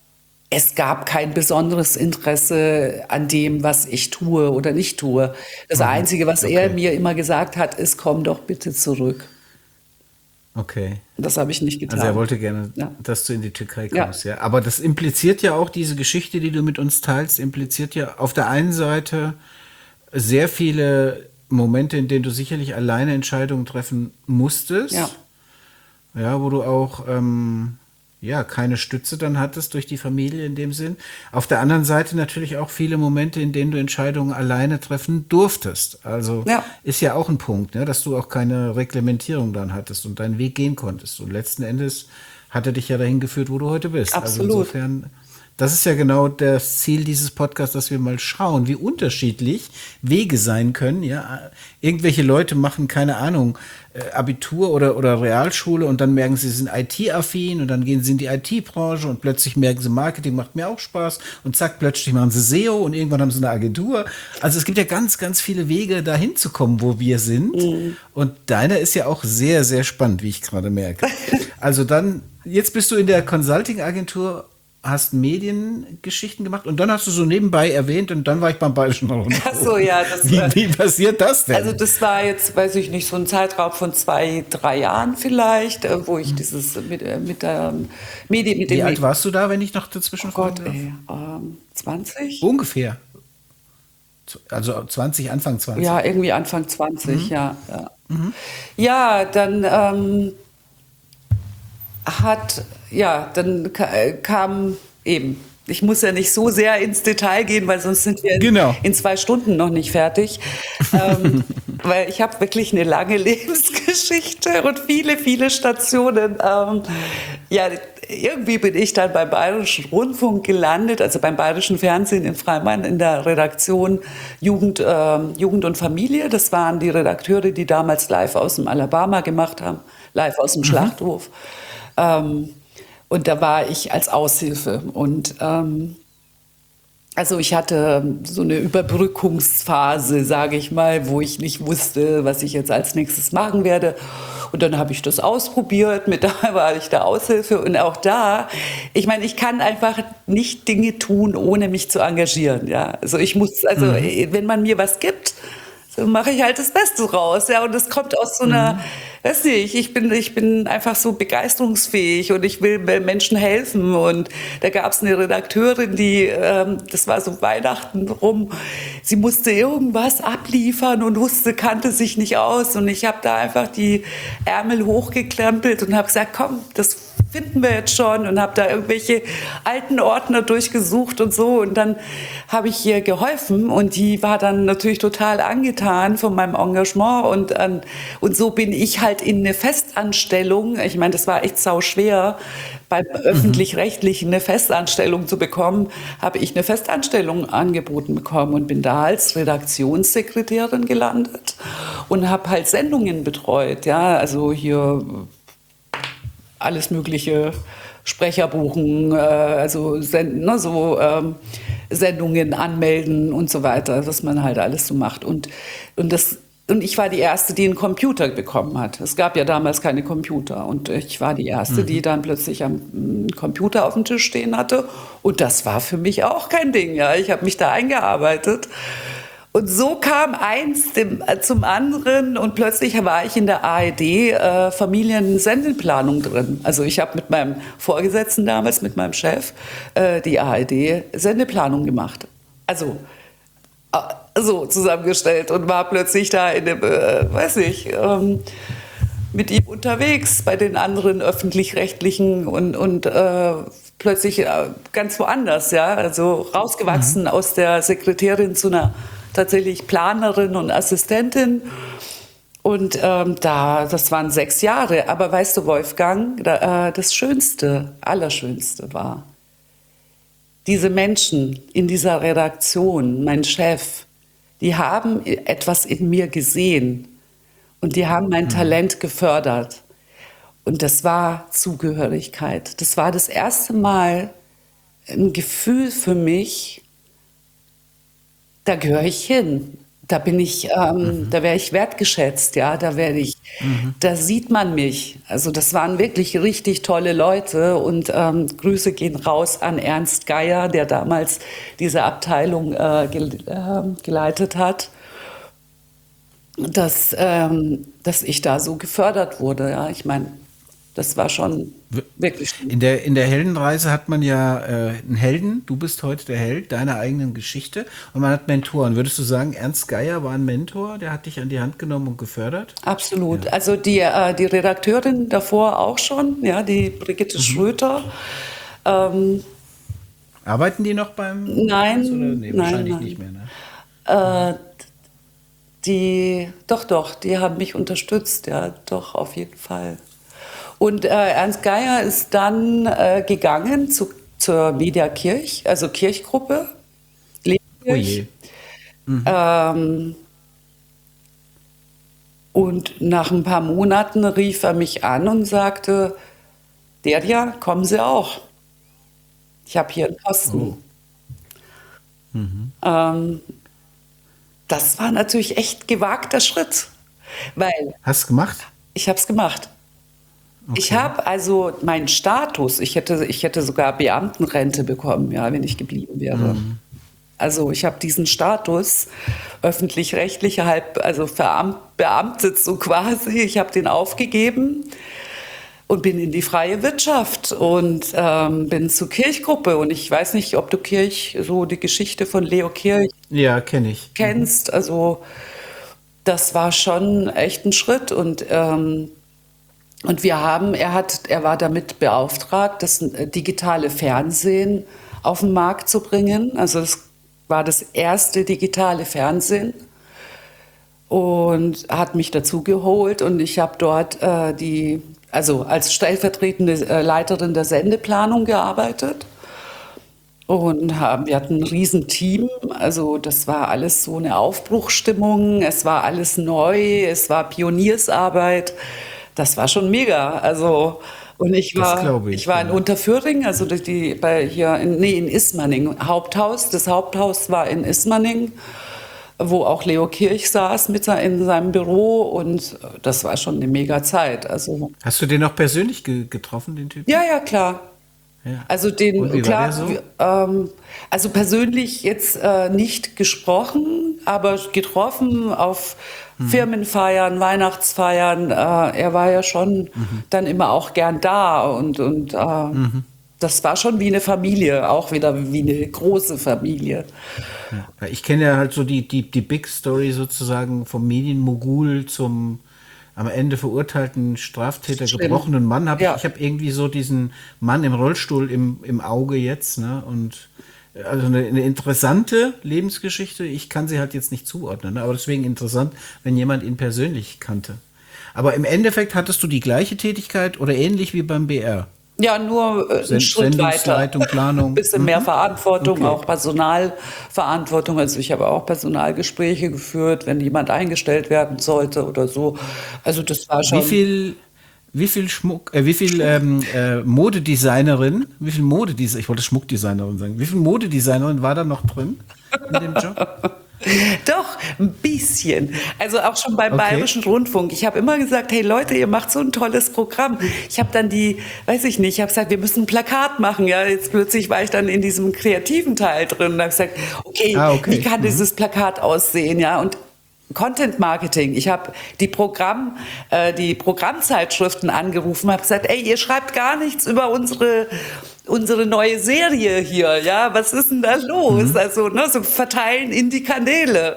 es gab kein besonderes Interesse an dem, was ich tue oder nicht tue. Das Mhm. Einzige, was er Okay. mir immer gesagt hat, ist, komm doch bitte zurück. Okay. Das habe ich nicht Also er getan. wollte gerne, Ja, dass du in die Türkei ja, kommst, ja. Aber das impliziert ja auch, diese Geschichte, die du mit uns teilst, impliziert ja auf der einen Seite sehr viele Momente, in denen du sicherlich alleine Entscheidungen treffen ja. musstest, ja, wo du auch ähm, ja keine Stütze dann hattest durch die Familie in dem Sinn. Auf der anderen Seite natürlich auch viele Momente, in denen du Entscheidungen alleine treffen durftest. Also Ja, ist ja auch ein Punkt, ne, dass du auch keine Reglementierung dann hattest und deinen Weg gehen konntest. Und letzten Endes hat er dich ja dahin geführt, wo du heute bist. Also absolut. insofern, das ist ja genau das Ziel dieses Podcasts, dass wir mal schauen, wie unterschiedlich Wege sein können. Ja, irgendwelche Leute machen, keine Ahnung, äh, Abitur oder, oder Realschule und dann merken sie, sie sind I T-affin und dann gehen sie in die I T-Branche und plötzlich merken sie, Marketing macht mir auch Spaß und zack, plötzlich machen sie S E O und irgendwann haben sie eine Agentur. Also es gibt ja ganz, ganz viele Wege, dahin zu kommen, wo wir sind. Mhm. Und deiner ist ja auch sehr, sehr spannend, wie ich gerade merke. Also dann, jetzt bist du in der Consulting-Agentur, hast Mediengeschichten gemacht und dann hast du so nebenbei erwähnt und dann war ich beim Bayerischen Ach so, Rundfunk. ja, das, Wie, äh, wie passiert das also denn? das war jetzt, weiß ich nicht, so ein Zeitraum von zwei, drei Jahren vielleicht, äh, wo ich dieses mit, äh, mit der Medien, mit Wie dem, alt Me- warst du da, wenn ich noch oh dazwischen fragen Gott, darf? ey, ähm, zwanzig? Ungefähr. Also zwanzig, Anfang Ja, zwanzig. irgendwie Anfang zwanzig, Mhm. ja. Ja, ja dann ähm, hat, ja, dann ka äh, kam eben, ich muss ja nicht so sehr ins Detail gehen, weil sonst sind wir in, Genau. in zwei Stunden noch nicht fertig. Ähm, weil ich habe wirklich eine lange Lebensgeschichte und viele, viele Stationen. Ähm, ja, irgendwie bin ich dann beim Bayerischen Rundfunk gelandet, also beim Bayerischen Fernsehen in Freimann in der Redaktion Jugend, ähm, Jugend und Familie. Das waren die Redakteure, die damals live aus dem Alabama gemacht haben, live aus dem Mhm. Schlachthof. Ähm, und da war ich als Aushilfe. Und ähm, also ich hatte so eine Überbrückungsphase, sage ich mal, wo ich nicht wusste, was ich jetzt als nächstes machen werde. Und dann habe ich das ausprobiert, mit da war ich der Aushilfe und auch da, ich meine, ich kann einfach nicht Dinge tun, ohne mich zu engagieren. Ja, also ich muss, also Mhm. wenn man mir was gibt, so mache ich halt das Beste raus, ja. Und es kommt aus so einer, Mhm. weiß nicht, ich bin, ich bin einfach so begeisterungsfähig und ich will Menschen helfen. Und da gab es eine Redakteurin, die, ähm, das war so Weihnachten rum, sie musste irgendwas abliefern und wusste, kannte sich nicht aus. Und ich habe da einfach die Ärmel hochgekrempelt und habe gesagt, komm, das finden wir jetzt schon und habe da irgendwelche alten Ordner durchgesucht und so und dann habe ich ihr geholfen und die war dann natürlich total angetan von meinem Engagement und ähm, und so bin ich halt in eine Festanstellung, ich meine, das war echt sau schwer beim Mhm. öffentlich-rechtlichen eine Festanstellung zu bekommen, habe ich eine Festanstellung angeboten bekommen und bin da als Redaktionssekretärin gelandet und habe halt Sendungen betreut, ja, also hier alles mögliche Sprecher buchen, äh, also senden, ne, so ähm, Sendungen anmelden und so weiter, was man halt alles so macht. Und, und, das, und ich war die Erste, die einen Computer bekommen hat. Es gab ja damals keine Computer. Und ich war die Erste, die Mhm. dann plötzlich am einen Computer auf dem Tisch stehen hatte. Und das war für mich auch kein Ding. Ja. Ich habe mich da eingearbeitet. Und so kam eins dem, äh, zum anderen und plötzlich war ich in der A R D äh, Familiensendeplanung drin. Also ich habe mit meinem Vorgesetzten damals, mit meinem Chef, äh, die A R D Sendeplanung gemacht. Also äh, so zusammengestellt und war plötzlich da in dem, äh, weiß nicht, ähm, mit ihm unterwegs bei den anderen öffentlich-rechtlichen und, und äh, plötzlich äh, ganz woanders, ja, also Mhm. rausgewachsen aus der Sekretärin zu einer tatsächlich Planerin und Assistentin Und ähm, da, das waren sechs Jahre. Aber weißt du, Wolfgang, da, äh, das Schönste, Allerschönste war, diese Menschen in dieser Redaktion, mein Chef, die haben etwas in mir gesehen und die haben mein Talent gefördert. Und das war Zugehörigkeit. Das war das erste Mal ein Gefühl für mich, da gehöre ich hin. Da bin ich, ähm, mhm. da wäre ich wertgeschätzt, ja, da werde ich, mhm. da sieht man mich. Also das waren wirklich richtig tolle Leute und ähm, Grüße gehen raus an Ernst Geier, der damals diese Abteilung äh, gel äh, geleitet hat, dass, ähm, dass ich da so gefördert wurde, ja, ich meine, das war schon wirklich schön. In der, in der Heldenreise hat man ja äh, einen Helden. Du bist heute der Held deiner eigenen Geschichte. Und man hat Mentoren. Würdest du sagen, Ernst Geier war ein Mentor? Der hat dich an die Hand genommen und gefördert? Absolut. Ja. Also die, äh, die Redakteurin davor auch schon, ja, die Brigitte mhm. Schröter. Ähm, Arbeiten die noch beim Nein, Oder? Nee, nein, wahrscheinlich nein. nicht mehr. Ne? Äh, die, doch, doch, die haben mich unterstützt, ja, doch, auf jeden Fall. Und äh, Ernst Geier ist dann äh, gegangen zu, zur Media Kirch, also Kirchgruppe. Oh je. Mhm. Ähm, und nach ein paar Monaten rief er mich an und sagte, Derja, kommen Sie auch. Ich habe hier einen Posten. Oh. Mhm. Ähm, das war natürlich echt gewagter Schritt. Weil Hast du gemacht? Ich habe es gemacht. Okay. Ich habe also meinen Status, ich hätte, ich hätte sogar Beamtenrente bekommen, ja, wenn ich geblieben wäre. Mhm. Also ich habe diesen Status, öffentlich-rechtliche, halb, also veramt, beamtet so quasi, ich habe den aufgegeben und bin in die freie Wirtschaft und ähm, bin zur Kirchgruppe. Und ich weiß nicht, ob du Kirch, so die Geschichte von Leo Kirch ja, kenn ich. kennst. Mhm. Also das war schon echt ein Schritt und ähm, Und wir haben, er hat, er war damit beauftragt, das digitale Fernsehen auf den Markt zu bringen. Also es war das erste digitale Fernsehen und hat mich dazu geholt und ich habe dort äh, die, also als stellvertretende äh, Leiterin der Sendeplanung gearbeitet. Und haben, wir hatten ein Riesenteam, also das war alles so eine Aufbruchsstimmung, es war alles neu, es war Pioniersarbeit. Das war schon mega. Also, und ich war, ich, ich war in ja. Unterföhring, also die, bei hier in, nee, in Ismaning, Haupthaus. Das Haupthaus war in Ismaning, wo auch Leo Kirch saß mit in seinem Büro und das war schon eine mega Zeit. Also, hast du den noch persönlich ge getroffen, den Typen? Ja, ja, klar. Ja. Also den, und wie klar, war der so? ähm, also persönlich jetzt äh, nicht gesprochen, aber getroffen auf mhm. Firmenfeiern, Weihnachtsfeiern. Äh, er war ja schon mhm. dann immer auch gern da und, und äh, mhm. das war schon wie eine Familie, auch wieder wie eine große Familie. Ja. Ich kenne ja halt so die, die, die Big Story sozusagen vom Medienmogul zum am Ende verurteilten Straftäter, Schlimm. gebrochenen Mann. Hab ja. Ich, ich habe irgendwie so diesen Mann im Rollstuhl im, im Auge jetzt. Ne? Und also eine, eine interessante Lebensgeschichte. Ich kann sie halt jetzt nicht zuordnen, ne? Aber deswegen interessant, wenn jemand ihn persönlich kannte. Aber im Endeffekt hattest du die gleiche Tätigkeit oder ähnlich wie beim B R? Ja, nur äh, einen Schritt weiter. Planung. Ein bisschen mehr Verantwortung, okay. Auch Personalverantwortung. Also ich habe auch Personalgespräche geführt, wenn jemand eingestellt werden sollte oder so. Also das war schon... Wie viel, wie viel Schmuck, äh, wie viel ähm, äh, Modedesignerin, wie viel Modedesignerin, ich wollte Schmuckdesignerin sagen, wie viel Modedesignerin war da noch drin in dem Job? Doch, ein bisschen. Also auch schon beim okay. Bayerischen Rundfunk. Ich habe immer gesagt, hey Leute, ihr macht so ein tolles Programm. Ich habe dann die, weiß ich nicht, ich habe gesagt, wir müssen ein Plakat machen. Ja, jetzt plötzlich war ich dann in diesem kreativen Teil drin und habe gesagt, okay, ah, okay, wie kann mhm. dieses Plakat aussehen? Ja, und Content Marketing. Ich habe die Programm, äh, die Programmzeitschriften angerufen, habe gesagt, ey, ihr schreibt gar nichts über unsere unsere neue Serie hier, ja, was ist denn da los? Mhm. Also, ne, so verteilen in die Kanäle.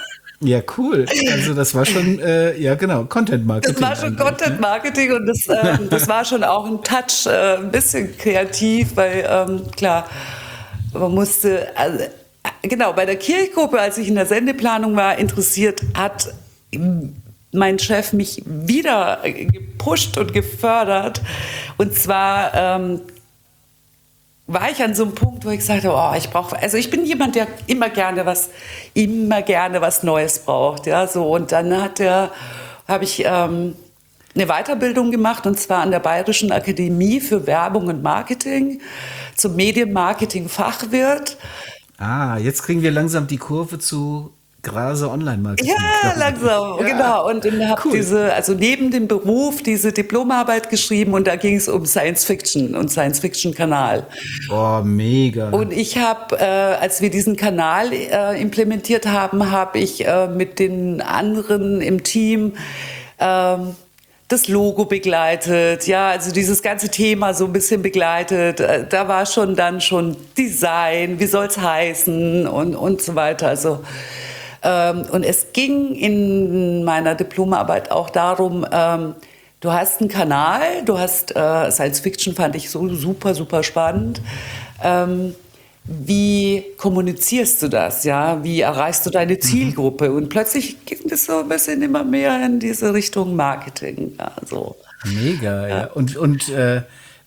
Ja, cool. Also das war schon, äh, ja genau, Content Marketing. Das war schon Content Marketing ne? und das, äh, das war schon auch ein Touch, äh, ein bisschen kreativ, weil ähm, klar, man musste, also, genau, bei der Kirchgruppe, als ich in der Sendeplanung war, interessiert hat mein Chef mich wieder gepusht und gefördert. Und zwar ähm, war ich an so einem Punkt, wo ich gesagt habe, oh, ich brauche, also ich bin jemand, der immer gerne was, immer gerne was Neues braucht, ja, so. Und dann hat der, habe ich ähm, eine Weiterbildung gemacht, und zwar an der Bayerischen Akademie für Werbung und Marketing zum Medienmarketing-Fachwirt. Ah, jetzt kriegen wir langsam die Kurve zu Grase Online-Marketing. Ja, langsam, Ja, genau. Und dann habe cool. diese, also neben dem Beruf diese Diplomarbeit geschrieben, und da ging es um Science Fiction und Science Fiction Kanal. Oh, mega. Und ich habe, äh, als wir diesen Kanal äh, implementiert haben, habe ich äh, mit den anderen im Team ähm, das Logo begleitet, ja, also dieses ganze Thema so ein bisschen begleitet. Äh, Da war schon dann schon Design, wie soll's heißen und, und so weiter. Also, ähm, und es ging in meiner Diplomarbeit auch darum, ähm, du hast einen Kanal, du hast, äh, Science Fiction fand ich so super, super spannend. Ähm, wie kommunizierst du das, ja? Wie erreichst du deine Zielgruppe? Und plötzlich ging es so ein bisschen immer mehr in diese Richtung Marketing, ja, so. Mega, ja. Ja. Und, und äh,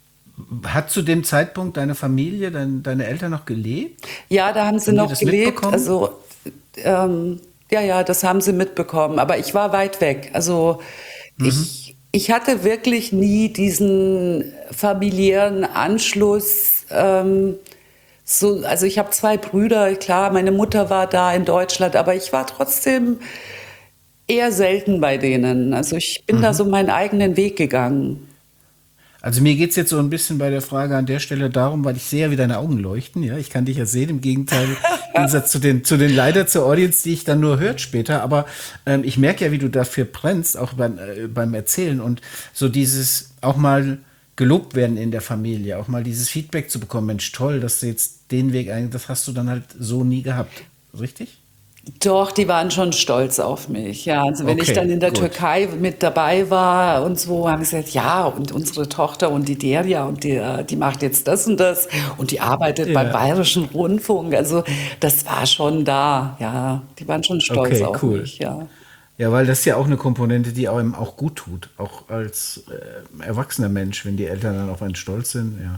hat zu dem Zeitpunkt deine Familie, dein, deine Eltern noch gelebt? Ja, da haben sie Haben die noch das gelebt. mitbekommen? Also, ähm, ja, ja, das haben sie mitbekommen. Aber ich war weit weg. Also, ich, ich hatte wirklich nie diesen familiären Anschluss. Ähm, so, also, ich habe zwei Brüder. Klar, meine Mutter war da in Deutschland, aber ich war trotzdem eher selten bei denen. Also, ich bin da so meinen eigenen Weg gegangen. Also mir geht es jetzt so ein bisschen bei der Frage an der Stelle darum, weil ich sehe ja, wie deine Augen leuchten, ja. Ich kann dich ja sehen, im Gegenteil, im Gegensatz zu den, zu den leider zur Audience, die ich dann nur hört später. Aber ähm, ich merke ja, wie du dafür brennst, auch beim, äh, beim Erzählen, und so dieses auch mal gelobt werden in der Familie, auch mal dieses Feedback zu bekommen, Mensch, toll, dass du jetzt den Weg ein, das hast du dann halt so nie gehabt. Richtig? Doch, die waren schon stolz auf mich. Ja, also wenn ich dann Okay, in der gut. Türkei mit dabei war und so, haben sie gesagt, ja, und unsere Tochter und die Deria, und die, äh, die macht jetzt das und das, und die arbeitet beim Ja. Bayerischen Rundfunk. Also das war schon da. Ja, die waren schon stolz Okay, auf cool. mich. Ja. Ja, weil das ist ja auch eine Komponente, die einem auch gut tut, auch als äh, erwachsener Mensch, wenn die Eltern dann auf einen stolz sind, ja.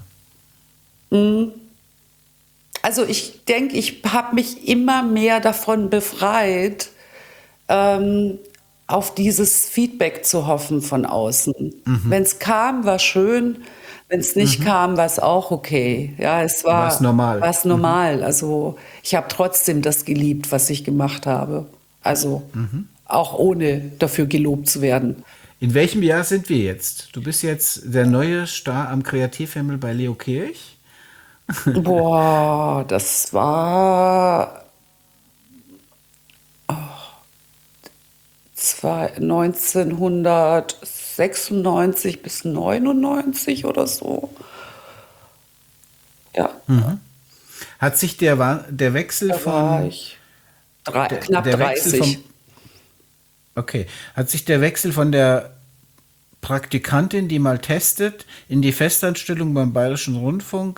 Also ich denke, ich habe mich immer mehr davon befreit, ähm, auf dieses Feedback zu hoffen von außen. Wenn es kam, war schön. Wenn es nicht kam, war es auch okay. Ja, es War es war normal. war's normal. Also ich habe trotzdem das geliebt, was ich gemacht habe. Also auch ohne dafür gelobt zu werden. In welchem Jahr sind wir jetzt? Du bist jetzt der neue Star am Kreativhimmel bei Leo Kirch? Boah, das war zwei- neunzehnhundertsechsundneunzig bis neunundneunzig oder so. Ja, Hat sich der, Wa- der Wechsel da war von ich drei, der, knapp der Wechsel vom dreißig. okay, hat sich der Wechsel von der Praktikantin, die mal testet, in die Festanstellung beim Bayerischen Rundfunk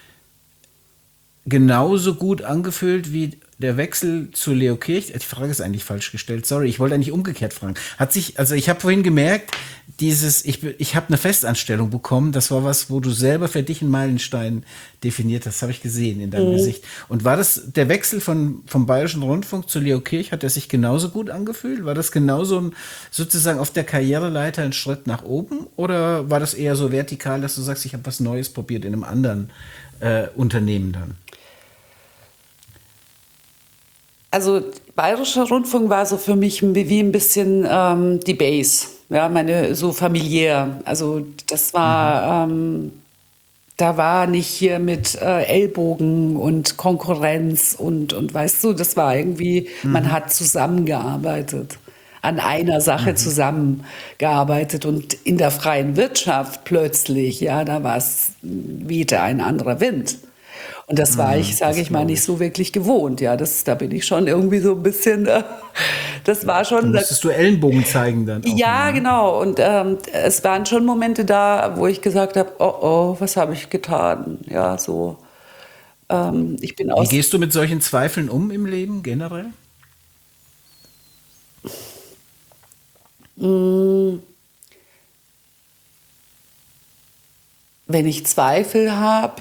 genauso gut angefühlt wie der Wechsel zu Leo Kirch? Die Frage ist eigentlich falsch gestellt. Sorry, ich wollte eigentlich umgekehrt fragen. Hat sich, also ich habe vorhin gemerkt, dieses, ich, be- ich habe eine Festanstellung bekommen, das war was, wo du selber für dich einen Meilenstein definiert hast, habe ich gesehen in deinem Gesicht. Und war das der Wechsel von, vom Bayerischen Rundfunk zu Leo Kirch, hat der sich genauso gut angefühlt? War das genauso ein, sozusagen auf der Karriereleiter ein Schritt nach oben? Oder war das eher so vertikal, dass du sagst, ich habe was Neues probiert in einem anderen äh, Unternehmen dann? Also Bayerischer Rundfunk war so für mich wie ein bisschen ähm, die Base, ja, meine so familiär. Also das war, ähm, da war nicht hier mit äh, Ellbogen und Konkurrenz und, und weißt du, das war irgendwie, man hat zusammengearbeitet, an einer Sache zusammengearbeitet, und in der freien Wirtschaft plötzlich, ja, da war es, wehte ein anderer Wind. Und das war ich, sage das ich mal, glaube nicht ich. so wirklich gewohnt. Ja, das, da bin ich schon irgendwie so ein bisschen, äh, das war Da schon, musstest du Ellenbogen zeigen dann auch ja, mal, ne? genau. Und ähm, es waren schon Momente da, wo ich gesagt habe, oh oh, was habe ich getan? Ja, so. Ähm, ich bin Wie aus, gehst du mit solchen Zweifeln um im Leben generell? Wenn ich Zweifel habe,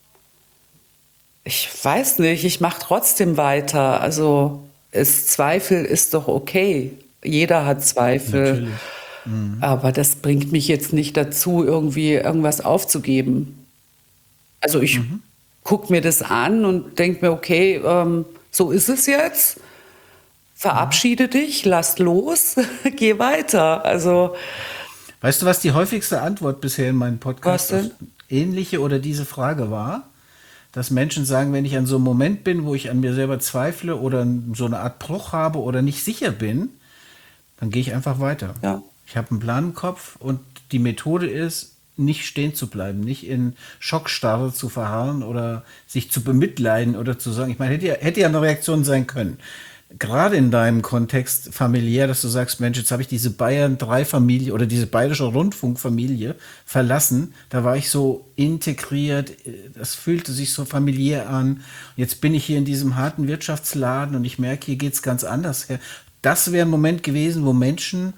ich weiß nicht, ich mache trotzdem weiter. Also es, Zweifel ist doch okay. Jeder hat Zweifel. Natürlich. Aber das bringt mich jetzt nicht dazu, irgendwie irgendwas aufzugeben. Also ich gucke mir das an und denke mir, okay, ähm, so ist es jetzt. Verabschiede dich, lass los, geh weiter. Also Weißt du, was die häufigste Antwort bisher in meinem Podcast Was denn? auf ähnliche oder diese Frage war? Dass Menschen sagen, wenn ich an so einem Moment bin, wo ich an mir selber zweifle oder so eine Art Bruch habe oder nicht sicher bin, dann gehe ich einfach weiter. ja. Ich habe einen Plan im Kopf und die Methode ist, nicht stehen zu bleiben, nicht in Schockstarre zu verharren oder sich zu bemitleiden oder zu sagen, ich meine, hätte ja, hätte ja eine Reaktion sein können. Gerade in deinem Kontext familiär, dass du sagst, Mensch, jetzt habe ich diese Bayern drei Familie oder diese bayerische Rundfunkfamilie verlassen. Da war ich so integriert, das fühlte sich so familiär an. Jetzt bin ich hier in diesem harten Wirtschaftsladen und ich merke, hier geht's ganz anders her. Das wäre ein Moment gewesen, wo Menschen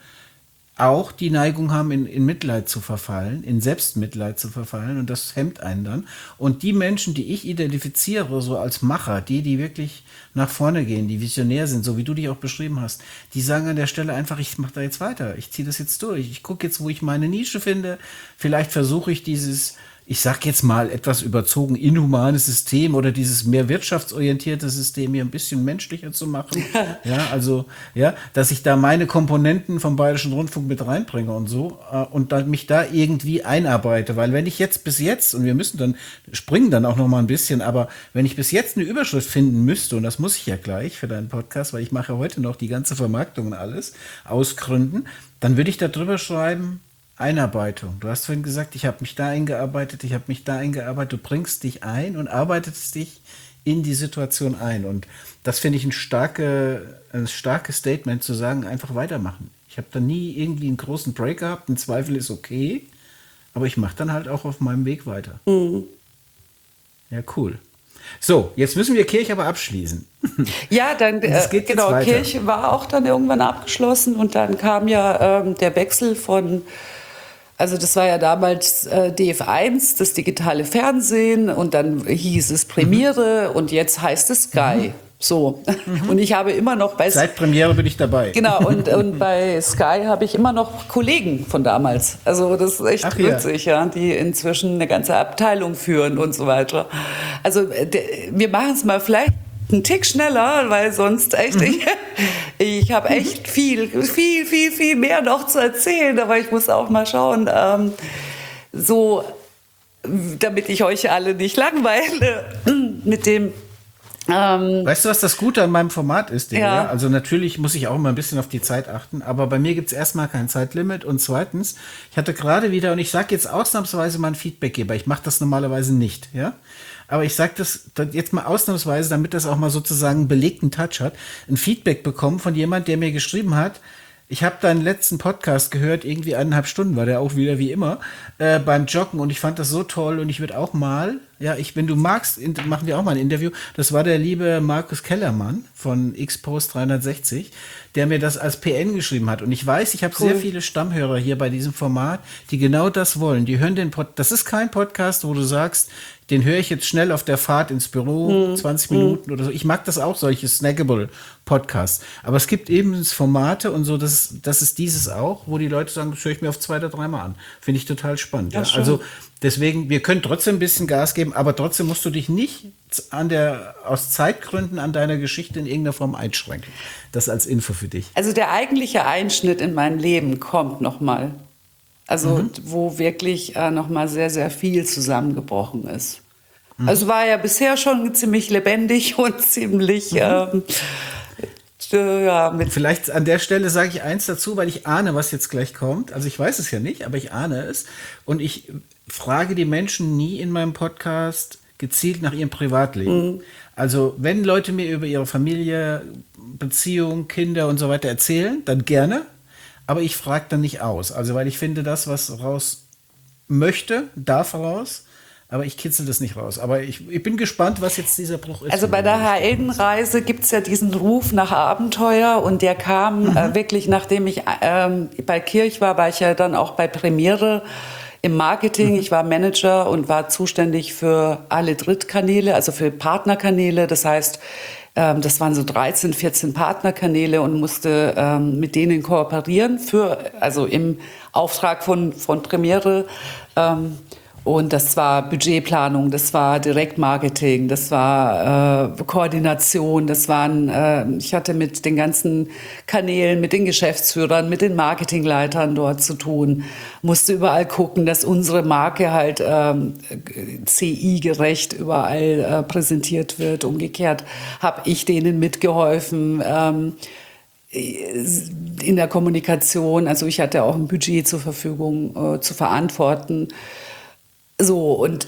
auch die Neigung haben, in, in Mitleid zu verfallen, in Selbstmitleid zu verfallen und das hemmt einen dann. Und die Menschen, die ich identifiziere, so als Macher, die, die wirklich nach vorne gehen, die visionär sind, so wie du dich auch beschrieben hast, die sagen an der Stelle einfach, ich mache da jetzt weiter, ich ziehe das jetzt durch, ich gucke jetzt, wo ich meine Nische finde, vielleicht versuche ich dieses, ich sag jetzt mal etwas überzogen, inhumanes System oder dieses mehr wirtschaftsorientierte System hier ein bisschen menschlicher zu machen. Ja, also, ja, dass ich da meine Komponenten vom Bayerischen Rundfunk mit reinbringe und so äh, und dann mich da irgendwie einarbeite, weil wenn ich jetzt bis jetzt, und wir müssen dann, springen dann auch noch mal ein bisschen, aber wenn ich bis jetzt eine Überschrift finden müsste, und das muss ich ja gleich für deinen Podcast, weil ich mache heute noch die ganze Vermarktung und alles, aus Gründen, dann würde ich da drüber schreiben, Einarbeitung. Du hast vorhin gesagt, ich habe mich da eingearbeitet, ich habe mich da eingearbeitet. Du bringst dich ein und arbeitest dich in die Situation ein. Und das finde ich ein, starke, ein starkes Statement zu sagen, einfach weitermachen. Ich habe da nie irgendwie einen großen Break gehabt. Ein Zweifel ist okay, aber ich mache dann halt auch auf meinem Weg weiter. Mhm. Ja, cool. So, jetzt müssen wir Kirche aber abschließen. Ja, dann Es äh, geht jetzt genau, weiter. Kirche war auch dann irgendwann abgeschlossen und dann kam ja ähm, der Wechsel von, also das war ja damals äh, D F eins, das digitale Fernsehen und dann hieß es Premiere und jetzt heißt es Sky. So. Und ich habe immer noch bei Seit Premiere bin ich dabei. Genau, und, und bei Sky habe ich immer noch Kollegen von damals. Also das ist echt Ach ja. witzig, ja, die inzwischen eine ganze Abteilung führen und so weiter. Also de, wir machen es mal vielleicht einen Tick schneller, weil sonst echt, ich, ich habe echt viel, viel, viel, viel mehr noch zu erzählen, aber ich muss auch mal schauen, ähm, so, damit ich euch alle nicht langweile mit dem Ähm, Weißt du, was das Gute an meinem Format ist? Digga? Ja. Also natürlich muss ich auch immer ein bisschen auf die Zeit achten, aber bei mir gibt es erstmal kein Zeitlimit und zweitens, ich hatte gerade wieder, und ich sage jetzt ausnahmsweise mal ein Feedbackgeber, ich mache das normalerweise nicht, ja, aber ich sage das jetzt mal ausnahmsweise, damit das auch mal sozusagen einen belegten Touch hat, ein Feedback bekommen von jemand, der mir geschrieben hat, ich habe deinen letzten Podcast gehört, irgendwie eineinhalb Stunden war der auch wieder wie immer, äh, beim Joggen und ich fand das so toll und ich würde auch mal, ja, ich, wenn du magst, in, machen wir auch mal ein Interview. Das war der liebe Markus Kellermann von X-Post dreihundertsechzig, der mir das als P N geschrieben hat. Und ich weiß, ich habe Cool. sehr viele Stammhörer hier bei diesem Format, die genau das wollen. Die hören den Pod, das ist kein Podcast, wo du sagst, den höre ich jetzt schnell auf der Fahrt ins Büro, zwanzig Minuten oder so. Ich mag das auch, solche snackable Podcasts. Aber es gibt eben Formate und so, das, das ist dieses auch, wo die Leute sagen, das höre ich mir auf zwei oder dreimal an. Finde ich total spannend. Ja, Ja, schön. also deswegen, wir können trotzdem ein bisschen Gas geben, aber trotzdem musst du dich nicht an der, aus Zeitgründen an deiner Geschichte in irgendeiner Form einschränken. Das als Info für dich. Also der eigentliche Einschnitt in mein Leben kommt nochmal. Also wo wirklich äh, nochmal sehr, sehr viel zusammengebrochen ist. Also war ja bisher schon ziemlich lebendig und ziemlich ähm, äh, ja, mit Vielleicht an der Stelle sage ich eins dazu, weil ich ahne, was jetzt gleich kommt. Also ich weiß es ja nicht, aber ich ahne es. Und ich frage die Menschen nie in meinem Podcast gezielt nach ihrem Privatleben. Also wenn Leute mir über ihre Familie, Beziehung, Kinder und so weiter erzählen, dann gerne. Aber ich frage dann nicht aus. Also weil ich finde, das, was raus möchte, darf raus. aber ich kitzel das nicht raus. Aber ich, ich bin gespannt, was jetzt dieser Bruch ist. Also bei der Heldenreise gibt es ja diesen Ruf nach Abenteuer und der kam mhm. äh, wirklich, nachdem ich ähm, bei Kirch war, war ich ja dann auch bei Premiere im Marketing. Mhm. Ich war Manager und war zuständig für alle Drittkanäle, also für Partnerkanäle. Das heißt, ähm, das waren so dreizehn, vierzehn Partnerkanäle und musste ähm, mit denen kooperieren, für, also im Auftrag von, von Premiere. Ähm, Und das war Budgetplanung, das war Direktmarketing, das war äh, Koordination, das waren, äh, ich hatte mit den ganzen Kanälen, mit den Geschäftsführern, mit den Marketingleitern dort zu tun, musste überall gucken, dass unsere Marke halt ähm, C I-gerecht überall äh, präsentiert wird. Umgekehrt habe ich denen mitgeholfen, ähm, in der Kommunikation, also ich hatte auch ein Budget zur Verfügung äh, zu verantworten. So, und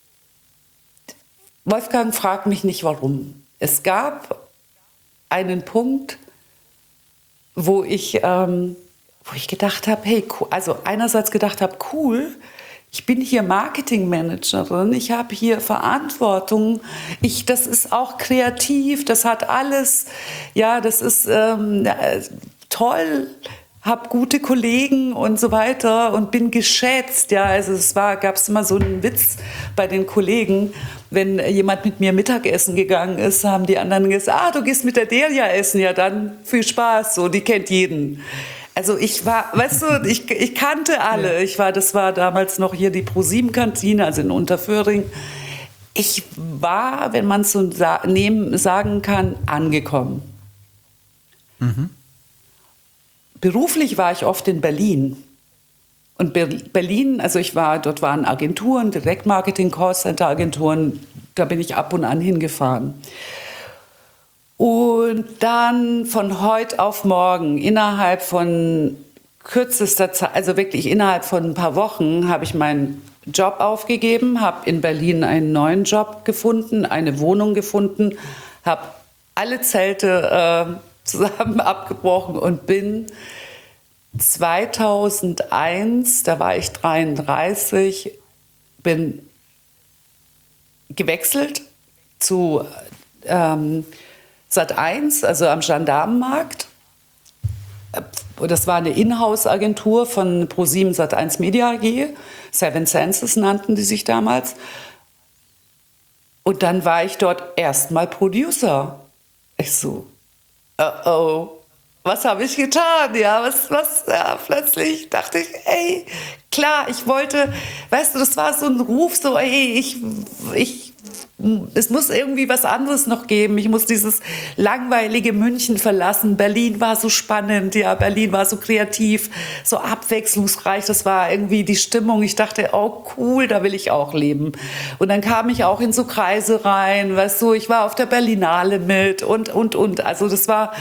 Wolfgang fragt mich nicht, warum. Es gab einen Punkt, wo ich, ähm, wo ich gedacht habe, hey, cool, also einerseits gedacht habe, cool, ich bin hier Marketingmanagerin, ich habe hier Verantwortung, ich, das ist auch kreativ, das hat alles, ja, das ist ähm, toll, habe gute Kollegen und so weiter und bin geschätzt. Ja, also es war, gab es immer so einen Witz bei den Kollegen, wenn jemand mit mir Mittagessen gegangen ist, haben die anderen gesagt, ah, du gehst mit der Delia essen, ja dann viel Spaß, so, die kennt jeden. Also ich war, weißt du, ich, ich kannte alle. Ich war, das war damals noch hier die ProSieben-Kantine, also in Unterföhring. Ich war, wenn man es so sa- nehmen, sagen kann, angekommen. Mhm. Beruflich war ich oft in Berlin. Und Berlin, also ich war, dort waren Agenturen, Direktmarketing, Callcenter-Agenturen, da bin ich ab und an hingefahren. Und dann von heute auf morgen, innerhalb von kürzester Zeit, also wirklich innerhalb von ein paar Wochen, habe ich meinen Job aufgegeben, habe in Berlin einen neuen Job gefunden, eine Wohnung gefunden, habe alle Zelte äh, zusammen abgebrochen und bin zweitausendeins, da war ich dreiunddreißig, bin gewechselt zu ähm, Sat eins, also am Gendarmenmarkt. Das war eine Inhouse-Agentur von ProSieben Sat eins Media A G, Seven Senses nannten die sich damals. Und dann war ich dort erstmal Producer. Ich so, oh oh, was habe ich getan? Ja, was, was, ja, plötzlich dachte ich, ey, klar, ich wollte, weißt du, das war so ein Ruf, so, ey, ich, ich, es muss irgendwie was anderes noch geben. Ich muss dieses langweilige München verlassen. Berlin war so spannend, ja, Berlin war so kreativ, so abwechslungsreich. Das war irgendwie die Stimmung. Ich dachte, oh cool, da will ich auch leben. Und dann kam ich auch in so Kreise rein, weißt du, ich war auf der Berlinale mit und, und, und. Also das war,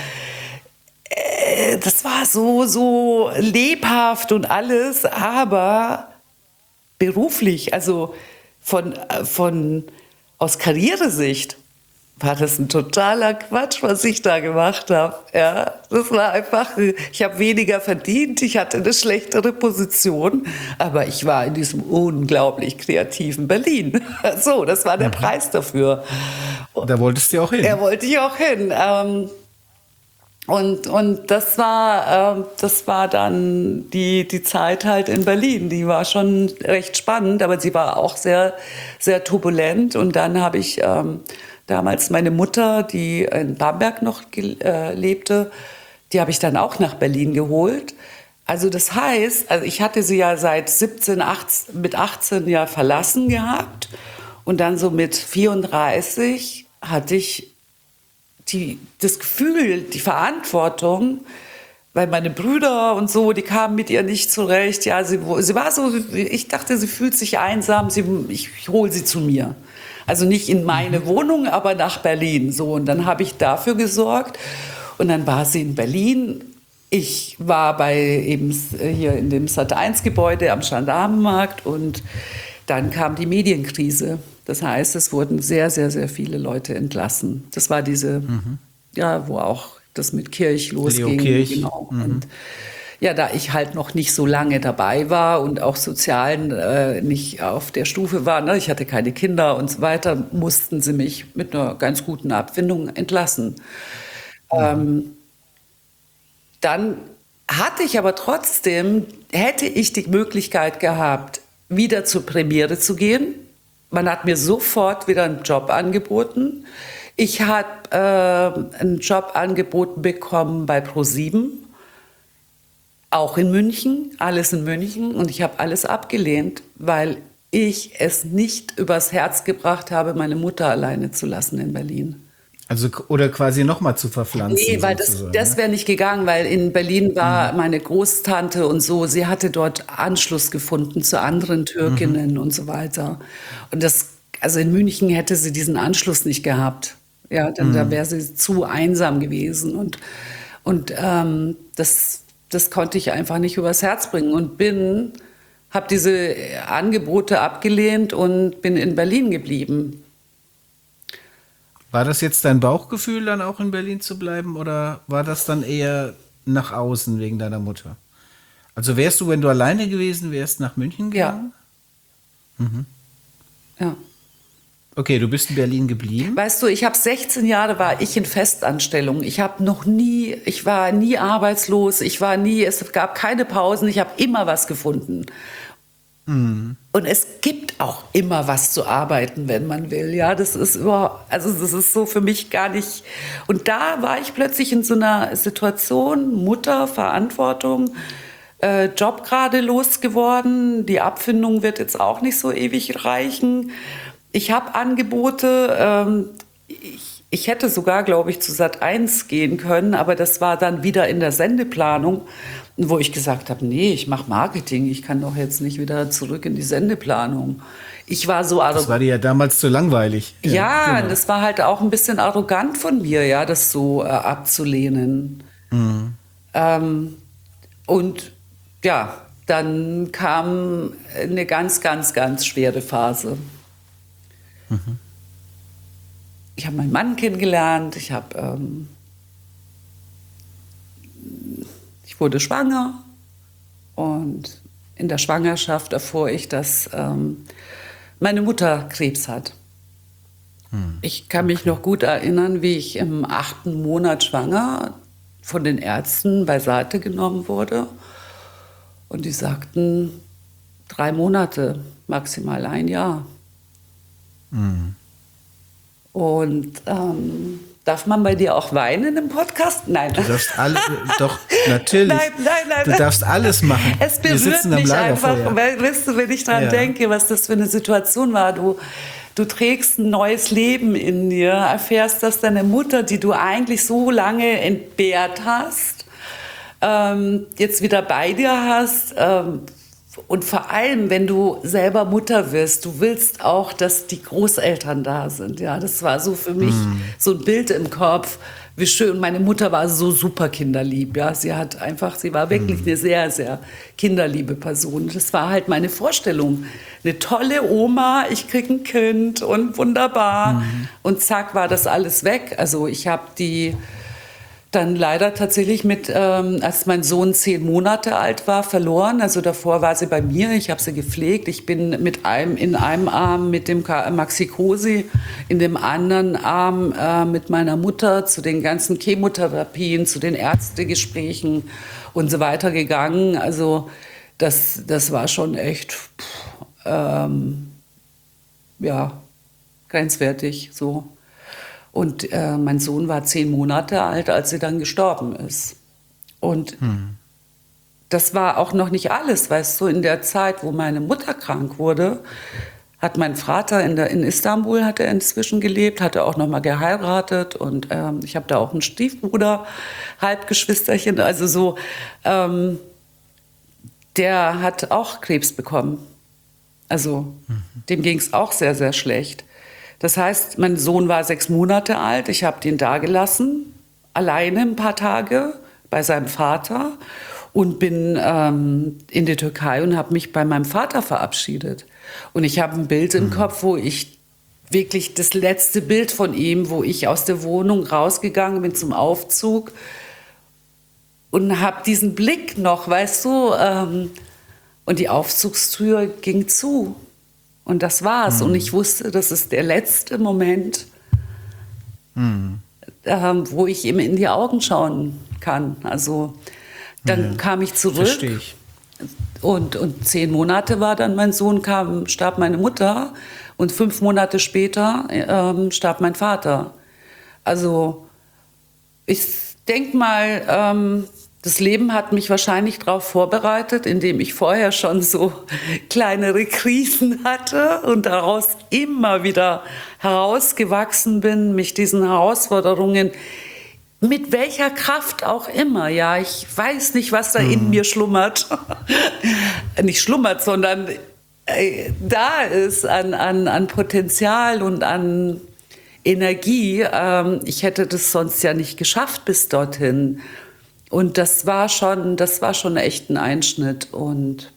äh, das war so, so lebhaft und alles, aber beruflich, also von, von aus Karrieresicht war das ein totaler Quatsch, was ich da gemacht habe. Ja, das war einfach, ich habe weniger verdient, ich hatte eine schlechtere Position, aber ich war in diesem unglaublich kreativen Berlin. So, das war der mhm. Preis dafür. Da wolltest du auch hin. Da wollte ich auch hin. Ähm, Und, und das war, äh, das war dann die, die Zeit halt in Berlin. Die war schon recht spannend, aber sie war auch sehr, sehr turbulent. Und dann habe ich ähm, damals meine Mutter, die in Bamberg noch äh, lebte, die habe ich dann auch nach Berlin geholt. Also das heißt, also ich hatte sie ja seit siebzehn, achtzehn, mit achtzehn ja verlassen gehabt. Und dann so mit vierunddreißig hatte ich Die, das Gefühl, die Verantwortung, weil meine Brüder und so, die kamen mit ihr nicht zurecht. Ja, sie, sie war so, ich dachte, sie fühlt sich einsam, sie, ich, ich hole sie zu mir. Also nicht in meine mhm. Wohnung, aber nach Berlin. So, und dann habe ich dafür gesorgt. Und dann war sie in Berlin. Ich war bei eben hier in dem Sat eins Gebäude am Gendarmenmarkt und dann kam die Medienkrise. Das heißt, es wurden sehr, sehr, sehr viele Leute entlassen. Das war diese, mhm. ja, wo auch das mit Kirch losging. Leo Kirch. Genau. Mhm. Und ja, da ich halt noch nicht so lange dabei war und auch sozial äh, nicht auf der Stufe war, ne, ich hatte keine Kinder und so weiter, mussten sie mich mit einer ganz guten Abfindung entlassen. Mhm. Ähm, dann hatte ich aber trotzdem, hätte ich die Möglichkeit gehabt, wieder zur Premiere zu gehen. Man hat mir sofort wieder einen Job angeboten. Ich habe äh, einen Job angeboten bekommen bei ProSieben, auch in München, alles in München. Und ich habe alles abgelehnt, weil ich es nicht übers Herz gebracht habe, meine Mutter alleine zu lassen in Berlin. Also oder quasi nochmal zu verpflanzen. Nee, weil das, das wäre nicht gegangen, weil in Berlin war mhm. meine Großtante und so, sie hatte dort Anschluss gefunden zu anderen Türkinnen mhm. und so weiter. Und das, also in München hätte sie diesen Anschluss nicht gehabt. Ja, dann mhm. da wäre sie zu einsam gewesen. Und, und ähm, das, das konnte ich einfach nicht übers Herz bringen und bin, habe diese Angebote abgelehnt und bin in Berlin geblieben. War das jetzt dein Bauchgefühl, dann auch in Berlin zu bleiben, oder war das dann eher nach außen wegen deiner Mutter? Also wärst du, wenn du alleine gewesen wärst, nach München gegangen? Ja. Mhm. Ja. Okay, du bist in Berlin geblieben. Weißt du, ich habe sechzehn Jahre war ich in Festanstellung. Ich habe noch nie, ich war nie arbeitslos, ich war nie, es gab keine Pausen, ich habe immer was gefunden. Mhm. Und es gibt auch immer was zu arbeiten, wenn man will. Ja, das ist über, also das ist so für mich gar nicht. Und da war ich plötzlich in so einer Situation, Mutter, Verantwortung, äh, Job gerade losgeworden. Die Abfindung wird jetzt auch nicht so ewig reichen. Ich habe Angebote. Ähm, ich, ich hätte sogar, glaube ich, zu Sat eins gehen können, aber das war dann wieder in der Sendeplanung, wo ich gesagt habe, nee, ich mache Marketing, ich kann doch jetzt nicht wieder zurück in die Sendeplanung. Ich war so arrogant. Das war dir ja damals zu langweilig. Ja, ja, genau. Das war halt auch ein bisschen arrogant von mir, ja, das so äh, abzulehnen. Mhm. Ähm, und ja, dann kam eine ganz, ganz, ganz schwere Phase. Mhm. Ich habe meinen Mann kennengelernt, ich habe ähm, ich wurde schwanger und in der Schwangerschaft erfuhr ich, dass ähm, meine Mutter Krebs hat. Hm. Ich kann mich noch gut erinnern, wie ich im achten Monat schwanger von den Ärzten beiseite genommen wurde. Und die sagten, drei Monate, maximal ein Jahr. Hm. Und ähm, darf man bei dir auch weinen im Podcast? Nein. Du darfst alle, doch, natürlich. Nein, nein, nein. Du darfst alles machen. Es berührt Wir sitzen am mich einfach, weil, weißt du, wenn ich daran ja. denke, was das für eine Situation war. Du, du trägst ein neues Leben in dir, erfährst, dass deine Mutter, die du eigentlich so lange entbehrt hast, ähm, jetzt wieder bei dir hast. Ähm, Und vor allem, wenn du selber Mutter wirst, du willst auch, dass die Großeltern da sind. Ja, das war so für mich mm. so ein Bild im Kopf, wie schön. Meine Mutter war so super kinderlieb. Ja, sie hat einfach, sie war wirklich mm. eine sehr, sehr kinderliebe Person. Das war halt meine Vorstellung. Eine tolle Oma, ich kriege ein Kind und wunderbar. Mm. Und zack, war das alles weg. Also ich habe die dann leider tatsächlich mit, ähm, als mein Sohn zehn Monate alt war, verloren. Also davor war sie bei mir, ich habe sie gepflegt. Ich bin mit einem, in einem Arm mit dem Maxi-Cosi, in dem anderen Arm äh, mit meiner Mutter zu den ganzen Chemotherapien, zu den Ärztegesprächen und so weiter gegangen. Also das, das war schon echt, pff, ähm, ja, grenzwertig so. Und äh, mein Sohn war zehn Monate alt, als sie dann gestorben ist. Und hm. das war auch noch nicht alles, weißt du, in der Zeit, wo meine Mutter krank wurde, hat mein Vater in, der, in Istanbul hat er inzwischen gelebt, hat er auch noch mal geheiratet und ähm, ich habe da auch einen Stiefbruder, Halbgeschwisterchen, also so, ähm, der hat auch Krebs bekommen. Also mhm. dem ging es auch sehr, sehr schlecht. Das heißt, mein Sohn war sechs Monate alt, ich habe den dagelassen, alleine ein paar Tage bei seinem Vater und bin ähm, in die Türkei und habe mich bei meinem Vater verabschiedet. Und ich habe ein Bild im mhm. Kopf, wo ich wirklich das letzte Bild von ihm, wo ich aus der Wohnung rausgegangen bin zum Aufzug und habe diesen Blick noch, weißt du, ähm, und die Aufzugstür ging zu. Und das war's. Mhm. Und ich wusste, das ist der letzte Moment, mhm. ähm, wo ich ihm in die Augen schauen kann. Also dann ja. kam ich zurück. Verstehe ich. Und, und zehn Monate war dann mein Sohn, kam, starb meine Mutter. Und fünf Monate später ähm, starb mein Vater. Also ich denke mal, ähm, das Leben hat mich wahrscheinlich darauf vorbereitet, indem ich vorher schon so kleinere Krisen hatte und daraus immer wieder herausgewachsen bin, mich diesen Herausforderungen, mit welcher Kraft auch immer, ja, ich weiß nicht, was da mhm. in mir schlummert, nicht schlummert, sondern äh, da ist an, an, an Potenzial und an Energie. Ähm, ich hätte das sonst ja nicht geschafft bis dorthin. Und das war schon, das war schon echt ein Einschnitt. Und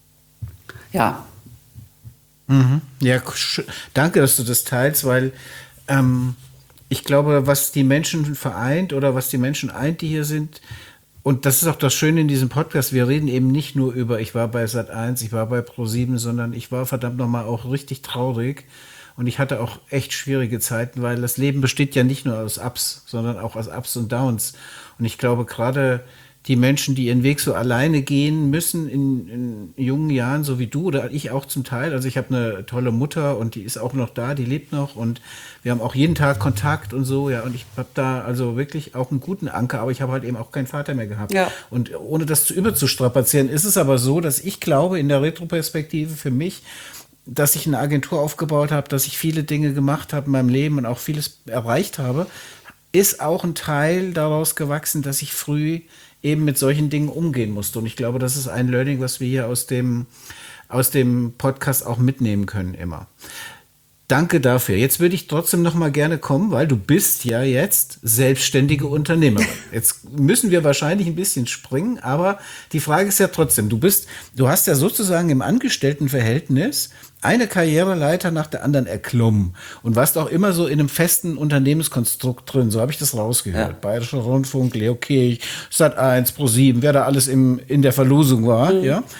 ja. Mhm. Ja, danke, dass du das teilst, weil ähm, ich glaube, was die Menschen vereint oder was die Menschen eint, die hier sind, und das ist auch das Schöne in diesem Podcast, wir reden eben nicht nur über, ich war bei Sat eins, ich war bei ProSieben, sondern ich war verdammt nochmal auch richtig traurig. Und ich hatte auch echt schwierige Zeiten, weil das Leben besteht ja nicht nur aus Ups, sondern auch aus Ups und Downs. Und ich glaube, gerade die Menschen, die ihren Weg so alleine gehen müssen in, in jungen Jahren, so wie du oder ich auch zum Teil. Also ich habe eine tolle Mutter und die ist auch noch da, die lebt noch und wir haben auch jeden Tag Kontakt und so. Ja, und ich habe da also wirklich auch einen guten Anker, aber ich habe halt eben auch keinen Vater mehr gehabt. Ja. Und ohne das zu überzustrapazieren, ist es aber so, dass ich glaube, in der Retroperspektive für mich, dass ich eine Agentur aufgebaut habe, dass ich viele Dinge gemacht habe in meinem Leben und auch vieles erreicht habe, ist auch ein Teil daraus gewachsen, dass ich früh eben mit solchen Dingen umgehen musste. Und ich glaube, das ist ein Learning, was wir hier aus dem, aus dem Podcast auch mitnehmen können immer. Danke dafür. Jetzt würde ich trotzdem noch mal gerne kommen, weil du bist ja jetzt selbstständige Unternehmerin. Jetzt müssen wir wahrscheinlich ein bisschen springen, aber die Frage ist ja trotzdem, du bist, du hast ja sozusagen im Angestelltenverhältnis eine Karriereleiter nach der anderen erklommen und warst auch immer so in einem festen Unternehmenskonstrukt drin. So habe ich das rausgehört. Ja. Bayerischer Rundfunk, Leo Kirch, Sat eins, ProSieben, wer da alles im, in der Verlosung war. Mhm. Ja.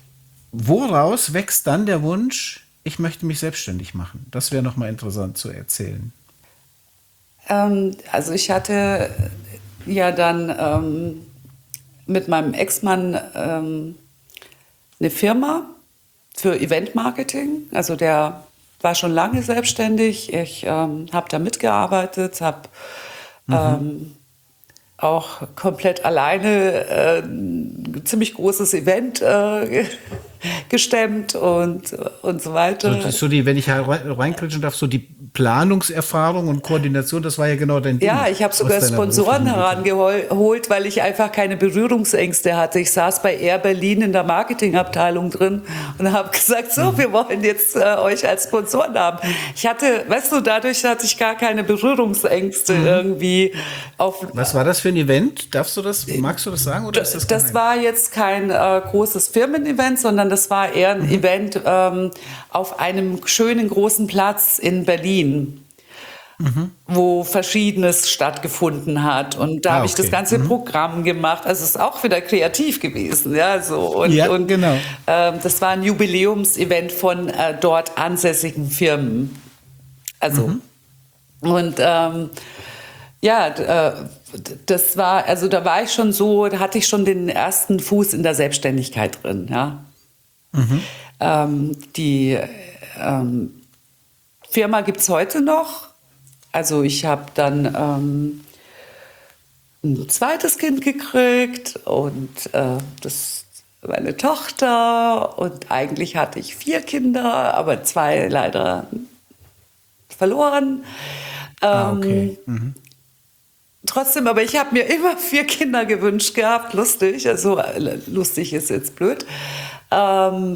Woraus wächst dann der Wunsch, ich möchte mich selbstständig machen? Das wäre noch mal interessant zu erzählen. Ähm, also ich hatte ja dann ähm, mit meinem Ex-Mann ähm, eine Firma für Eventmarketing. Also der war schon lange selbstständig. Ich ähm, habe da mitgearbeitet, habe mhm. ähm, auch komplett alleine äh, ein ziemlich großes Event äh, gestemmt und, und so weiter. So, so die, wenn ich reinkritschen darf, so die Planungserfahrung und Koordination, das war ja genau dein Ding. Ja, ich habe sogar Sponsoren herangeholt, weil ich einfach keine Berührungsängste hatte. Ich saß bei Air Berlin in der Marketingabteilung drin und habe gesagt, so, wir wollen jetzt äh, euch als Sponsoren haben. Ich hatte, weißt du, dadurch hatte ich gar keine Berührungsängste mhm. irgendwie. Auf, Was war das für ein Event? Darfst du das, magst du das sagen? Oder ist das das war jetzt kein äh, großes Firmen-Event, sondern das war eher ein mhm. Event ähm, auf einem schönen großen Platz in Berlin, mhm. wo Verschiedenes stattgefunden hat. Und da ah, habe ich okay. das ganze mhm. Programm gemacht. Also es ist auch wieder kreativ gewesen. Ja, so. Und, ja und, genau. Ähm, das war ein Jubiläumsevent von äh, dort ansässigen Firmen. Also, mhm. und ähm, ja, äh, das war, also da war ich schon so, da hatte ich schon den ersten Fuß in der Selbstständigkeit drin, ja. Mhm. Ähm, die ähm, Firma gibt es heute noch. Also ich habe dann ähm, ein zweites Kind gekriegt und äh, das meine Tochter und eigentlich hatte ich vier Kinder, aber zwei leider verloren. Ähm, ah, okay. Mhm. Trotzdem, aber ich habe mir immer vier Kinder gewünscht gehabt, lustig, also lustig ist jetzt blöd. Ähm,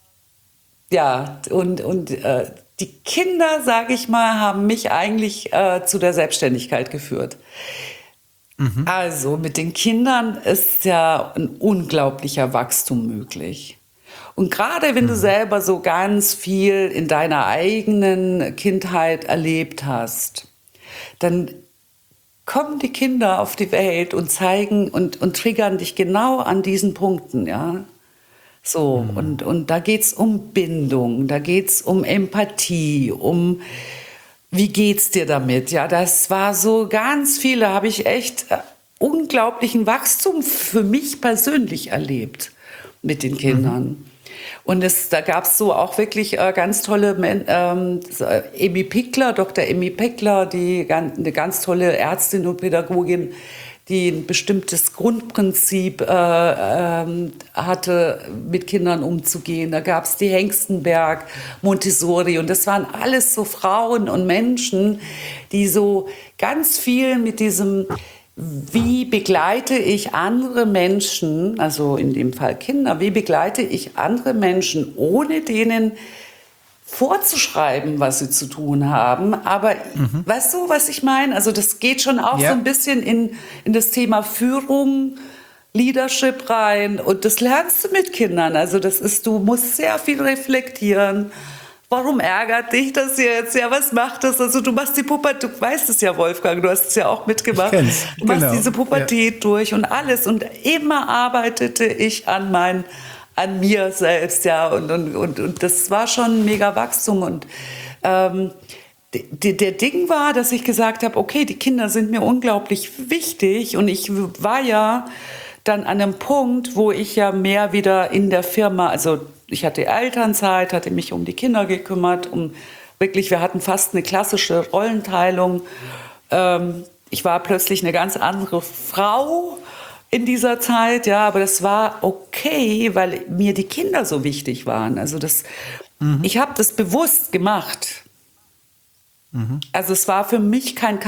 ja, und, und äh, die Kinder, sage ich mal, haben mich eigentlich äh, zu der Selbstständigkeit geführt. Mhm. Also mit den Kindern ist ja ein unglaublicher Wachstum möglich. Und gerade wenn mhm. du selber so ganz viel in deiner eigenen Kindheit erlebt hast, dann kommen die Kinder auf die Welt und zeigen und, und triggern dich genau an diesen Punkten, ja. So, mhm. und, und da geht's um Bindung, da geht's um Empathie, um wie geht's dir damit? Ja, das war so ganz viele, habe ich echt äh, unglaublichen Wachstum für mich persönlich erlebt mit den Kindern. Mhm. Und es, da gab es so auch wirklich äh, ganz tolle, ähm, Emmy Pickler, Doktor Emmy Pickler, die eine ganz tolle Ärztin und Pädagogin, die ein bestimmtes Grundprinzip äh, ähm, hatte, mit Kindern umzugehen. Da gab es die Hengstenberg, Montessori und das waren alles so Frauen und Menschen, die so ganz viel mit diesem, wie begleite ich andere Menschen, also in dem Fall Kinder, wie begleite ich andere Menschen, ohne denen vorzuschreiben, was sie zu tun haben. Aber mhm. weißt du, was ich meine? Also das geht schon auch ja. so ein bisschen in, in das Thema Führung, Leadership rein. Und das lernst du mit Kindern. Also das ist, du musst sehr viel reflektieren. Warum ärgert dich das jetzt? Ja, was macht das? Also du machst die Pubertät, du weißt es ja, Wolfgang, du hast es ja auch mitgemacht. Du machst genau. diese Pubertät ja. durch und alles. Und immer arbeitete ich an meinen an mir selbst, ja, und, und, und, und das war schon ein mega Wachstum. Und ähm, d- der Ding war, dass ich gesagt habe, okay, die Kinder sind mir unglaublich wichtig und ich war ja dann an einem Punkt, wo ich ja mehr wieder in der Firma, also ich hatte Elternzeit, hatte mich um die Kinder gekümmert, um wirklich, wir hatten fast eine klassische Rollenteilung. Ähm, ich war plötzlich eine ganz andere Frau in dieser Zeit, ja, aber das war okay, weil mir die Kinder so wichtig waren. Also das, mhm. ich habe das bewusst gemacht. Mhm. Also es war für mich kein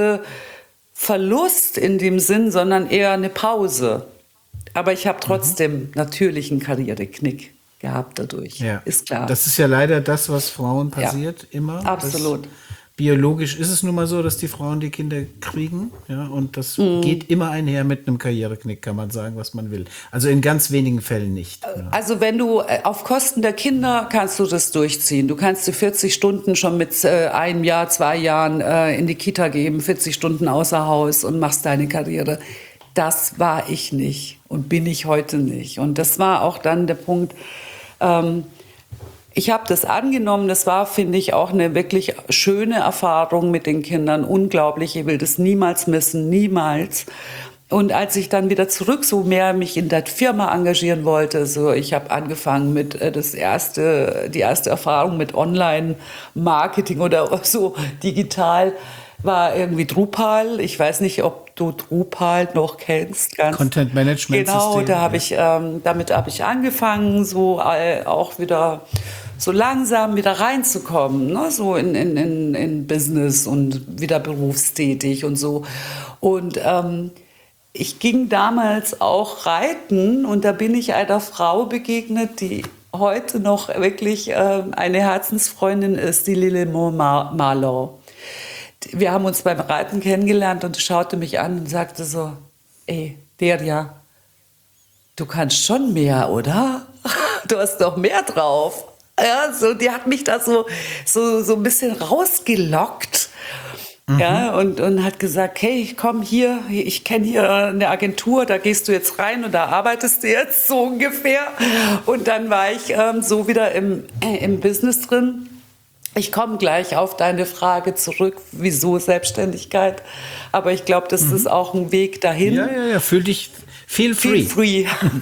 Karriereverlust in dem Sinn, sondern eher eine Pause. Aber ich habe trotzdem mhm. natürlich einen Karriereknick gehabt dadurch, ja. ist klar. Das ist ja leider das, was Frauen passiert, ja. immer. Absolut. Das, biologisch ist es nun mal so, dass die Frauen die Kinder kriegen, ja, und das mm. geht immer einher mit einem Karriereknick, kann man sagen, was man will. Also in ganz wenigen Fällen nicht. Ja. Also wenn du auf Kosten der Kinder kannst du das durchziehen. Du kannst dir vierzig Stunden schon mit äh, einem Jahr, zwei Jahren äh, in die Kita geben, vierzig Stunden außer Haus und machst deine Karriere. Das war ich nicht und bin ich heute nicht. Und das war auch dann der Punkt, ähm, ich habe das angenommen, das war, finde ich, auch eine wirklich schöne Erfahrung mit den Kindern, unglaublich, ich will das niemals missen, niemals. Und als ich dann wieder zurück so mehr mich in der Firma engagieren wollte, so ich habe angefangen mit äh, das erste, die erste Erfahrung mit Online-Marketing oder so digital, war irgendwie Drupal. Ich weiß nicht, ob du Drupal noch kennst. Ganz Content Management System. Genau, da habe ja. ich, ähm, damit habe ich angefangen, so äh, auch wieder so langsam wieder reinzukommen, ne? So in, in, in, in Business und wieder berufstätig und so. Und ähm, ich ging damals auch reiten und da bin ich einer Frau begegnet, die heute noch wirklich äh, eine Herzensfreundin ist, die Lillemor Mar- Marlow. Wir haben uns beim Reiten kennengelernt und sie schaute mich an und sagte so, ey, Derja, du kannst schon mehr, oder? Du hast doch mehr drauf. Ja, so, die hat mich da so, so, so ein bisschen rausgelockt. Mhm. Ja, und, und hat gesagt, hey, komm hier, ich kenne hier eine Agentur, da gehst du jetzt rein und da arbeitest du jetzt so ungefähr. Und dann war ich ähm, so wieder im, äh, im Business drin. Ich komme gleich auf deine Frage zurück, wieso Selbstständigkeit. Aber ich glaube, das mhm. ist auch ein Weg dahin. Ja, ja, ja, fühl dich, feel free. Feel free.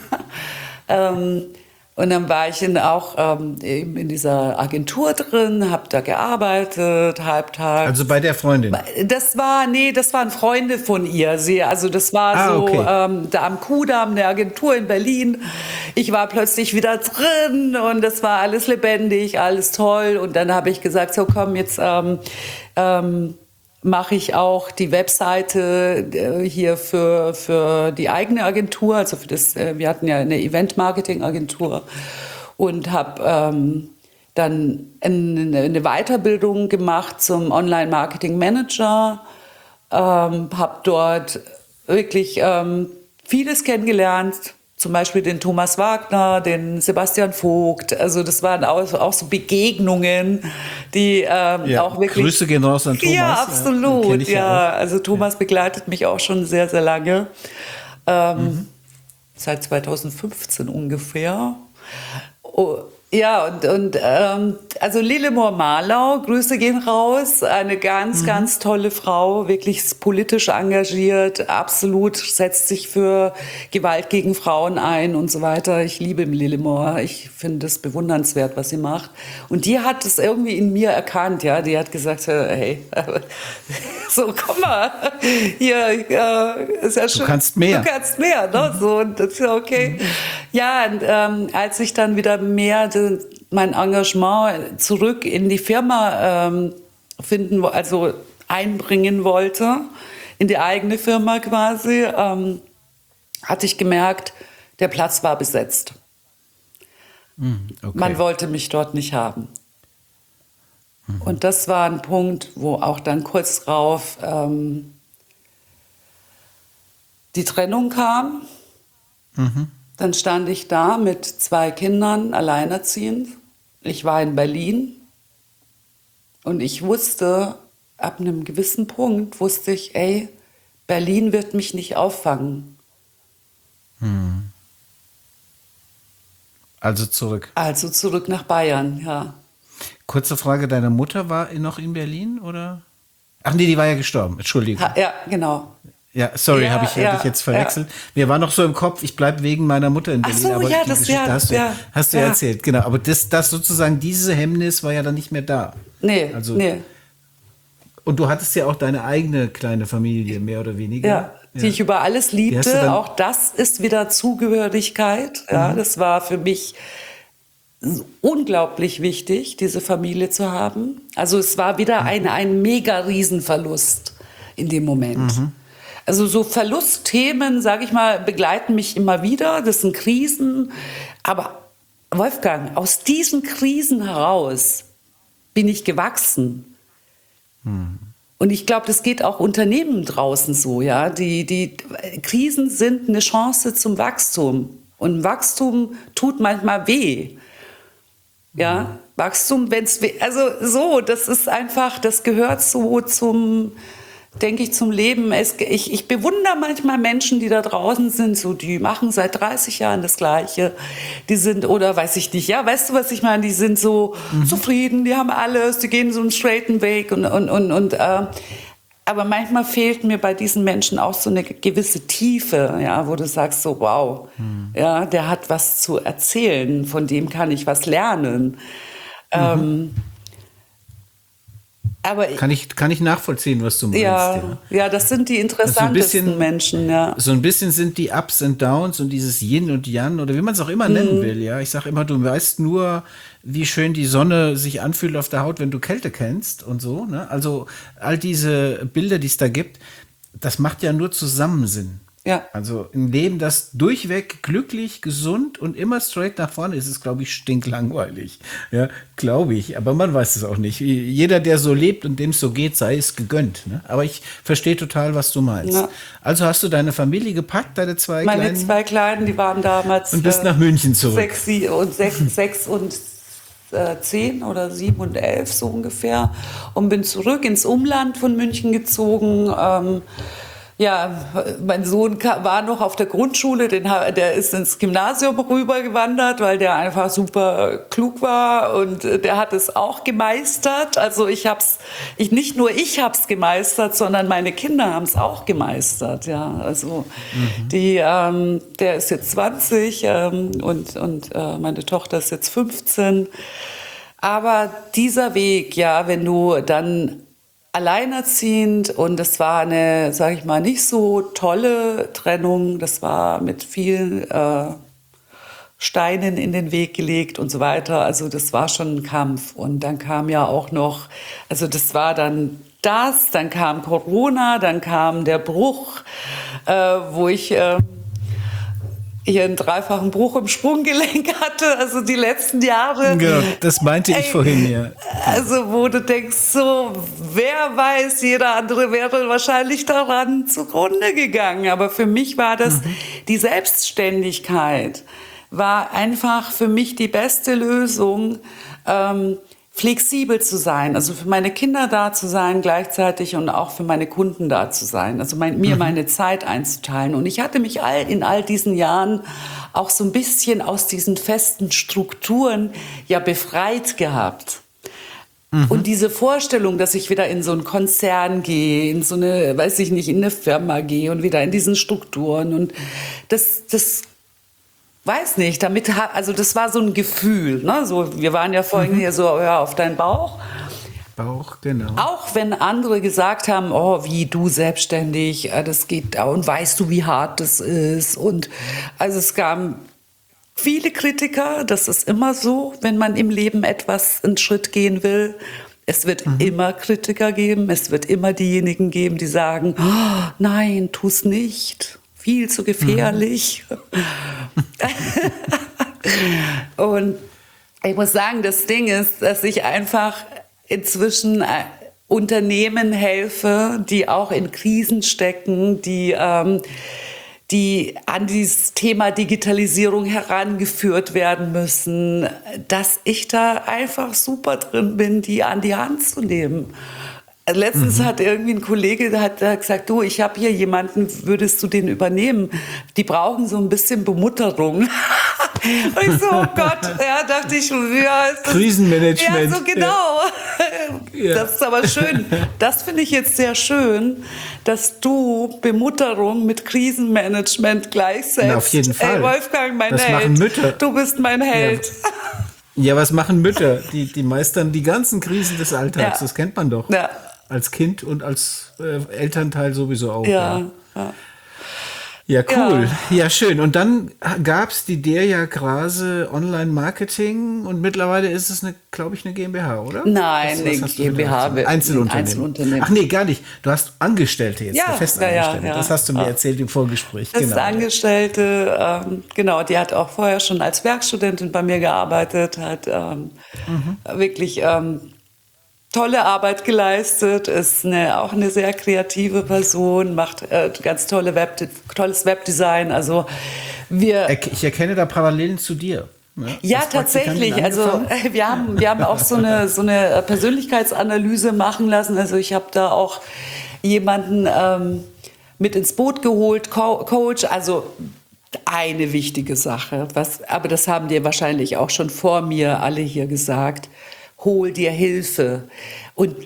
ähm, Und dann war ich in, auch ähm, eben in dieser Agentur drin, habe da gearbeitet, halbtags. Also bei der Freundin? Das war, nee, das waren Freunde von ihr. Sie, also das war ah, so okay. ähm, da am Kudamm, der Agentur in Berlin. Ich war plötzlich wieder drin und das war alles lebendig, alles toll. Und dann habe ich gesagt, so komm, jetzt ähm, ähm, mache ich auch die Webseite äh, hier für, für die eigene Agentur, also für das, äh, wir hatten ja eine Event-Marketing-Agentur und habe ähm, dann eine, eine Weiterbildung gemacht zum Online-Marketing-Manager, ähm, habe dort wirklich ähm, vieles kennengelernt, zum Beispiel den Thomas Wagner, den Sebastian Vogt. Also das waren auch, auch so Begegnungen, die ähm, Ja, auch wirklich... Grüße gehen raus an Thomas. Ja, Ja, absolut. den kenn ich ja Ja, auch. also Thomas begleitet mich auch schon sehr, sehr lange. Ähm, Seit zweitausendfünfzehn ungefähr. Oh, ja, und, und ähm, also Lillemor Marlau, Grüße gehen raus, eine ganz, ganz tolle Frau, wirklich politisch engagiert, absolut setzt sich für Gewalt gegen Frauen ein und so weiter. Ich liebe Lillemor, ich finde es bewundernswert, was sie macht. Und die hat es irgendwie in mir erkannt, ja, die hat gesagt, hey, so komm mal, hier, äh, ist ja schön. Du kannst mehr. Du kannst mehr, ne? So, und das ist ja okay. Ja, und ähm, als ich dann wieder mehr de, mein Engagement zurück in die Firma ähm, finden, wo- also einbringen wollte, in die eigene Firma quasi, ähm, hatte ich gemerkt, der Platz war besetzt. Okay. Man wollte mich dort nicht haben. Und das war ein Punkt, wo auch dann kurz drauf ähm, die Trennung kam. Dann stand ich da mit zwei Kindern, alleinerziehend. Ich war in Berlin und ich wusste, ab einem gewissen Punkt wusste ich, ey, Berlin wird mich nicht auffangen. Also zurück. Also zurück nach Bayern, ja. Kurze Frage, deine Mutter war noch in Berlin, oder? Ach nee, die war ja gestorben, Entschuldigung. Ha, ja, genau. Ja, sorry, Ja, habe ich, ja, hab ich jetzt verwechselt. Mir war noch so im Kopf, ich bleibe wegen meiner Mutter in Ach Berlin. so, aber ja, die das- Geschichte ja, hast du, ja, hast du ja ja. erzählt, genau. Aber das, das sozusagen, diese Hemmnis war ja dann nicht mehr da. Nee, Also, nee. Und du hattest ja auch deine eigene kleine Familie, mehr oder weniger. Ja, die ich über alles hast du liebte. dann- Auch das ist wieder Zugehörigkeit. Ja, das war für mich unglaublich wichtig, diese Familie zu haben. Also es war wieder ein, ein mega Riesenverlust in dem Moment. Also so Verlustthemen, sage ich mal, begleiten mich immer wieder. Das sind Krisen. Aber Wolfgang, aus diesen Krisen heraus bin ich gewachsen. Und ich glaube, das geht auch Unternehmen draußen so, ja. Die, die Krisen sind eine Chance zum Wachstum. Und Wachstum tut manchmal weh. Ja, Wachstum, wenn es, also so, das ist einfach, das gehört so zum, denke ich, zum Leben. Es, ich, ich bewundere manchmal Menschen, die da draußen sind, so, die machen seit dreißig Jahren das Gleiche. Die sind, oder weiß ich nicht, ja, weißt du, was ich meine? Die sind so zufrieden, die haben alles, die gehen so einen straighten Weg und, und, und, und äh, aber manchmal fehlt mir bei diesen Menschen auch so eine gewisse Tiefe, ja, wo du sagst so, wow, ja, der hat was zu erzählen, von dem kann ich was lernen. Ähm, aber Kann ich, kann ich nachvollziehen, was du meinst. ja, ja. ja, das sind die interessantesten bisschen- Menschen, ja. So ein bisschen sind die Ups und Downs und dieses Yin und Yang oder wie man es auch immer nennen will, ja. Ich sage immer, du weißt nur, wie schön die Sonne sich anfühlt auf der Haut, wenn du Kälte kennst und so, ne? Also all diese Bilder, die es da gibt, das macht ja nur Zusammensinn. Ja. Also ein Leben, das durchweg glücklich, gesund und immer straight nach vorne ist, ist, glaube ich, stinklangweilig. Ja, glaube ich. Aber man weiß es auch nicht. Jeder, der so lebt und dem es so geht, sei es gegönnt. Ne? Aber ich verstehe total, was du meinst. Ja. Also hast du deine Familie gepackt, deine zwei Meine kleinen, zwei Kleinen, die waren damals und bist äh, nach München zurück. sechs, sie- und sechs, sechs und äh, zehn oder sieben und elf so ungefähr und bin zurück ins Umland von München gezogen. Ähm, ja, mein Sohn ka- war noch auf der Grundschule, den, ha- der ist ins Gymnasium rübergewandert, weil der einfach super klug war und äh, der hat es auch gemeistert. Also ich hab's, ich nicht nur ich hab's gemeistert, sondern meine Kinder haben es auch gemeistert. Ja, also die, ähm, der ist jetzt zwanzig ähm, und und äh, meine Tochter ist jetzt fünfzehn. Aber dieser Weg, ja, wenn du dann alleinerziehend und das war eine, sage ich mal, nicht so tolle Trennung. Das war mit vielen äh, Steinen in den Weg gelegt und so weiter. Also das war schon ein Kampf. Und dann kam ja auch noch, also das war dann das, dann kam Corona, dann kam der Bruch, äh, wo ich äh, hier einen dreifachen Bruch im Sprunggelenk hatte, also die letzten Jahre. Genau, das meinte ich Ey, vorhin, ja. Also wo du denkst, so, wer weiß, jeder andere wäre wahrscheinlich daran zugrunde gegangen. Aber für mich war das, mhm. die Selbstständigkeit war einfach für mich die beste Lösung, ähm, flexibel zu sein, also für meine Kinder da zu sein gleichzeitig und auch für meine Kunden da zu sein, also mein, mir mhm. meine Zeit einzuteilen. Und ich hatte mich all, in all diesen Jahren auch so ein bisschen aus diesen festen Strukturen ja befreit gehabt. Mhm. Und diese Vorstellung, dass ich wieder in so einen Konzern gehe, in so eine, weiß ich nicht, in eine Firma gehe und wieder in diesen Strukturen und das, das weiß nicht, damit, also das war so ein Gefühl, ne? So, wir waren ja vorhin mhm. hier so, hör auf deinen Bauch. Bauch, genau. Auch wenn andere gesagt haben, oh, wie du selbstständig, das geht, und weißt du, wie hart das ist. Und also es gab viele Kritiker, das ist immer so, wenn man im Leben etwas einen Schritt gehen will. Es wird mhm. immer Kritiker geben, es wird immer diejenigen geben, die sagen, oh, nein, tu's nicht. Viel zu gefährlich. Mhm. Und ich muss sagen, das Ding ist, dass ich einfach inzwischen Unternehmen helfe, die auch in Krisen stecken, die, ähm, die an dieses Thema Digitalisierung herangeführt werden müssen, dass ich da einfach super drin bin, die an die Hand zu nehmen. Letztens mhm. hat irgendwie ein Kollege der hat gesagt, du, ich habe hier jemanden, würdest du den übernehmen? Die brauchen so ein bisschen Bemutterung. Und ich so, oh Gott, ja, dachte ich, ja, ist das, Krisenmanagement. Ja, so genau. Ja. Das ist aber schön. Das finde ich jetzt sehr schön, dass du Bemutterung mit Krisenmanagement gleichsetzt. Na, auf jeden Fall. Ey, Wolfgang, mein das Held. Machen Mütter. Du bist mein Held. Ja. Ja, was machen Mütter? Die, die meistern die ganzen Krisen des Alltags. Ja. Das kennt man doch. Ja. Als Kind und als äh, Elternteil sowieso auch. Ja, ja. Ja, cool. Ja, ja schön. Und dann gab es die Deria Grase Online-Marketing und mittlerweile ist es, eine, glaube ich, eine GmbH, oder? Nein, eine GmbH. Einzelunternehmen. Einzelunternehmen. Ach nee, gar nicht. Du hast Angestellte jetzt, ja, Festangestellte. Ja, ja, das hast du mir ja. erzählt im Vorgespräch. Festangestellte, genau. Ähm, genau, die hat auch vorher schon als Werkstudentin bei mir gearbeitet, hat ähm, mhm. wirklich ähm, tolle Arbeit geleistet, ist eine, auch eine sehr kreative Person, macht äh, ganz tolle Web, tolles Webdesign. Also wir ich erkenne da Parallelen zu dir. Ja, ja tatsächlich. Also wir haben, wir haben auch so eine, so eine Persönlichkeitsanalyse machen lassen. Also ich habe da auch jemanden ähm, mit ins Boot geholt, Co- Coach. Also eine wichtige Sache, was, aber das haben dir wahrscheinlich auch schon vor mir alle hier gesagt. Hol dir Hilfe. Und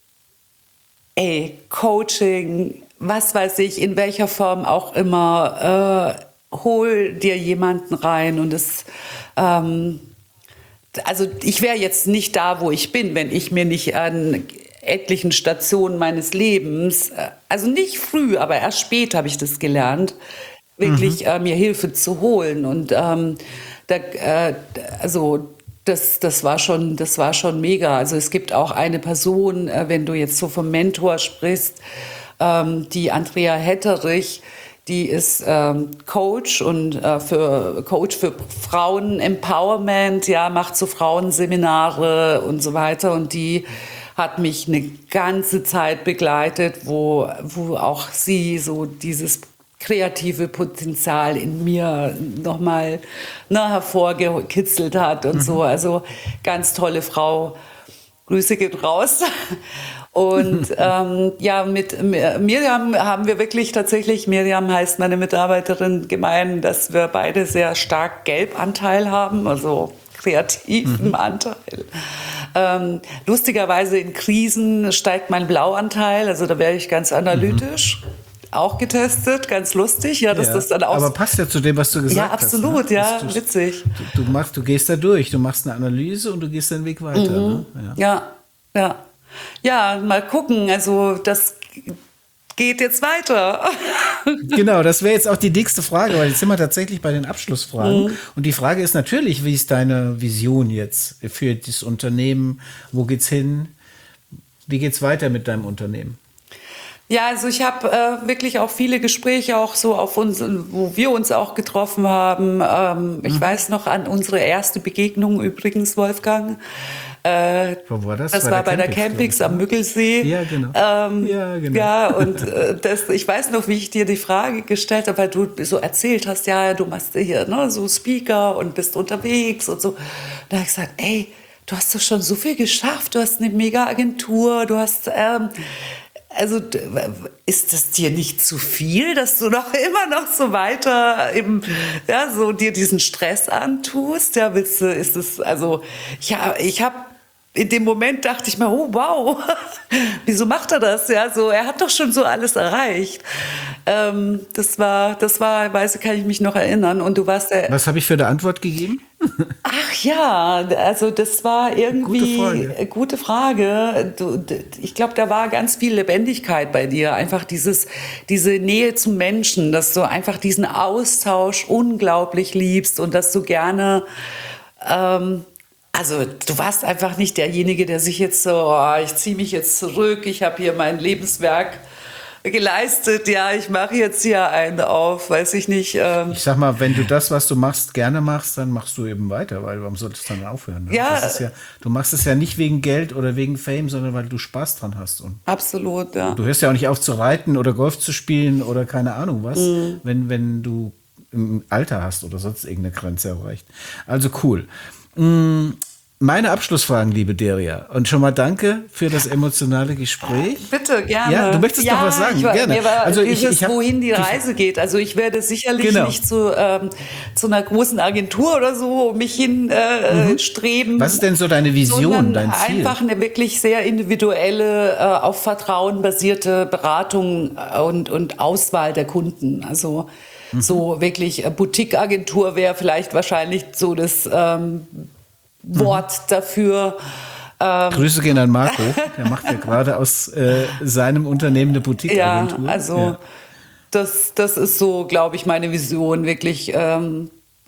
ey, Coaching, was weiß ich, in welcher Form auch immer, äh, hol dir jemanden rein. Und es, ähm, also ich wäre jetzt nicht da, wo ich bin, wenn ich mir nicht an etlichen Stationen meines Lebens, also nicht früh, aber erst spät habe ich das gelernt, wirklich mhm. äh, mir Hilfe zu holen. Und ähm, da, äh, also Das, das war schon, das war schon mega. Also es gibt auch eine Person, äh, wenn du jetzt so vom Mentor sprichst, ähm, die Andrea Hetterich, die ist ähm, Coach und äh, für Coach für Frauen-Empowerment, ja, macht so Frauenseminare und so weiter. Und die hat mich eine ganze Zeit begleitet, wo, wo auch sie so dieses kreative Potenzial in mir nochmal ne, hervorgekitzelt hat und mhm. so. Also ganz tolle Frau. Grüße geht raus. Und ähm, ja, mit Miriam haben wir wirklich tatsächlich, Miriam heißt meine Mitarbeiterin, gemein, dass wir beide sehr stark Gelbanteil haben, also kreativen mhm. Anteil. Ähm, lustigerweise in Krisen steigt mein Blauanteil, also da wäre ich ganz analytisch. Mhm. Auch getestet, ganz lustig, ja, dass ja, das dann auch. Aber passt ja zu dem, was du gesagt ja, absolut, hast. Ne? Ja, du, witzig. Du, du machst, du gehst da durch, du machst eine Analyse und du gehst den Weg weiter. Mhm. Ne? Ja. ja, ja, ja, mal gucken. Also das geht jetzt weiter. Genau, das wäre jetzt auch die dickste Frage, weil jetzt sind wir tatsächlich bei den Abschlussfragen. Mhm. Und die Frage ist natürlich, wie ist deine Vision jetzt für das Unternehmen? Wo geht's hin? Wie geht's weiter mit deinem Unternehmen? Ja, also ich habe äh, wirklich auch viele Gespräche auch so auf uns, wo wir uns auch getroffen haben. Ähm, ich weiß noch an unsere erste Begegnung übrigens, Wolfgang. Äh, Wo war das? das Bei war der bei der Campix, glaub Campix ich, am ne? Müggelsee. Ja, genau. Ähm, Ja, genau. ja, und äh, das, ich weiß noch, wie ich dir die Frage gestellt habe, weil du so erzählt hast, ja, du machst hier ne, so Speaker und bist unterwegs und so. Da habe ich gesagt, ey, du hast doch schon so viel geschafft, du hast eine Mega-Agentur, du hast, ähm, also d- ist das dir nicht zu viel, dass du noch immer noch so weiter eben, ja, so dir diesen Stress antust? Ja, willst du, ist es, also, ja, ich habe in dem Moment dachte ich mir, oh wow, wieso macht er das? Ja, so, er hat doch schon so alles erreicht. Ähm, das war, das war, weiß ich, kann ich mich noch erinnern. Und du warst der, Was habe ich für eine Antwort gegeben? ach ja, also das war irgendwie Gute Frage. äh, gute Frage. Du, d- ich glaube, da war ganz viel Lebendigkeit bei dir. Einfach dieses, diese Nähe zum Menschen, dass du einfach diesen Austausch unglaublich liebst und dass du gerne, ähm, also du warst einfach nicht derjenige, der sich jetzt so, oh, ich ziehe mich jetzt zurück, ich habe hier mein Lebenswerk geleistet, ja, ich mache jetzt hier einen auf, weiß ich nicht. Ähm, Ich sag mal, wenn du das, was du machst, gerne machst, dann machst du eben weiter, weil warum solltest du dann aufhören? Ne? Ja. Das ist ja, du machst es ja nicht wegen Geld oder wegen Fame, sondern weil du Spaß dran hast. Und absolut, ja. du hörst ja auch nicht auf zu reiten oder Golf zu spielen oder keine Ahnung was, wenn, wenn du im Alter hast oder sonst irgendeine Grenze erreicht. Also cool. Mm, Meine Abschlussfragen, liebe Deria. Und schon mal danke für das emotionale Gespräch. Bitte, gerne. Ja, du möchtest ja, doch was sagen, ich, war- gerne. Mir war Also ich- dieses, ich hab- wohin die die- Reise geht. Also ich werde sicherlich Genau. nicht zu, ähm, zu einer großen Agentur oder so mich hin äh, streben. Was ist denn so deine Vision, sondern dein Ziel? einfach eine wirklich sehr individuelle, äh, auf Vertrauen basierte Beratung und, und Auswahl der Kunden. Also so wirklich äh, Boutique-Agentur wäre vielleicht wahrscheinlich so das ähm, Wort dafür. Grüße gehen an Marco. Der macht ja gerade aus äh, seinem Unternehmen eine Ja, Boutique-Agentur. also Ja. das, das ist so, glaube ich, meine Vision, wirklich ähm,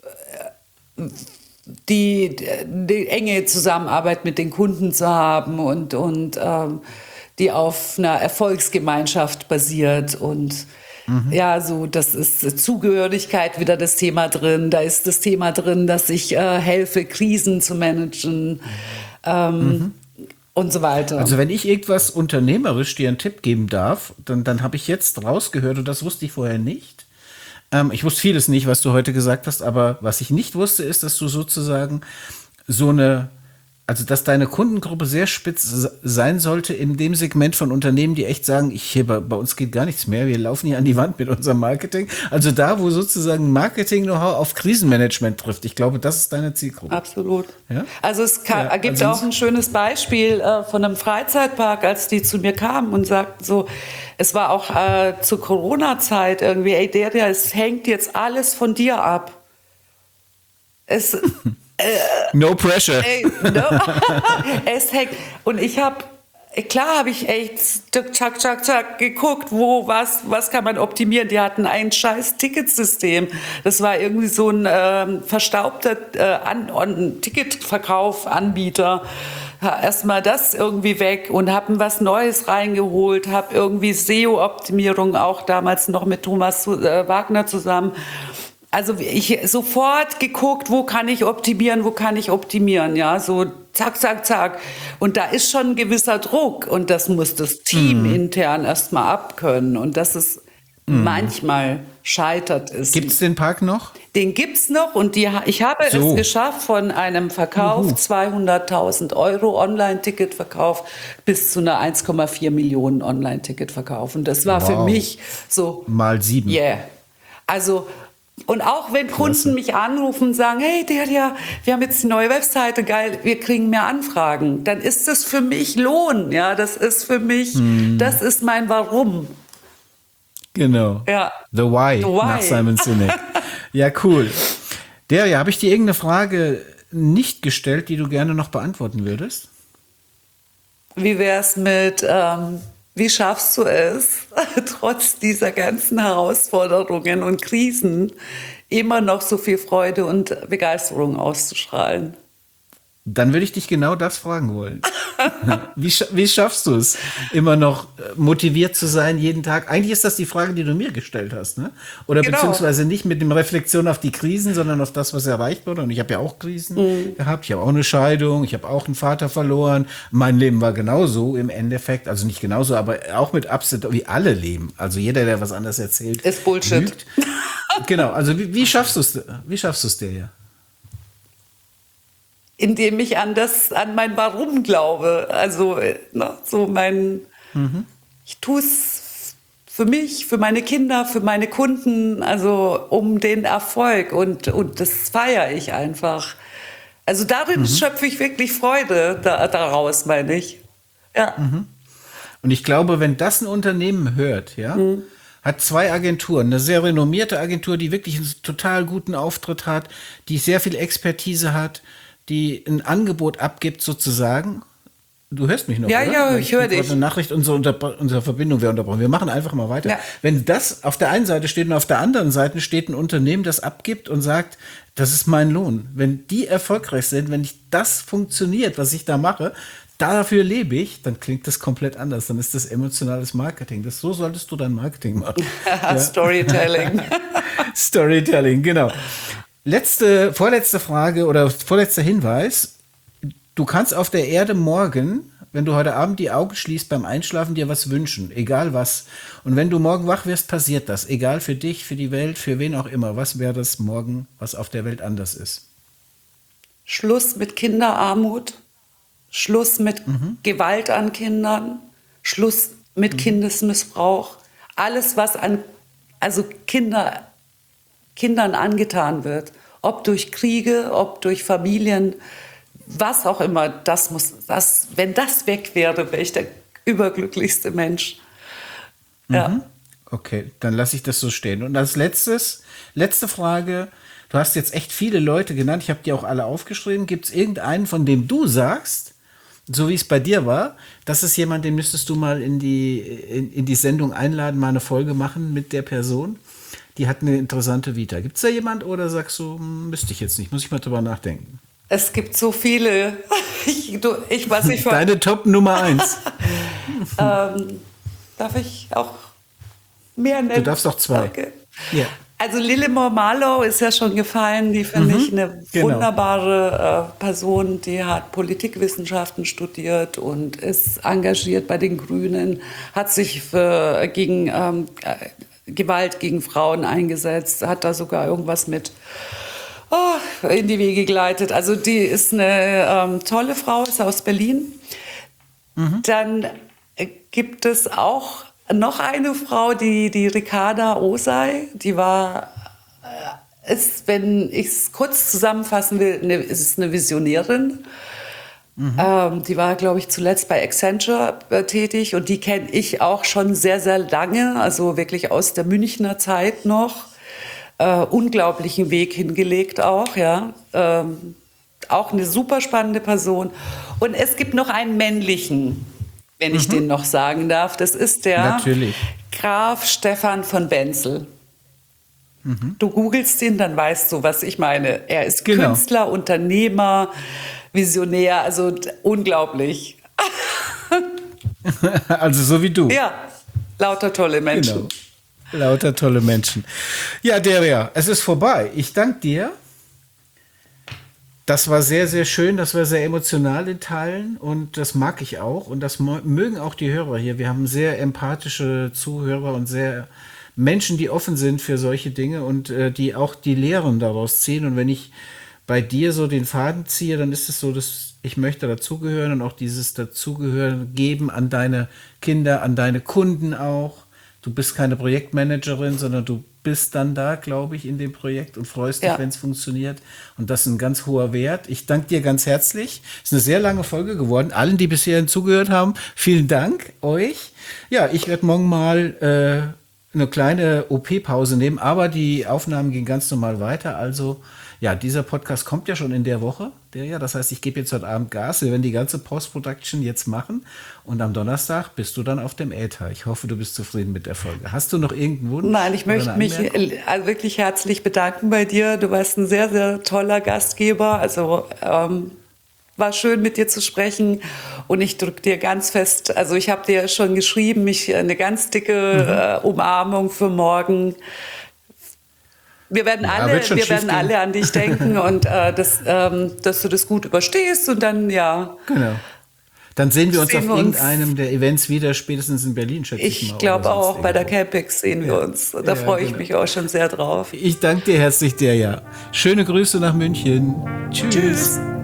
die, die enge Zusammenarbeit mit den Kunden zu haben und, und ähm, die auf einer Erfolgsgemeinschaft basiert und ja, so, das ist Zugehörigkeit wieder das Thema drin. Da ist das Thema drin, dass ich äh, helfe, Krisen zu managen ähm, und so weiter. Also wenn ich irgendwas unternehmerisch dir einen Tipp geben darf, dann, dann habe ich jetzt rausgehört, und das wusste ich vorher nicht. Ähm, ich wusste vieles nicht, was du heute gesagt hast, aber was ich nicht wusste, ist, dass du sozusagen so eine, also dass deine Kundengruppe sehr spitz se- sein sollte in dem Segment von Unternehmen, die echt sagen, ich, hier, bei, bei uns geht gar nichts mehr, wir laufen hier an die Wand mit unserem Marketing. Also da, wo sozusagen Marketing-Know-how auf Krisenmanagement trifft. Ich glaube, das ist deine Zielgruppe. Absolut. Ja? Also es ka- Ja, gibt also auch ein schönes Beispiel äh, von einem Freizeitpark, als die zu mir kamen und sagten so, es war auch äh, zur Corona-Zeit irgendwie, ey, der, der, es hängt jetzt alles von dir ab. Es, No pressure. ey, no. es hängt. Und ich habe, klar habe ich echt zack, zack, zack geguckt, wo, was, was kann man optimieren. Die hatten ein scheiß Ticketsystem. Das war irgendwie so ein ähm, verstaubter äh, An An Ticketverkauf, Anbieter. Ja, erstmal das irgendwie weg und habe was Neues reingeholt, habe irgendwie S E O-Optimierung auch damals noch mit Thomas äh, Wagner zusammen. Also ich sofort geguckt, wo kann ich optimieren, wo kann ich optimieren, ja, so zack, zack, zack. Und da ist schon ein gewisser Druck und das muss das Team Mhm. intern erstmal abkönnen und dass es manchmal scheitert ist. Gibt's den Park noch? Den gibt's noch und die, ich habe So. es geschafft, von einem Verkauf zweihunderttausend Euro Online-Ticketverkauf bis zu einer eins Komma vier Millionen Online-Ticketverkauf. Und das war für Wow. mich so, Mal sieben. yeah. Also, und auch wenn Kunden mich anrufen und sagen, hey, der, der, wir haben jetzt die neue Webseite, geil, wir kriegen mehr Anfragen, dann ist das für mich Lohn, ja, das ist für mich, das ist mein Warum. Genau. Ja. The Why, The Why. nach Simon Sinek. Ja, cool. Deria, habe ich dir irgendeine Frage nicht gestellt, die du gerne noch beantworten würdest? Wie wär's mit, ähm, wie schaffst du es, trotz dieser ganzen Herausforderungen und Krisen immer noch so viel Freude und Begeisterung auszustrahlen? Dann würde ich dich genau das fragen wollen. Wie, scha- wie schaffst du es, immer noch äh, motiviert zu sein jeden Tag? Eigentlich ist das die Frage, die du mir gestellt hast, ne? Oder Genau. beziehungsweise nicht mit dem Reflexion auf die Krisen, sondern auf das, was erreicht wurde. Und ich habe ja auch Krisen gehabt. Ich habe auch eine Scheidung. Ich habe auch einen Vater verloren. Mein Leben war genauso im Endeffekt. Also nicht genauso, aber auch mit Upset, wie alle leben. Also jeder, der was anderes erzählt, Ist Bullshit. lügt. Genau. Also wie, wie schaffst du es? Wie schaffst du es dir hier? Indem ich an das, an mein Warum glaube. Also, äh, ne, so mein, ich tue es für mich, für meine Kinder, für meine Kunden, also um den Erfolg und, und das feiere ich einfach. Also darin schöpfe ich wirklich Freude da, daraus, meine ich. Ja. Und ich glaube, wenn das ein Unternehmen hört, ja, hat zwei Agenturen, eine sehr renommierte Agentur, die wirklich einen total guten Auftritt hat, die sehr viel Expertise hat, die ein Angebot abgibt sozusagen. Du hörst mich noch, Ja, oder? ja, Weil ich höre krieg gerade dich. eine Nachricht, unsere, Unterbr- unsere Verbindung wäre unterbrochen. Wir machen einfach mal weiter. Ja. Wenn das auf der einen Seite steht und auf der anderen Seite steht ein Unternehmen, das abgibt und sagt, das ist mein Lohn. Wenn die erfolgreich sind, wenn ich das funktioniert, was ich da mache, dafür lebe ich, dann klingt das komplett anders. Dann ist das emotionales Marketing. Das, so solltest du dein Marketing machen. Ja. Storytelling. Storytelling, genau. Letzte, vorletzte Frage oder vorletzter Hinweis. Du kannst auf der Erde morgen, wenn du heute Abend die Augen schließt beim Einschlafen, dir was wünschen, egal was. Und wenn du morgen wach wirst, passiert das. Egal für dich, für die Welt, für wen auch immer. Was wäre das morgen, was auf der Welt anders ist? Schluss mit Kinderarmut, Schluss mit Gewalt an Kindern, Schluss mit Kindesmissbrauch. Alles, was an also Kinder, Kindern angetan wird, ob durch Kriege, ob durch Familien, was auch immer, das muss, das, wenn das weg wäre, wäre ich der überglücklichste Mensch. Ja. Okay, dann lasse ich das so stehen. Und als letztes, letzte Frage, du hast jetzt echt viele Leute genannt, ich habe die auch alle aufgeschrieben. Gibt es irgendeinen, von dem du sagst, so wie es bei dir war, das ist jemand, den müsstest du mal in die, in, in die Sendung einladen, mal eine Folge machen mit der Person? Die hat eine interessante Vita. Gibt es da jemand oder sagst du, hm, müsste ich jetzt nicht, muss ich mal drüber nachdenken? Es gibt so viele. Ich, du, ich was ich von, Deine Top Nummer eins. ähm, darf ich auch mehr nennen? Du darfst auch zwei. Okay. Ja. Also Lillemor Marlow ist ja schon gefallen, die finde ich eine genau. wunderbare äh, Person, die hat Politikwissenschaften studiert und ist engagiert bei den Grünen, hat sich für, gegen ähm, äh, Gewalt gegen Frauen eingesetzt, hat da sogar irgendwas mit oh, in die Wege geleitet. Also die ist eine ähm, tolle Frau, ist aus Berlin. Dann äh, gibt es auch noch eine Frau, die, die Ricarda Osei, die war, äh, ist, wenn ich es kurz zusammenfassen will, eine, ist eine Visionärin. Ähm, die war, glaube ich, zuletzt bei Accenture äh, tätig und die kenne ich auch schon sehr, sehr lange, also wirklich aus der Münchner Zeit noch. Äh, unglaublichen Weg hingelegt auch, ja. Ähm, auch eine super spannende Person. Und es gibt noch einen männlichen, wenn ich den noch sagen darf. Das ist der Natürlich. Graf Stefan von Benzel. Du googelst ihn, dann weißt du, was ich meine. Er ist Genau. Künstler, Unternehmer, Visionär, also d- unglaublich. Also so wie du. Ja, lauter tolle Menschen. Genau. Lauter tolle Menschen. Ja, Deria, es ist vorbei. Ich danke dir. Das war sehr, sehr schön. Das war sehr emotional in Teilen und das mag ich auch. Und das mo- mögen auch die Hörer hier. Wir haben sehr empathische Zuhörer und sehr Menschen, die offen sind für solche Dinge und äh, die auch die Lehren daraus ziehen. Und wenn ich bei dir so den Faden ziehe, dann ist es so, dass ich möchte dazugehören und auch dieses Dazugehören geben an deine Kinder, an deine Kunden auch. Du bist keine Projektmanagerin, sondern du bist dann da, glaube ich, in dem Projekt und freust dich, Ja. wenn es funktioniert. Und das ist ein ganz hoher Wert. Ich danke dir ganz herzlich. Es ist eine sehr lange Folge geworden. Allen, die bisher zugehört haben, vielen Dank euch. Ja, ich werde morgen mal äh, eine kleine O P-Pause nehmen, aber die Aufnahmen gehen ganz normal weiter. Also ja, dieser Podcast kommt ja schon in der Woche. Der, ja, das heißt, ich gebe jetzt heute Abend Gas. Wir werden die ganze Post-Production jetzt machen. Und am Donnerstag bist du dann auf dem Äther. Ich hoffe, du bist zufrieden mit der Folge. Hast du noch irgendeinen Wunsch? Nein, ich oder möchte eine mich Anmerkung? äh, also wirklich herzlich bedanken bei dir. Du warst ein sehr, sehr toller Gastgeber. Also ähm, war schön, mit dir zu sprechen und ich drücke dir ganz fest, also ich habe dir schon geschrieben, mich eine ganz dicke mhm. äh, Umarmung für morgen. Wir werden, ja, alle, wir werden alle an dich denken und äh, das, ähm, dass du das gut überstehst und dann, ja. Genau. Dann sehen wir uns sehen auf wir irgendeinem uns. der Events wieder, spätestens in Berlin, schätze ich, ich mal. Ich glaube auch, irgendwo. Bei der Campix sehen wir ja. uns. Da ja, freue ich genau. mich auch schon sehr drauf. Ich danke dir herzlich, Derja. Schöne Grüße nach München. Tschüss. Tschüss.